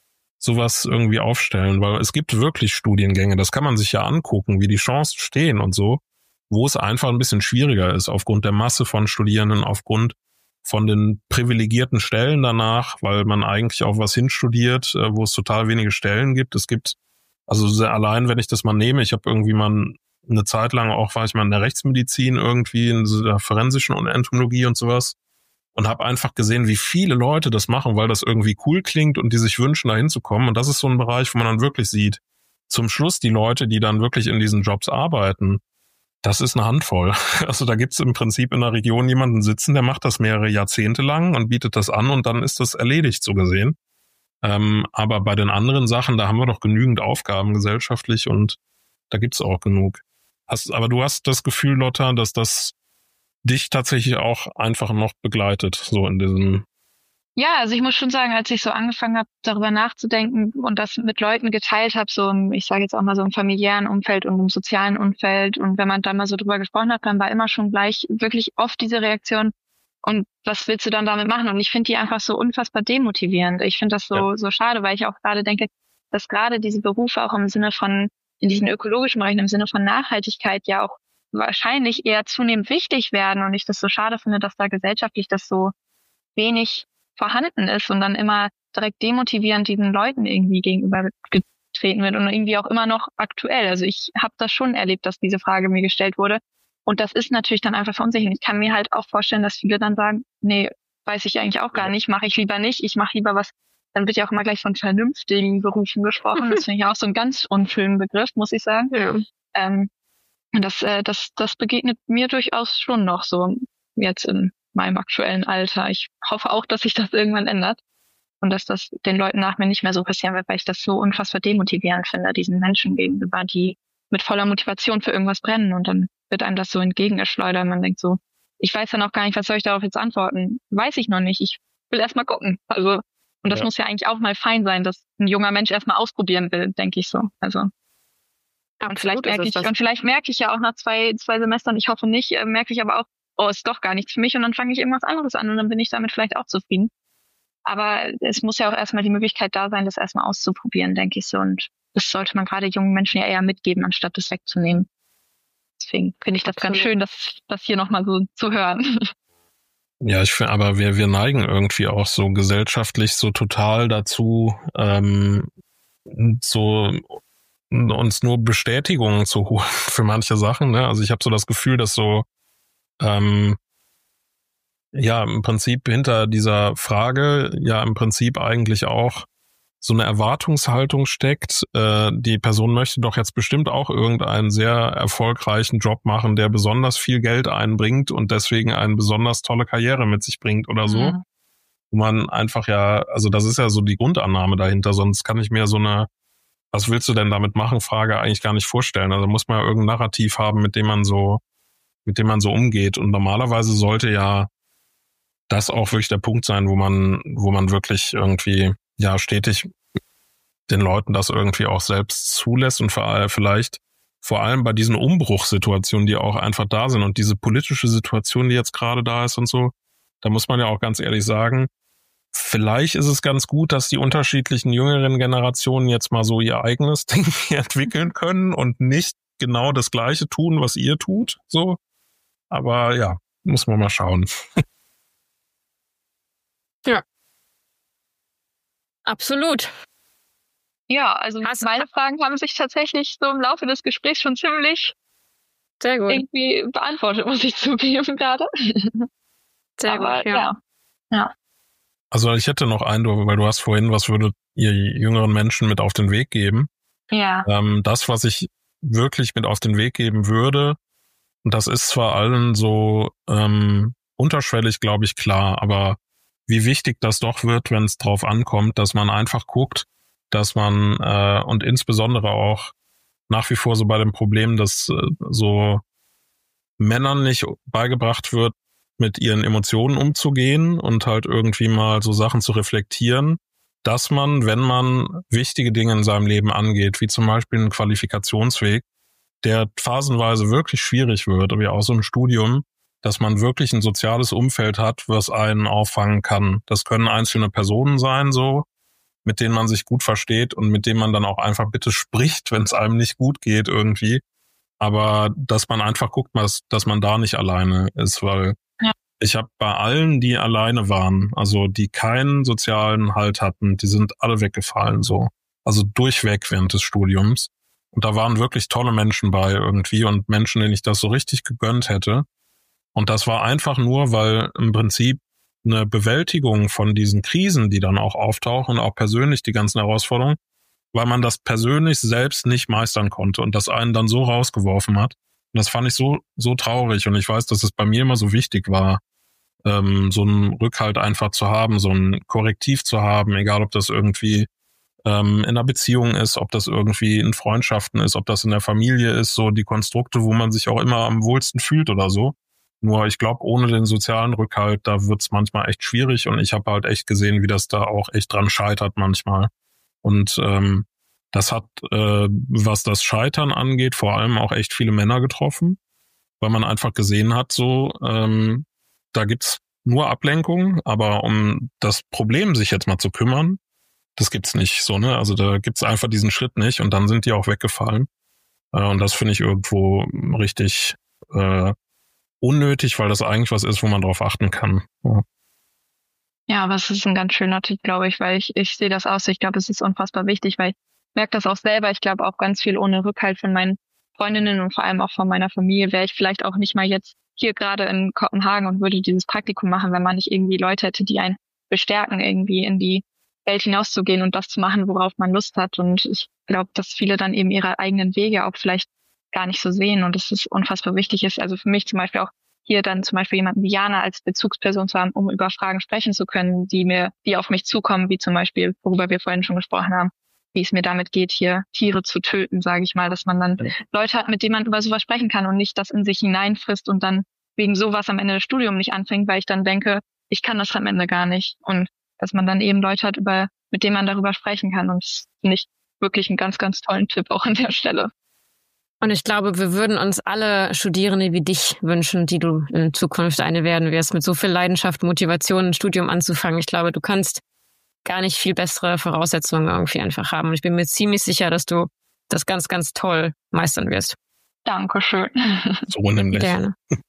sowas irgendwie aufstellen, weil es gibt wirklich Studiengänge, das kann man sich ja angucken, wie die Chancen stehen und so, wo es einfach ein bisschen schwieriger ist, aufgrund der Masse von Studierenden, aufgrund von den privilegierten Stellen danach, weil man eigentlich auf was hinstudiert, wo es total wenige Stellen gibt. Es gibt, also sehr allein, wenn ich das mal nehme, ich habe irgendwie mal eine Zeit lang auch, war ich mal in der Rechtsmedizin irgendwie, in der forensischen und Entomologie und sowas, und habe einfach gesehen, wie viele Leute das machen, weil das irgendwie cool klingt und die sich wünschen, da hinzukommen. Und das ist so ein Bereich, wo man dann wirklich sieht, zum Schluss die Leute, die dann wirklich in diesen Jobs arbeiten, das ist eine Handvoll. Also da gibt's im Prinzip in der Region jemanden sitzen, der macht das mehrere Jahrzehnte lang und bietet das an und dann ist das erledigt, so gesehen. Ähm, aber bei den anderen Sachen, da haben wir doch genügend Aufgaben gesellschaftlich und da gibt's auch genug. Hast, aber du hast das Gefühl, Lotta, dass das dich tatsächlich auch einfach noch begleitet, so in diesem... Ja, also ich muss schon sagen, als ich so angefangen habe, darüber nachzudenken und das mit Leuten geteilt habe, so im, ich sage jetzt auch mal so im familiären Umfeld und im sozialen Umfeld, und wenn man da mal so drüber gesprochen hat, dann war immer schon gleich wirklich oft diese Reaktion, und was willst du dann damit machen? Und ich finde die einfach so unfassbar demotivierend. Ich finde das so ja. so schade, weil ich auch gerade denke, dass gerade diese Berufe auch im Sinne von, in diesen ökologischen Bereichen, im Sinne von Nachhaltigkeit ja auch wahrscheinlich eher zunehmend wichtig werden, und ich das so schade finde, dass da gesellschaftlich das so wenig vorhanden ist und dann immer direkt demotivierend diesen Leuten irgendwie gegenübergetreten wird und irgendwie auch immer noch aktuell. Also ich habe das schon erlebt, dass diese Frage mir gestellt wurde, und das ist natürlich dann einfach verunsichernd. Ich kann mir halt auch vorstellen, dass viele dann sagen, nee, weiß ich eigentlich auch gar nicht, mache ich lieber nicht, ich mache lieber was. Dann wird ja auch immer gleich von vernünftigen Berufen gesprochen. Das finde ich auch so ein ganz unschönen Begriff, muss ich sagen. Ja. Ähm, Und das, äh, das, das begegnet mir durchaus schon noch so jetzt in meinem aktuellen Alter. Ich hoffe auch, dass sich das irgendwann ändert und dass das den Leuten nach mir nicht mehr so passieren wird, weil ich das so unfassbar demotivierend finde, diesen Menschen gegenüber, die mit voller Motivation für irgendwas brennen, und dann wird einem das so entgegengeschleudert. Man denkt so, ich weiß ja noch gar nicht, was soll ich darauf jetzt antworten? Weiß ich noch nicht. Ich will erst mal gucken. Also, und das ja. muss ja eigentlich auch mal fein sein, dass ein junger Mensch erst mal ausprobieren will, denke ich so. Also. Und vielleicht merke ich, und vielleicht merke ich ja auch nach zwei, zwei Semestern, ich hoffe nicht, äh, merke ich aber auch, oh, ist doch gar nichts für mich, und dann fange ich irgendwas anderes an und dann bin ich damit vielleicht auch zufrieden. Aber es muss ja auch erstmal die Möglichkeit da sein, das erstmal auszuprobieren, denke ich so. Und das sollte man gerade jungen Menschen ja eher mitgeben, anstatt das wegzunehmen. Deswegen finde ich das Absolut. Ganz schön, das, das hier nochmal so zu hören. Ja, ich finde, aber wir, wir neigen irgendwie auch so gesellschaftlich so total dazu, ähm, so uns nur Bestätigungen zu holen für manche Sachen. Ne? Also ich habe so das Gefühl, dass so ähm, ja im Prinzip hinter dieser Frage ja im Prinzip eigentlich auch so eine Erwartungshaltung steckt. Äh, die Person möchte doch jetzt bestimmt auch irgendeinen sehr erfolgreichen Job machen, der besonders viel Geld einbringt und deswegen eine besonders tolle Karriere mit sich bringt oder so. Ja. Wo man einfach ja, also das ist ja so die Grundannahme dahinter, sonst kann ich mir so eine was willst du denn damit machen, Frage eigentlich gar nicht vorstellen. Also muss man ja irgendein Narrativ haben, mit dem man so, mit dem man so umgeht. Und normalerweise sollte ja das auch wirklich der Punkt sein, wo man, wo man wirklich irgendwie, ja, stetig den Leuten das irgendwie auch selbst zulässt und vor allem vielleicht, vor allem bei diesen Umbruchssituationen, die auch einfach da sind und diese politische Situation, die jetzt gerade da ist und so, da muss man ja auch ganz ehrlich sagen, vielleicht ist es ganz gut, dass die unterschiedlichen jüngeren Generationen jetzt mal so ihr eigenes Ding entwickeln können und nicht genau das Gleiche tun, was ihr tut. So, aber ja, muss man mal schauen. Ja, absolut. Ja, also Hast meine Fragen haben sich tatsächlich so im Laufe des Gesprächs schon ziemlich Sehr gut. irgendwie beantwortet, muss ich zugeben gerade. Sehr Aber, gut, ja. ja. ja. Also ich hätte noch einen, weil du hast vorhin, was würdet ihr jüngeren Menschen mit auf den Weg geben? Ja. Ähm, das, was ich wirklich mit auf den Weg geben würde, und das ist zwar allen so ähm, unterschwellig, glaube ich, klar, aber wie wichtig das doch wird, wenn es drauf ankommt, dass man einfach guckt, dass man äh, und insbesondere auch nach wie vor so bei dem Problem, dass äh, so Männern nicht beigebracht wird, mit ihren Emotionen umzugehen und halt irgendwie mal so Sachen zu reflektieren, dass man, wenn man wichtige Dinge in seinem Leben angeht, wie zum Beispiel einen Qualifikationsweg, der phasenweise wirklich schwierig wird, wie auch so ein Studium, dass man wirklich ein soziales Umfeld hat, was einen auffangen kann. Das können einzelne Personen sein, so, mit denen man sich gut versteht und mit denen man dann auch einfach bitte spricht, wenn es einem nicht gut geht irgendwie. Aber dass man einfach guckt, dass, dass man da nicht alleine ist, weil ja. ich habe bei allen, die alleine waren, also die keinen sozialen Halt hatten, die sind alle weggefallen, so. Also durchweg während des Studiums. Und da waren wirklich tolle Menschen bei irgendwie und Menschen, denen ich das so richtig gegönnt hätte. Und das war einfach nur, weil im Prinzip eine Bewältigung von diesen Krisen, die dann auch auftauchen, auch persönlich die ganzen Herausforderungen, weil man das persönlich selbst nicht meistern konnte und das einen dann so rausgeworfen hat. Und das fand ich so so traurig. Und ich weiß, dass es bei mir immer so wichtig war, ähm, so einen Rückhalt einfach zu haben, so ein Korrektiv zu haben, egal ob das irgendwie ähm, in einer Beziehung ist, ob das irgendwie in Freundschaften ist, ob das in der Familie ist, so die Konstrukte, wo man sich auch immer am wohlsten fühlt oder so. Nur ich glaube, ohne den sozialen Rückhalt, da wird's manchmal echt schwierig und ich habe halt echt gesehen, wie das da auch echt dran scheitert manchmal. Und ähm, das hat, äh, was das Scheitern angeht, vor allem auch echt viele Männer getroffen, weil man einfach gesehen hat, so ähm, da gibt's nur Ablenkung, aber um das Problem sich jetzt mal zu kümmern, das gibt's nicht so, ne? Also da gibt's einfach diesen Schritt nicht und dann sind die auch weggefallen. Äh, und das finde ich irgendwo richtig äh, unnötig, weil das eigentlich was ist, wo man drauf achten kann. Ja. Ja, aber es ist ein ganz schöner Tipp, glaube ich, weil ich, ich sehe das aus. Ich glaube, es ist unfassbar wichtig, weil ich merke das auch selber. Ich glaube auch ganz viel ohne Rückhalt von meinen Freundinnen und vor allem auch von meiner Familie wäre ich vielleicht auch nicht mal jetzt hier gerade in Kopenhagen und würde dieses Praktikum machen, wenn man nicht irgendwie Leute hätte, die einen bestärken, irgendwie in die Welt hinauszugehen und das zu machen, worauf man Lust hat. Und ich glaube, dass viele dann eben ihre eigenen Wege auch vielleicht gar nicht so sehen und dass es unfassbar wichtig ist. Also für mich zum Beispiel auch hier dann zum Beispiel jemanden wie Jana als Bezugsperson zu haben, um über Fragen sprechen zu können, die mir, die auf mich zukommen, wie zum Beispiel, worüber wir vorhin schon gesprochen haben, wie es mir damit geht, hier Tiere zu töten, sage ich mal, dass man dann Leute hat, mit denen man über sowas sprechen kann und nicht das in sich hineinfrisst und dann wegen sowas am Ende des Studiums nicht anfängt, weil ich dann denke, ich kann das am Ende gar nicht. Und dass man dann eben Leute hat, über, mit denen man darüber sprechen kann. Und das finde ich wirklich einen ganz, ganz tollen Tipp auch an der Stelle. Und ich glaube, wir würden uns alle Studierende wie dich wünschen, die du in Zukunft eine werden wirst, mit so viel Leidenschaft, Motivation, ein Studium anzufangen. Ich glaube, du kannst gar nicht viel bessere Voraussetzungen irgendwie einfach haben. Und ich bin mir ziemlich sicher, dass du das ganz, ganz toll meistern wirst. Dankeschön. So nämlich. Gerne.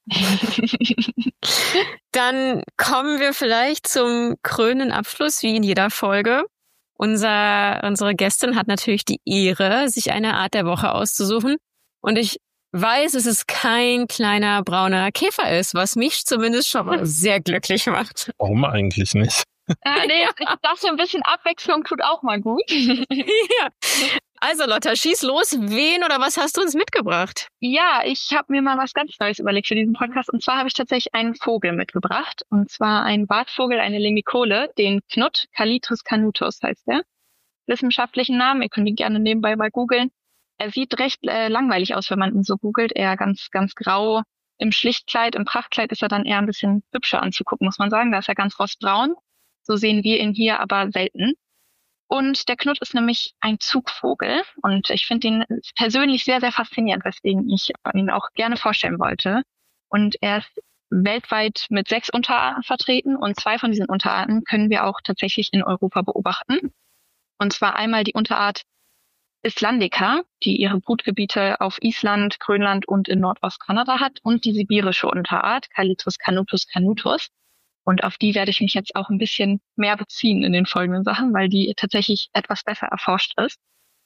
Dann kommen wir vielleicht zum krönenden Abschluss, wie in jeder Folge. Unser, unsere Gästin hat natürlich die Ehre, sich eine Art der Woche auszusuchen. Und ich weiß, dass es kein kleiner brauner Käfer ist, was mich zumindest schon mal sehr glücklich macht. Warum eigentlich nicht? Ah, nee, ich dachte, ein bisschen Abwechslung tut auch mal gut. Ja. Also Lotta, schieß los. Wen oder was hast du uns mitgebracht? Ja, ich habe mir mal was ganz Neues überlegt für diesen Podcast. Und zwar habe ich tatsächlich einen Vogel mitgebracht. Und zwar einen Bartvogel, eine Limicole, den Knut, Calitris canutus heißt der. Wissenschaftlichen Namen, ihr könnt ihn gerne nebenbei mal googeln. Er sieht recht äh, langweilig aus, wenn man ihn so googelt. Er ganz, ganz grau. Im Schlichtkleid, im Prachtkleid ist er dann eher ein bisschen hübscher anzugucken, muss man sagen. Da ist er ganz rostbraun. So sehen wir ihn hier aber selten. Und der Knut ist nämlich ein Zugvogel. Und ich finde ihn persönlich sehr, sehr faszinierend, weswegen ich ihn auch gerne vorstellen wollte. Und er ist weltweit mit sechs Unterarten vertreten. Und zwei von diesen Unterarten können wir auch tatsächlich in Europa beobachten. Und zwar einmal die Unterart Islandica, die ihre Brutgebiete auf Island, Grönland und in Nordostkanada hat, und die sibirische Unterart Calitris canutus canutus. Und auf die werde ich mich jetzt auch ein bisschen mehr beziehen in den folgenden Sachen, weil die tatsächlich etwas besser erforscht ist.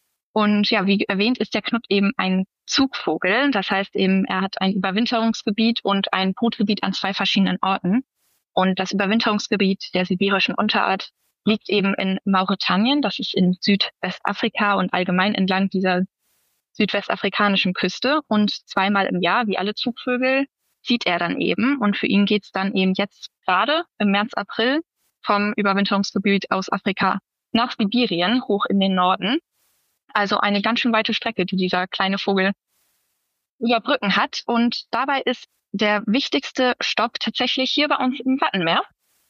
Und ja, wie erwähnt, ist der Knut eben ein Zugvogel. Das heißt eben, er hat ein Überwinterungsgebiet und ein Brutgebiet an zwei verschiedenen Orten. Und das Überwinterungsgebiet der sibirischen Unterart liegt eben in Mauretanien. Das ist in Südwestafrika und allgemein entlang dieser südwestafrikanischen Küste. Und zweimal im Jahr, wie alle Zugvögel, zieht er dann eben. Und für ihn geht's dann eben jetzt gerade im März, April vom Überwinterungsgebiet aus Afrika nach Sibirien hoch in den Norden. Also eine ganz schön weite Strecke, die dieser kleine Vogel überbrücken hat. Und dabei ist der wichtigste Stopp tatsächlich hier bei uns im Wattenmeer,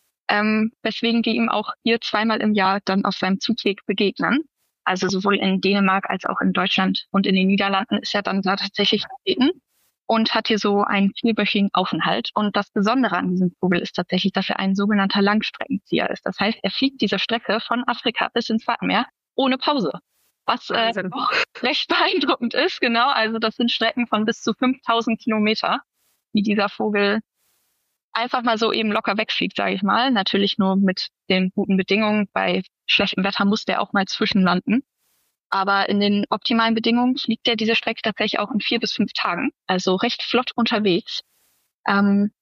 ähm, weswegen wir ihm auch hier zweimal im Jahr dann auf seinem Zugweg begegnen. Also sowohl in Dänemark als auch in Deutschland und in den Niederlanden ist er dann da tatsächlich vertreten und hat hier so einen vierwöchigen Aufenthalt. Und das Besondere an diesem Vogel ist tatsächlich, dass er ein sogenannter Langstreckenzieher ist. Das heißt, er fliegt diese Strecke von Afrika bis ins Wattenmeer ohne Pause. Was äh, auch recht beeindruckend ist, genau. Also das sind Strecken von bis zu fünftausend Kilometer, die dieser Vogel einfach mal so eben locker wegfliegt, sage ich mal. Natürlich nur mit den guten Bedingungen. Bei schlechtem Wetter muss der auch mal zwischenlanden. Aber in den optimalen Bedingungen fliegt er diese Strecke tatsächlich auch in vier bis fünf Tagen. Also recht flott unterwegs. Ähm,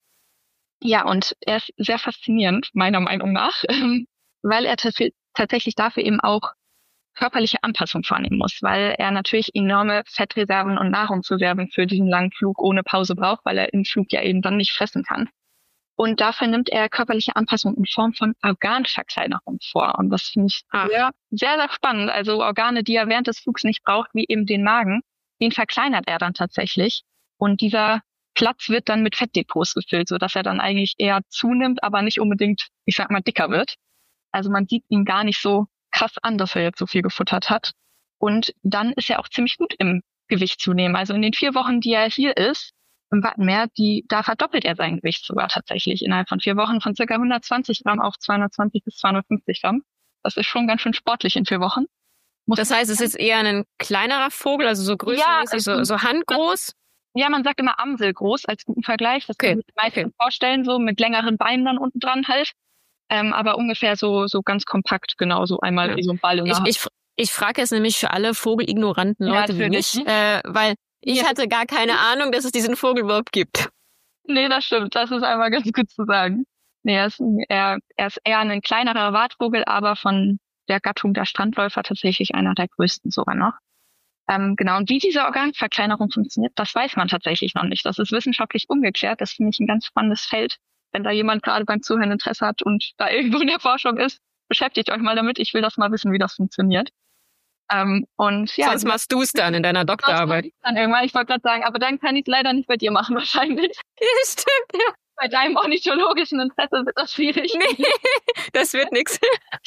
ja, und er ist sehr faszinierend, meiner Meinung nach, weil er t- tatsächlich dafür eben auch körperliche Anpassung vornehmen muss, weil er natürlich enorme Fettreserven und Nahrungsreserven für diesen langen Flug ohne Pause braucht, weil er im Flug ja eben dann nicht fressen kann. Und dafür nimmt er körperliche Anpassung in Form von Organverkleinerung vor. Und das finde ich sehr, sehr, sehr spannend. Also Organe, die er während des Flugs nicht braucht, wie eben den Magen, den verkleinert er dann tatsächlich. Und dieser Platz wird dann mit Fettdepots gefüllt, sodass er dann eigentlich eher zunimmt, aber nicht unbedingt, ich sag mal, dicker wird. Also man sieht ihn gar nicht so krass an, dass er jetzt so viel gefuttert hat. Und dann ist er auch ziemlich gut im Gewicht zunehmen. Also in den vier Wochen, die er hier ist, im Wattenmeer, die, da verdoppelt er sein Gewicht sogar tatsächlich innerhalb von vier Wochen von ca. hundertzwanzig Gramm auf zweihundertzwanzig bis zweihundertfünfzig Gramm. Das ist schon ganz schön sportlich in vier Wochen. Muss das heißt, es ist eher ein kleinerer Vogel, also so größenmäßig, ja, so, so handgroß? Ja, man sagt immer amselgroß als guten Vergleich. Das okay. kann man sich meistens okay. vorstellen, so mit längeren Beinen dann unten dran halt. Ähm, aber ungefähr so so ganz kompakt, genau, so einmal ja. wie so ein Ball in der Hand. Ich, ich, ich frage jetzt nämlich für alle vogelignoranten Leute ja, wie mich, äh, weil ich ja. hatte gar keine Ahnung, dass es diesen Vogel überhaupt gibt. Nee, das stimmt. Das ist einmal ganz gut zu sagen. Nee, er ist, er, er ist eher ein kleinerer Wartvogel, aber von der Gattung der Strandläufer tatsächlich einer der größten sogar noch. Ähm, genau, und wie diese Organverkleinerung funktioniert, das weiß man tatsächlich noch nicht. Das ist wissenschaftlich ungeklärt. Das finde ich ein ganz spannendes Feld. Wenn da jemand gerade beim Zuhören Interesse hat und da irgendwo in der Forschung ist, beschäftigt euch mal damit. Ich will das mal wissen, wie das funktioniert. Ähm, und ja, sonst machst du es dann in deiner Doktorarbeit. Ich dann irgendwann, ich wollte gerade sagen, aber dann kann ich es leider nicht bei dir machen wahrscheinlich. Ja, stimmt, ja. Bei deinem ornithologischen Interesse wird das schwierig. Nee, das wird nix.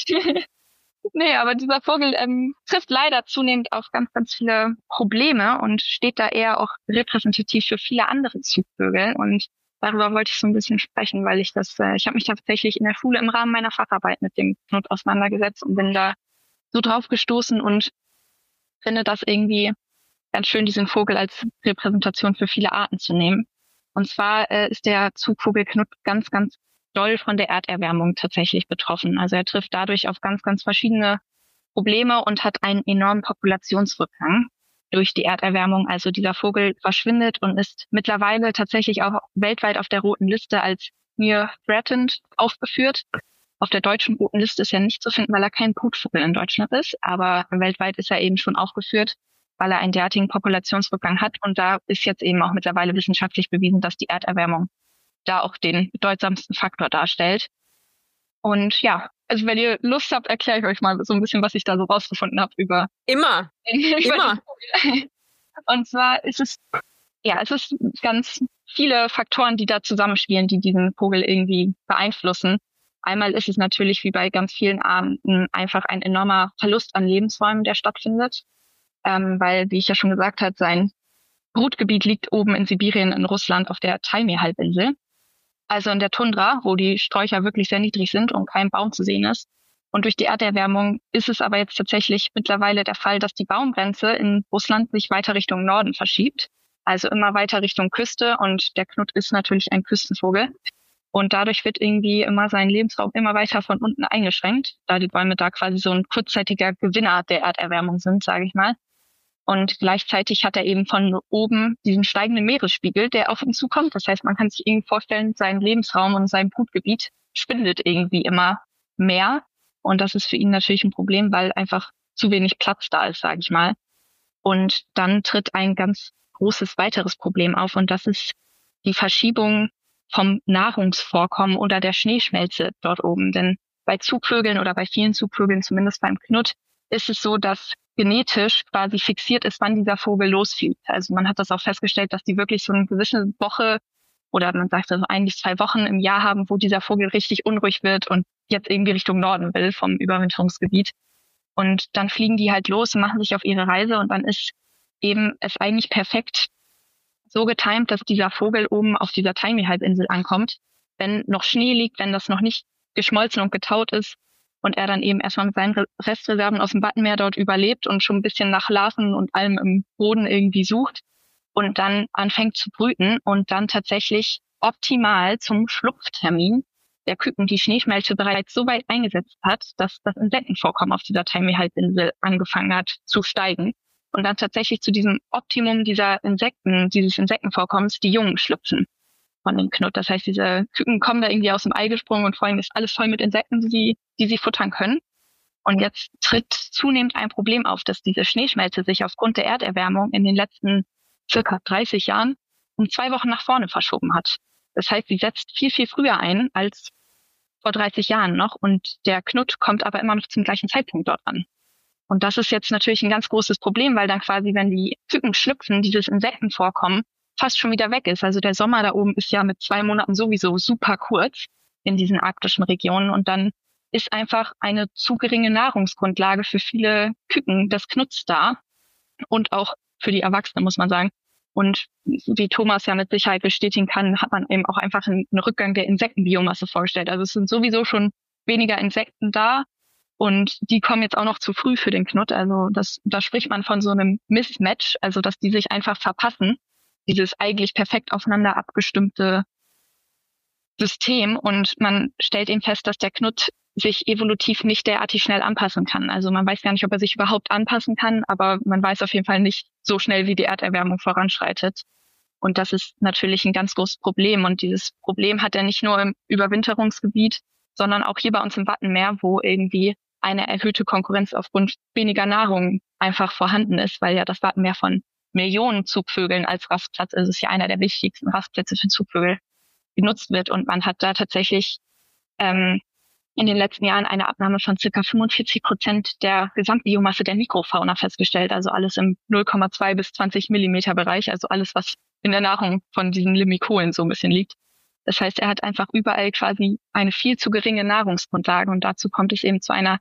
Nee, aber dieser Vogel ähm, trifft leider zunehmend auf ganz, ganz viele Probleme und steht da eher auch repräsentativ für viele andere Zugvögel. Und darüber wollte ich so ein bisschen sprechen, weil ich das, äh, ich habe mich tatsächlich in der Schule im Rahmen meiner Facharbeit mit dem Knut auseinandergesetzt und bin da so drauf gestoßen und finde das irgendwie ganz schön, diesen Vogel als Repräsentation für viele Arten zu nehmen. Und zwar äh, ist der Zugvogel Knut ganz, ganz doll von der Erderwärmung tatsächlich betroffen. Also er trifft dadurch auf ganz, ganz verschiedene Probleme und hat einen enormen Populationsrückgang durch die Erderwärmung. Also dieser Vogel verschwindet und ist mittlerweile tatsächlich auch weltweit auf der roten Liste als near threatened aufgeführt. Auf der deutschen roten Liste ist er nicht zu finden, weil er kein Brutvogel in Deutschland ist. Aber weltweit ist er eben schon aufgeführt, weil er einen derartigen Populationsrückgang hat. Und da ist jetzt eben auch mittlerweile wissenschaftlich bewiesen, dass die Erderwärmung da auch den bedeutsamsten Faktor darstellt. Und ja, also wenn ihr Lust habt, erkläre ich euch mal so ein bisschen, was ich da so rausgefunden habe über... Immer, über immer. Und zwar ist es, ja, es ist ganz viele Faktoren, die da zusammenspielen, die diesen Vogel irgendwie beeinflussen. Einmal ist es natürlich, wie bei ganz vielen Arten, einfach ein enormer Verlust an Lebensräumen, der stattfindet. Ähm, weil, wie ich ja schon gesagt habe, sein Brutgebiet liegt oben in Sibirien in Russland auf der Taimyr-Halbinsel. Also in der Tundra, wo die Sträucher wirklich sehr niedrig sind und kein Baum zu sehen ist. Und durch die Erderwärmung ist es aber jetzt tatsächlich mittlerweile der Fall, dass die Baumgrenze in Russland sich weiter Richtung Norden verschiebt. Also immer weiter Richtung Küste. Und der Knut ist natürlich ein Küstenvogel. Und dadurch wird irgendwie immer sein Lebensraum immer weiter von unten eingeschränkt, da die Bäume da quasi so ein kurzzeitiger Gewinner der Erderwärmung sind, sage ich mal. Und gleichzeitig hat er eben von oben diesen steigenden Meeresspiegel, der auf ihn zukommt. Das heißt, man kann sich irgendwie vorstellen, sein Lebensraum und sein Brutgebiet schwindet irgendwie immer mehr. Und das ist für ihn natürlich ein Problem, weil einfach zu wenig Platz da ist, sage ich mal. Und dann tritt ein ganz großes weiteres Problem auf. Und das ist die Verschiebung vom Nahrungsvorkommen oder der Schneeschmelze dort oben. Denn bei Zugvögeln oder bei vielen Zugvögeln, zumindest beim Knut, ist es so, dass genetisch quasi fixiert ist, wann dieser Vogel losfliegt. Also man hat das auch festgestellt, dass die wirklich so eine gewisse Woche oder man sagt so ein bis zwei Wochen im Jahr haben, wo dieser Vogel richtig unruhig wird und jetzt irgendwie Richtung Norden will vom Überwinterungsgebiet. Und dann fliegen die halt los und machen sich auf ihre Reise und dann ist eben es eigentlich perfekt so getimt, dass dieser Vogel oben auf dieser Taimi-Halbinsel ankommt, wenn noch Schnee liegt, wenn das noch nicht geschmolzen und getaut ist und er dann eben erstmal mit seinen Restreserven aus dem Wattenmeer dort überlebt und schon ein bisschen nach Larven und allem im Boden irgendwie sucht und dann anfängt zu brüten und dann tatsächlich optimal zum Schlupftermin der Küken die Schneeschmelze bereits so weit eingesetzt hat, dass das Insektenvorkommen auf dieser Taimi-Halbinsel angefangen hat zu steigen. Und dann tatsächlich zu diesem Optimum dieser Insekten, dieses Insektenvorkommens, die Jungen schlüpfen von den Knut. Das heißt, diese Küken kommen da irgendwie aus dem Ei gesprungen und vor allem ist alles voll mit Insekten, die sie, die sie futtern können. Und jetzt tritt zunehmend ein Problem auf, dass diese Schneeschmelze sich aufgrund der Erderwärmung in den letzten circa dreißig Jahren um zwei Wochen nach vorne verschoben hat. Das heißt, sie setzt viel, viel früher ein als vor dreißig Jahren noch und der Knut kommt aber immer noch zum gleichen Zeitpunkt dort an. Und das ist jetzt natürlich ein ganz großes Problem, weil dann quasi, wenn die Küken schlüpfen, dieses Insektenvorkommen fast schon wieder weg ist. Also der Sommer da oben ist ja mit zwei Monaten sowieso super kurz in diesen arktischen Regionen. Und dann ist einfach eine zu geringe Nahrungsgrundlage für viele Küken des Knuts da und auch für die Erwachsenen, muss man sagen. Und wie Thomas ja mit Sicherheit bestätigen kann, hat man eben auch einfach einen Rückgang der Insektenbiomasse vorgestellt. Also es sind sowieso schon weniger Insekten da. Und die kommen jetzt auch noch zu früh für den Knut. Also das, da spricht man von so einem Mismatch, also dass die sich einfach verpassen, dieses eigentlich perfekt aufeinander abgestimmte System. Und man stellt eben fest, dass der Knut sich evolutiv nicht derartig schnell anpassen kann. Also man weiß gar nicht, ob er sich überhaupt anpassen kann, aber man weiß auf jeden Fall nicht so schnell, wie die Erderwärmung voranschreitet. Und das ist natürlich ein ganz großes Problem. Und dieses Problem hat er nicht nur im Überwinterungsgebiet, sondern auch hier bei uns im Wattenmeer, wo irgendwie eine erhöhte Konkurrenz aufgrund weniger Nahrung einfach vorhanden ist, weil ja das Wattenmeer von Millionen Zugvögeln als Rastplatz, also es ist ja einer der wichtigsten Rastplätze für Zugvögel, genutzt wird. Und man hat da tatsächlich ähm, in den letzten Jahren eine Abnahme von circa fünfundvierzig Prozent der Gesamtbiomasse der Mikrofauna festgestellt, also alles im null Komma zwei bis zwanzig Millimeter Bereich, also alles, was in der Nahrung von diesen Limikolen so ein bisschen liegt. Das heißt, er hat einfach überall quasi eine viel zu geringe Nahrungsgrundlage und dazu kommt es eben zu einer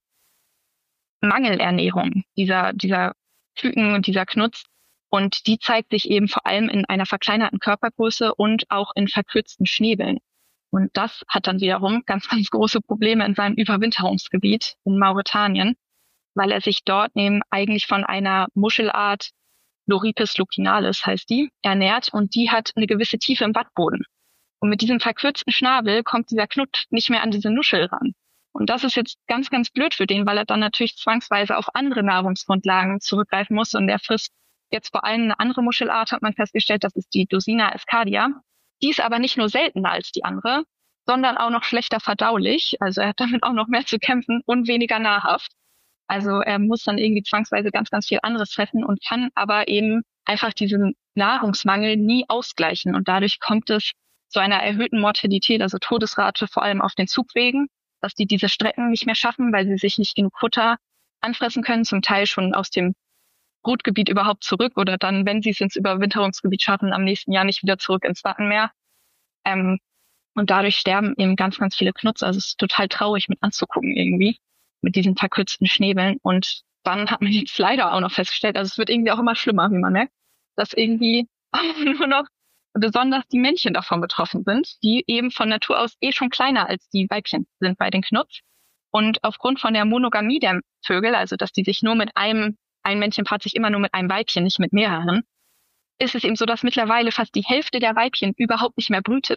Mangelernährung dieser, dieser Küken und dieser Knuts. Und die zeigt sich eben vor allem in einer verkleinerten Körpergröße und auch in verkürzten Schnäbeln. Und das hat dann wiederum ganz, ganz große Probleme in seinem Überwinterungsgebiet in Mauretanien, weil er sich dort eben eigentlich von einer Muschelart, Loripes lucinalis heißt die, ernährt und die hat eine gewisse Tiefe im Wattboden. Und mit diesem verkürzten Schnabel kommt dieser Knut nicht mehr an diese Nuschel ran. Und das ist jetzt ganz, ganz blöd für den, weil er dann natürlich zwangsweise auf andere Nahrungsgrundlagen zurückgreifen muss. Und er frisst jetzt vor allem eine andere Muschelart, hat man festgestellt, das ist die Dosina escardia. Die ist aber nicht nur seltener als die andere, sondern auch noch schlechter verdaulich. Also er hat damit auch noch mehr zu kämpfen und weniger nahrhaft. Also er muss dann irgendwie zwangsweise ganz, ganz viel anderes fressen und kann aber eben einfach diesen Nahrungsmangel nie ausgleichen. Und dadurch kommt es zu einer erhöhten Mortalität, also Todesrate vor allem auf den Zugwegen, dass die diese Strecken nicht mehr schaffen, weil sie sich nicht genug Futter anfressen können, zum Teil schon aus dem Brutgebiet überhaupt zurück oder dann, wenn sie es ins Überwinterungsgebiet schaffen, am nächsten Jahr nicht wieder zurück ins Wattenmeer. Ähm, und dadurch sterben eben ganz, ganz viele Knuts. Also es ist total traurig mit anzugucken irgendwie, mit diesen verkürzten Schnäbeln. Und dann hat man jetzt leider auch noch festgestellt, also es wird irgendwie auch immer schlimmer, wie man merkt, dass irgendwie nur noch besonders die Männchen davon betroffen sind, die eben von Natur aus eh schon kleiner als die Weibchen sind bei den Knuts. Und aufgrund von der Monogamie der Vögel, also dass die sich nur mit einem, ein Männchen paart sich immer nur mit einem Weibchen, nicht mit mehreren, ist es eben so, dass mittlerweile fast die Hälfte der Weibchen überhaupt nicht mehr brütet,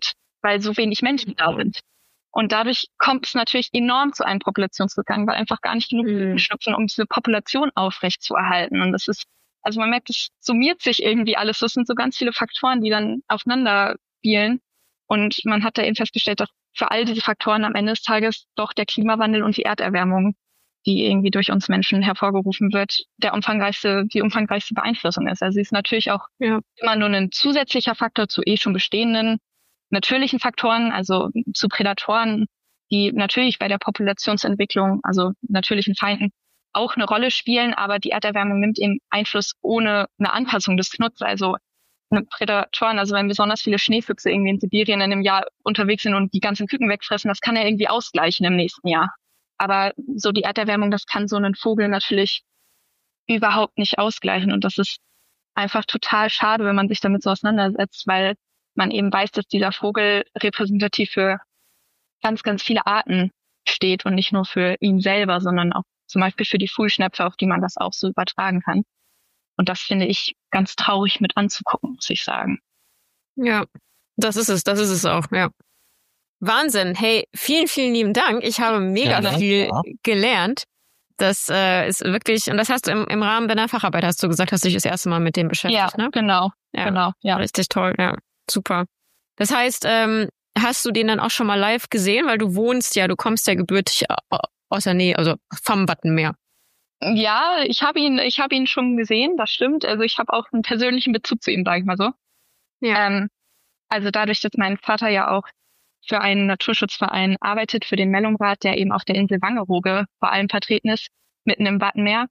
weil so wenig Menschen da sind. Und dadurch kommt es natürlich enorm zu einem Populationsrückgang, weil einfach gar nicht genug Blüten schlüpfen, um diese Population aufrecht zu erhalten. Und das ist, also man merkt, es summiert sich irgendwie alles. Das sind so ganz viele Faktoren, die dann aufeinander spielen. Und man hat da eben festgestellt, dass für all diese Faktoren am Ende des Tages doch der Klimawandel und die Erderwärmung, die irgendwie durch uns Menschen hervorgerufen wird, der umfangreichste, die umfangreichste Beeinflussung ist. Also sie ist natürlich auch ja. immer nur ein zusätzlicher Faktor zu eh schon bestehenden natürlichen Faktoren, also zu Prädatoren, die natürlich bei der Populationsentwicklung, also natürlichen Feinden, auch eine Rolle spielen, aber die Erderwärmung nimmt eben Einfluss ohne eine Anpassung des Knuts. Also eine Prädatoren, also wenn besonders viele Schneefüchse irgendwie in Sibirien in einem Jahr unterwegs sind und die ganzen Küken wegfressen, das kann er irgendwie ausgleichen im nächsten Jahr. Aber so die Erderwärmung, das kann so ein Vogel natürlich überhaupt nicht ausgleichen. Und das ist einfach total schade, wenn man sich damit so auseinandersetzt, weil man eben weiß, dass dieser Vogel repräsentativ für ganz, ganz viele Arten steht und nicht nur für ihn selber, sondern auch zum Beispiel für die Fuhlschnäpfe, auf die man das auch so übertragen kann. Und das finde ich ganz traurig mit anzugucken, muss ich sagen. Ja, das ist es, das ist es auch, ja. Wahnsinn. Hey, vielen, vielen lieben Dank. Ich habe mega ja, viel ja. gelernt. Das äh, ist wirklich, und das hast du im, im Rahmen deiner Facharbeit, hast du gesagt, hast du dich das erste Mal mit dem beschäftigt, ja, ne? Genau, ja, genau, ja. Richtig toll, ja, super. Das heißt, ähm, hast du den dann auch schon mal live gesehen, weil du wohnst ja, du kommst ja gebürtig aus der Nähe, also vom Wattenmeer. Ja, ich habe ihn, ich habe ihn schon gesehen, das stimmt. Also ich habe auch einen persönlichen Bezug zu ihm, sage ich mal so. Ja. Ähm, also dadurch, dass mein Vater ja auch für einen Naturschutzverein arbeitet, für den Mellumrat, der eben auf der Insel Wangerooge vor allem vertreten ist, mitten im Wattenmeer,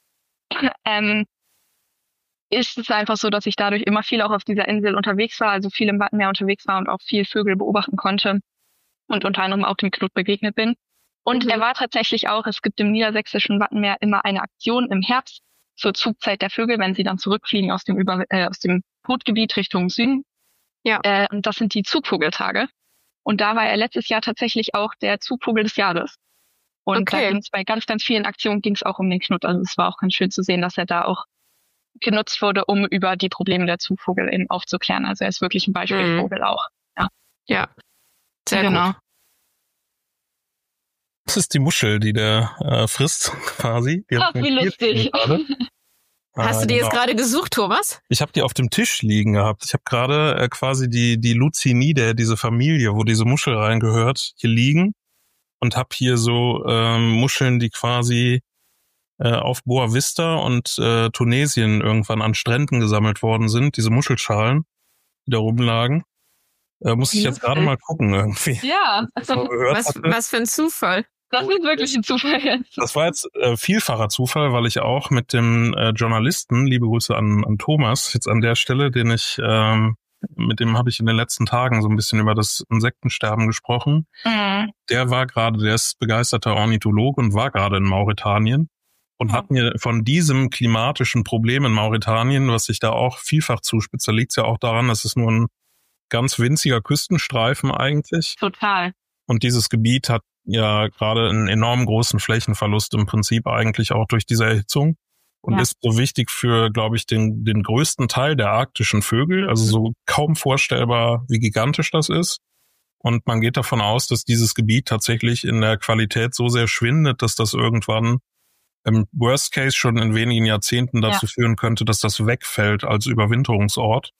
ähm, ist es einfach so, dass ich dadurch immer viel auch auf dieser Insel unterwegs war, also viel im Wattenmeer unterwegs war und auch viel Vögel beobachten konnte und unter anderem auch dem Knut begegnet bin. Und mhm. er war tatsächlich auch, es gibt im niedersächsischen Wattenmeer immer eine Aktion im Herbst zur Zugzeit der Vögel, wenn sie dann zurückfliegen aus dem, Über äh, aus dem Brutgebiet Richtung Süden. Ja. Äh, und das sind die Zugvogeltage. Und da war er letztes Jahr tatsächlich auch der Zugvogel des Jahres. Und okay. da ging es bei ganz, ganz vielen Aktionen ging es auch um den Knut. Also es war auch ganz schön zu sehen, dass er da auch genutzt wurde, um über die Probleme der Zugvogel eben aufzuklären. Also er ist wirklich ein Beispielvogel mhm. auch. Ja, ja. Sehr genau. Gut. Das ist die Muschel, die der äh, frisst, quasi. Die Ach, wie lustig. Hast du die jetzt gerade gesucht, Thomas? Ich habe die auf dem Tisch liegen gehabt. Ich habe gerade äh, quasi die die Lucinidae, diese Familie, wo diese Muschel reingehört, hier liegen und habe hier so ähm, Muscheln, die quasi äh, auf Boa Vista und äh, Tunesien irgendwann an Stränden gesammelt worden sind. Diese Muschelschalen, die da rumlagen. Äh, muss ich jetzt gerade mal gucken irgendwie. Ja. Was, was für ein Zufall. Das ist wirklich ein Zufall jetzt. Das war jetzt äh, vielfacher Zufall, weil ich auch mit dem äh, Journalisten, liebe Grüße an, an Thomas, jetzt an der Stelle, den ich, ähm, mit dem habe ich in den letzten Tagen so ein bisschen über das Insektensterben gesprochen. Mhm. Der war gerade, der ist begeisterter Ornithologe und war gerade in Mauretanien und mhm. hat mir von diesem klimatischen Problem in Mauretanien, was sich da auch vielfach zuspitzt, da liegt es ja auch daran, dass es nur ein ganz winziger Küstenstreifen eigentlich. Total. Und dieses Gebiet hat ja gerade einen enorm großen Flächenverlust im Prinzip eigentlich auch durch diese Erhitzung und ja. ist so wichtig für, glaube ich, den den größten Teil der arktischen Vögel, also so kaum vorstellbar, wie gigantisch das ist. Und man geht davon aus, dass dieses Gebiet tatsächlich in der Qualität so sehr schwindet, dass das irgendwann im Worst Case schon in wenigen Jahrzehnten dazu ja. führen könnte, dass das wegfällt als Überwinterungsort.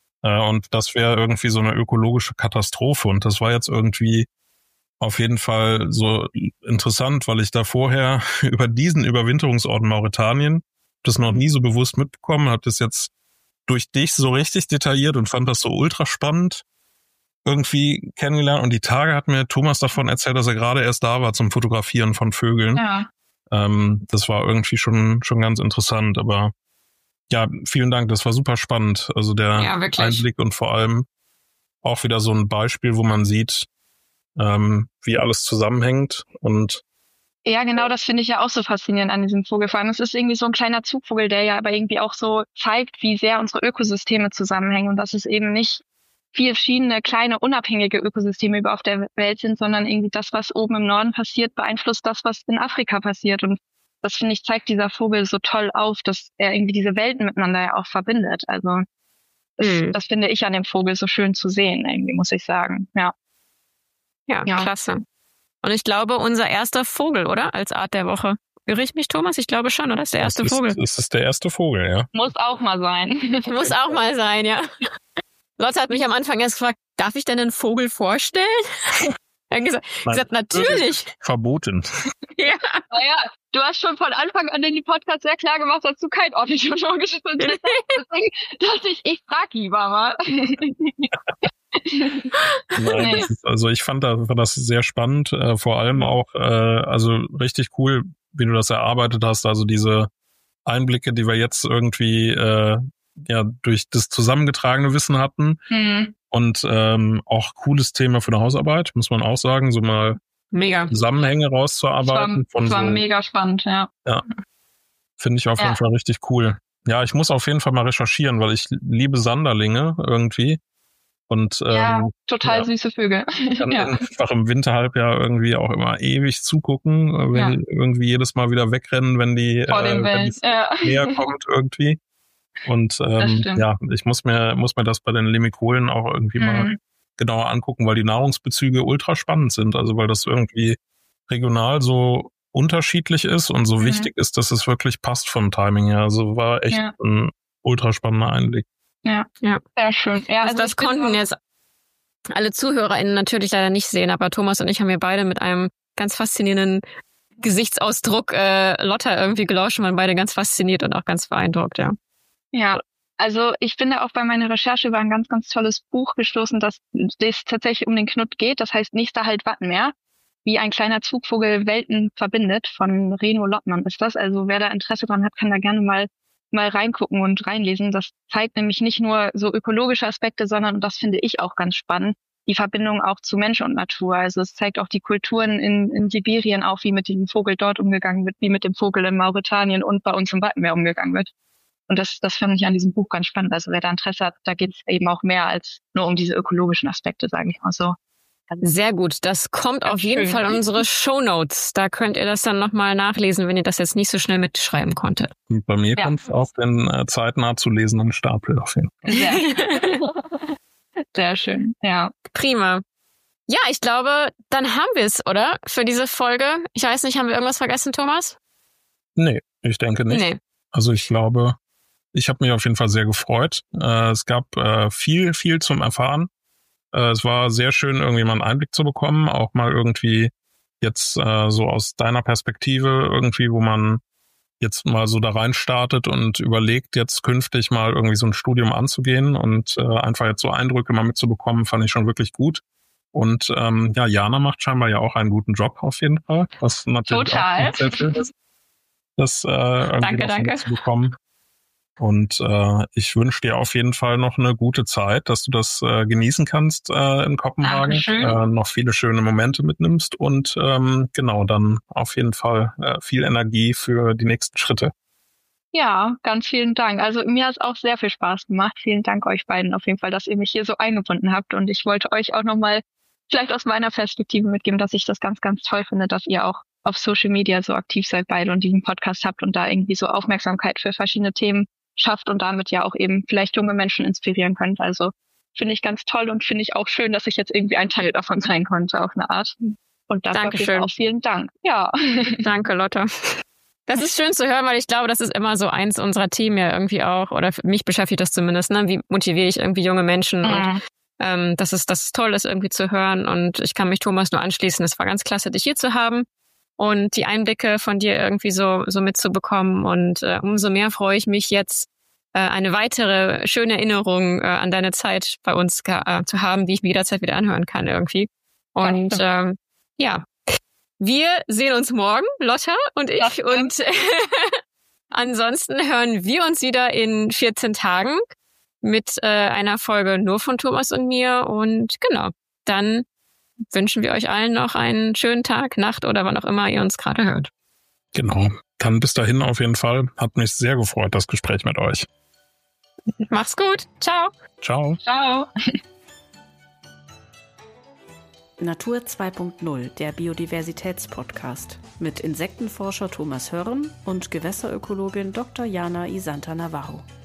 Und das wäre irgendwie so eine ökologische Katastrophe. Und das war jetzt irgendwie auf jeden Fall so interessant, weil ich da vorher über diesen Überwinterungsort Mauretanien das noch nie so bewusst mitbekommen, habe das jetzt durch dich so richtig detailliert und fand das so ultra spannend irgendwie kennengelernt. Und die Tage hat mir Thomas davon erzählt, dass er gerade erst da war zum Fotografieren von Vögeln. Ja. Ähm, das war irgendwie schon schon ganz interessant, aber ja, vielen Dank, das war super spannend. Also der ja, Einblick und vor allem auch wieder so ein Beispiel, wo man sieht, ähm, wie alles zusammenhängt. Und ja, genau, das finde ich ja auch so faszinierend an diesem Vogel. Vor allem, es ist irgendwie so ein kleiner Zugvogel, der ja aber irgendwie auch so zeigt, wie sehr unsere Ökosysteme zusammenhängen und dass es eben nicht vier verschiedene kleine unabhängige Ökosysteme über auf der Welt sind, sondern irgendwie das, was oben im Norden passiert, beeinflusst das, was in Afrika passiert. Und das, finde ich, zeigt dieser Vogel so toll auf, dass er irgendwie diese Welten miteinander ja auch verbindet. Also Das, Mhm. das finde ich an dem Vogel so schön zu sehen, irgendwie, muss ich sagen. Ja. Ja, Ja. klasse. Und ich glaube, unser erster Vogel, oder? Als Art der Woche. Irre ich mich, Thomas? Ich glaube schon, oder? Das ist der erste das Vogel. Ist, das ist der erste Vogel, ja. Muss auch mal sein. Muss auch mal sein, ja. Lotte hat mich am Anfang erst gefragt, darf ich denn einen Vogel vorstellen? Er hat gesagt, Nein. gesagt natürlich. Verboten. Ja. Naja, du hast schon von Anfang an in die Podcast sehr klar gemacht, dass du kein ornithologisches Interesse hast. Deswegen dachte ich, ich frag lieber mal. Nein, Nee. das ist, also ich fand, da, fand das sehr spannend, äh, vor allem auch, äh, also richtig cool, wie du das erarbeitet hast, also diese Einblicke, die wir jetzt irgendwie äh, ja durch das zusammengetragene Wissen hatten Hm. und ähm, auch cooles Thema für eine Hausarbeit, muss man auch sagen, so mal Mega. Zusammenhänge Das war, rauszuarbeiten. Von das war so, mega spannend, ja. finde ich auf jeden Ja. Fall richtig cool. Ja, ich muss auf jeden Fall mal recherchieren, weil ich liebe Sanderlinge irgendwie. Und Ja, ähm, total ja. süße Vögel. kann Ja. einfach im Winterhalbjahr irgendwie auch immer ewig zugucken, äh, wenn Ja. die irgendwie jedes Mal wieder wegrennen, wenn die, Vor äh, den wenn Wellen. die Ja. näher kommt irgendwie. Und ähm, stimmt. ja, ich muss mir muss mir das bei den Lemikolen auch irgendwie mal Mhm. genauer angucken, weil die Nahrungsbezüge ultra spannend sind. Also weil das irgendwie regional so unterschiedlich ist und so Mhm. wichtig ist, dass es wirklich passt vom Timing her. Also war echt Ja. ein ultra spannender Einblick. Ja. Ja. Sehr schön. Ja, Also also das ich bin konnten auch- jetzt alle ZuhörerInnen natürlich leider nicht sehen, aber Thomas und ich haben hier beide mit einem ganz faszinierenden Gesichtsausdruck äh, Lotta irgendwie gelauscht und waren beide ganz fasziniert und auch ganz beeindruckt, ja. Ja, also ich bin da auch bei meiner Recherche über ein ganz, ganz tolles Buch gestoßen, das das tatsächlich um den Knut geht. Das heißt Nächster Halt Wattenmeer, wie ein kleiner Zugvogel Welten verbindet. Von Reno Lottmann ist das. Also wer da Interesse dran hat, kann da gerne mal mal reingucken und reinlesen. Das zeigt nämlich nicht nur so ökologische Aspekte, sondern, und das finde ich auch ganz spannend, die Verbindung auch zu Mensch und Natur. Also es zeigt auch die Kulturen in, in Sibirien auf, wie mit dem Vogel dort umgegangen wird, wie mit dem Vogel in Mauretanien und bei uns im Wattenmeer umgegangen wird. Und das, das finde ich an diesem Buch ganz spannend. Also wer da Interesse hat, da geht es eben auch mehr als nur um diese ökologischen Aspekte, sage ich mal so. Sehr gut. Das kommt Ganz auf jeden schön. Fall in unsere Shownotes. Da könnt ihr das dann nochmal nachlesen, wenn ihr das jetzt nicht so schnell mitschreiben konntet. Und bei mir Ja. kommt es auf den äh, zeitnah zu lesenden Stapel auf jeden Fall. Sehr, sehr schön, ja. Prima. Ja, ich glaube, dann haben wir es, oder? Für diese Folge. Ich weiß nicht, haben wir irgendwas vergessen, Thomas? Nee, ich denke nicht. Nee. Also ich glaube, ich habe mich auf jeden Fall sehr gefreut. Äh, es gab äh, viel, viel zum Erfahren. Äh, es war sehr schön, irgendwie mal einen Einblick zu bekommen, auch mal irgendwie jetzt äh, so aus deiner Perspektive irgendwie, wo man jetzt mal so da rein startet und überlegt, jetzt künftig mal irgendwie so ein Studium anzugehen und äh, einfach jetzt so Eindrücke mal mitzubekommen, fand ich schon wirklich gut. Und ähm, ja, Jana macht scheinbar ja auch einen guten Job auf jeden Fall, was natürlich Total. auch sehr schön ist, das äh, irgendwie Danke, noch so danke. mitzubekommen. Und äh, ich wünsche dir auf jeden Fall noch eine gute Zeit, dass du das äh, genießen kannst äh, in Kopenhagen, Dankeschön. äh, noch viele schöne Momente mitnimmst und ähm, genau, dann auf jeden Fall äh, viel Energie für die nächsten Schritte. Ja, ganz vielen Dank. Also mir hat es auch sehr viel Spaß gemacht. Vielen Dank euch beiden auf jeden Fall, dass ihr mich hier so eingebunden habt. Und ich wollte euch auch nochmal vielleicht aus meiner Perspektive mitgeben, dass ich das ganz, ganz toll finde, dass ihr auch auf Social Media so aktiv seid beide und diesen Podcast habt und da irgendwie so Aufmerksamkeit für verschiedene Themen schafft und damit ja auch eben vielleicht junge Menschen inspirieren könnt. Also finde ich ganz toll und finde ich auch schön, dass ich jetzt irgendwie ein Teil davon sein konnte auf eine Art. Und dafür auf jeden Fall Dankeschön. auch vielen Dank. Ja. Danke, Lotta. Das ist schön zu hören, weil ich glaube, das ist immer so eins unserer Themen ja irgendwie auch, oder für mich beschäftigt das zumindest, ne? Wie motiviere ich irgendwie junge Menschen? Und ähm, das ist, das ist toll, das irgendwie zu hören. Und ich kann mich Thomas nur anschließen. Es war ganz klasse, dich hier zu haben und die Einblicke von dir irgendwie so, so mitzubekommen. Und äh, umso mehr freue ich mich jetzt, äh, eine weitere schöne Erinnerung äh, an deine Zeit bei uns äh, zu haben, die ich mir jederzeit wieder anhören kann irgendwie. Und ähm, ja, wir sehen uns morgen, Lotta und ich. Das stimmt. Und ansonsten hören wir uns wieder in vierzehn Tagen mit äh, einer Folge nur von Thomas und mir. Und genau, dann wünschen wir euch allen noch einen schönen Tag, Nacht oder wann auch immer ihr uns gerade hört. Genau. Dann bis dahin auf jeden Fall. Hat mich sehr gefreut, das Gespräch mit euch. Mach's gut. Ciao. Ciao. Ciao. Natur zwei Punkt null, der Biodiversitätspodcast mit Insektenforscher Thomas Hörren und Gewässerökologin Doktor Jana Isanta Navarro.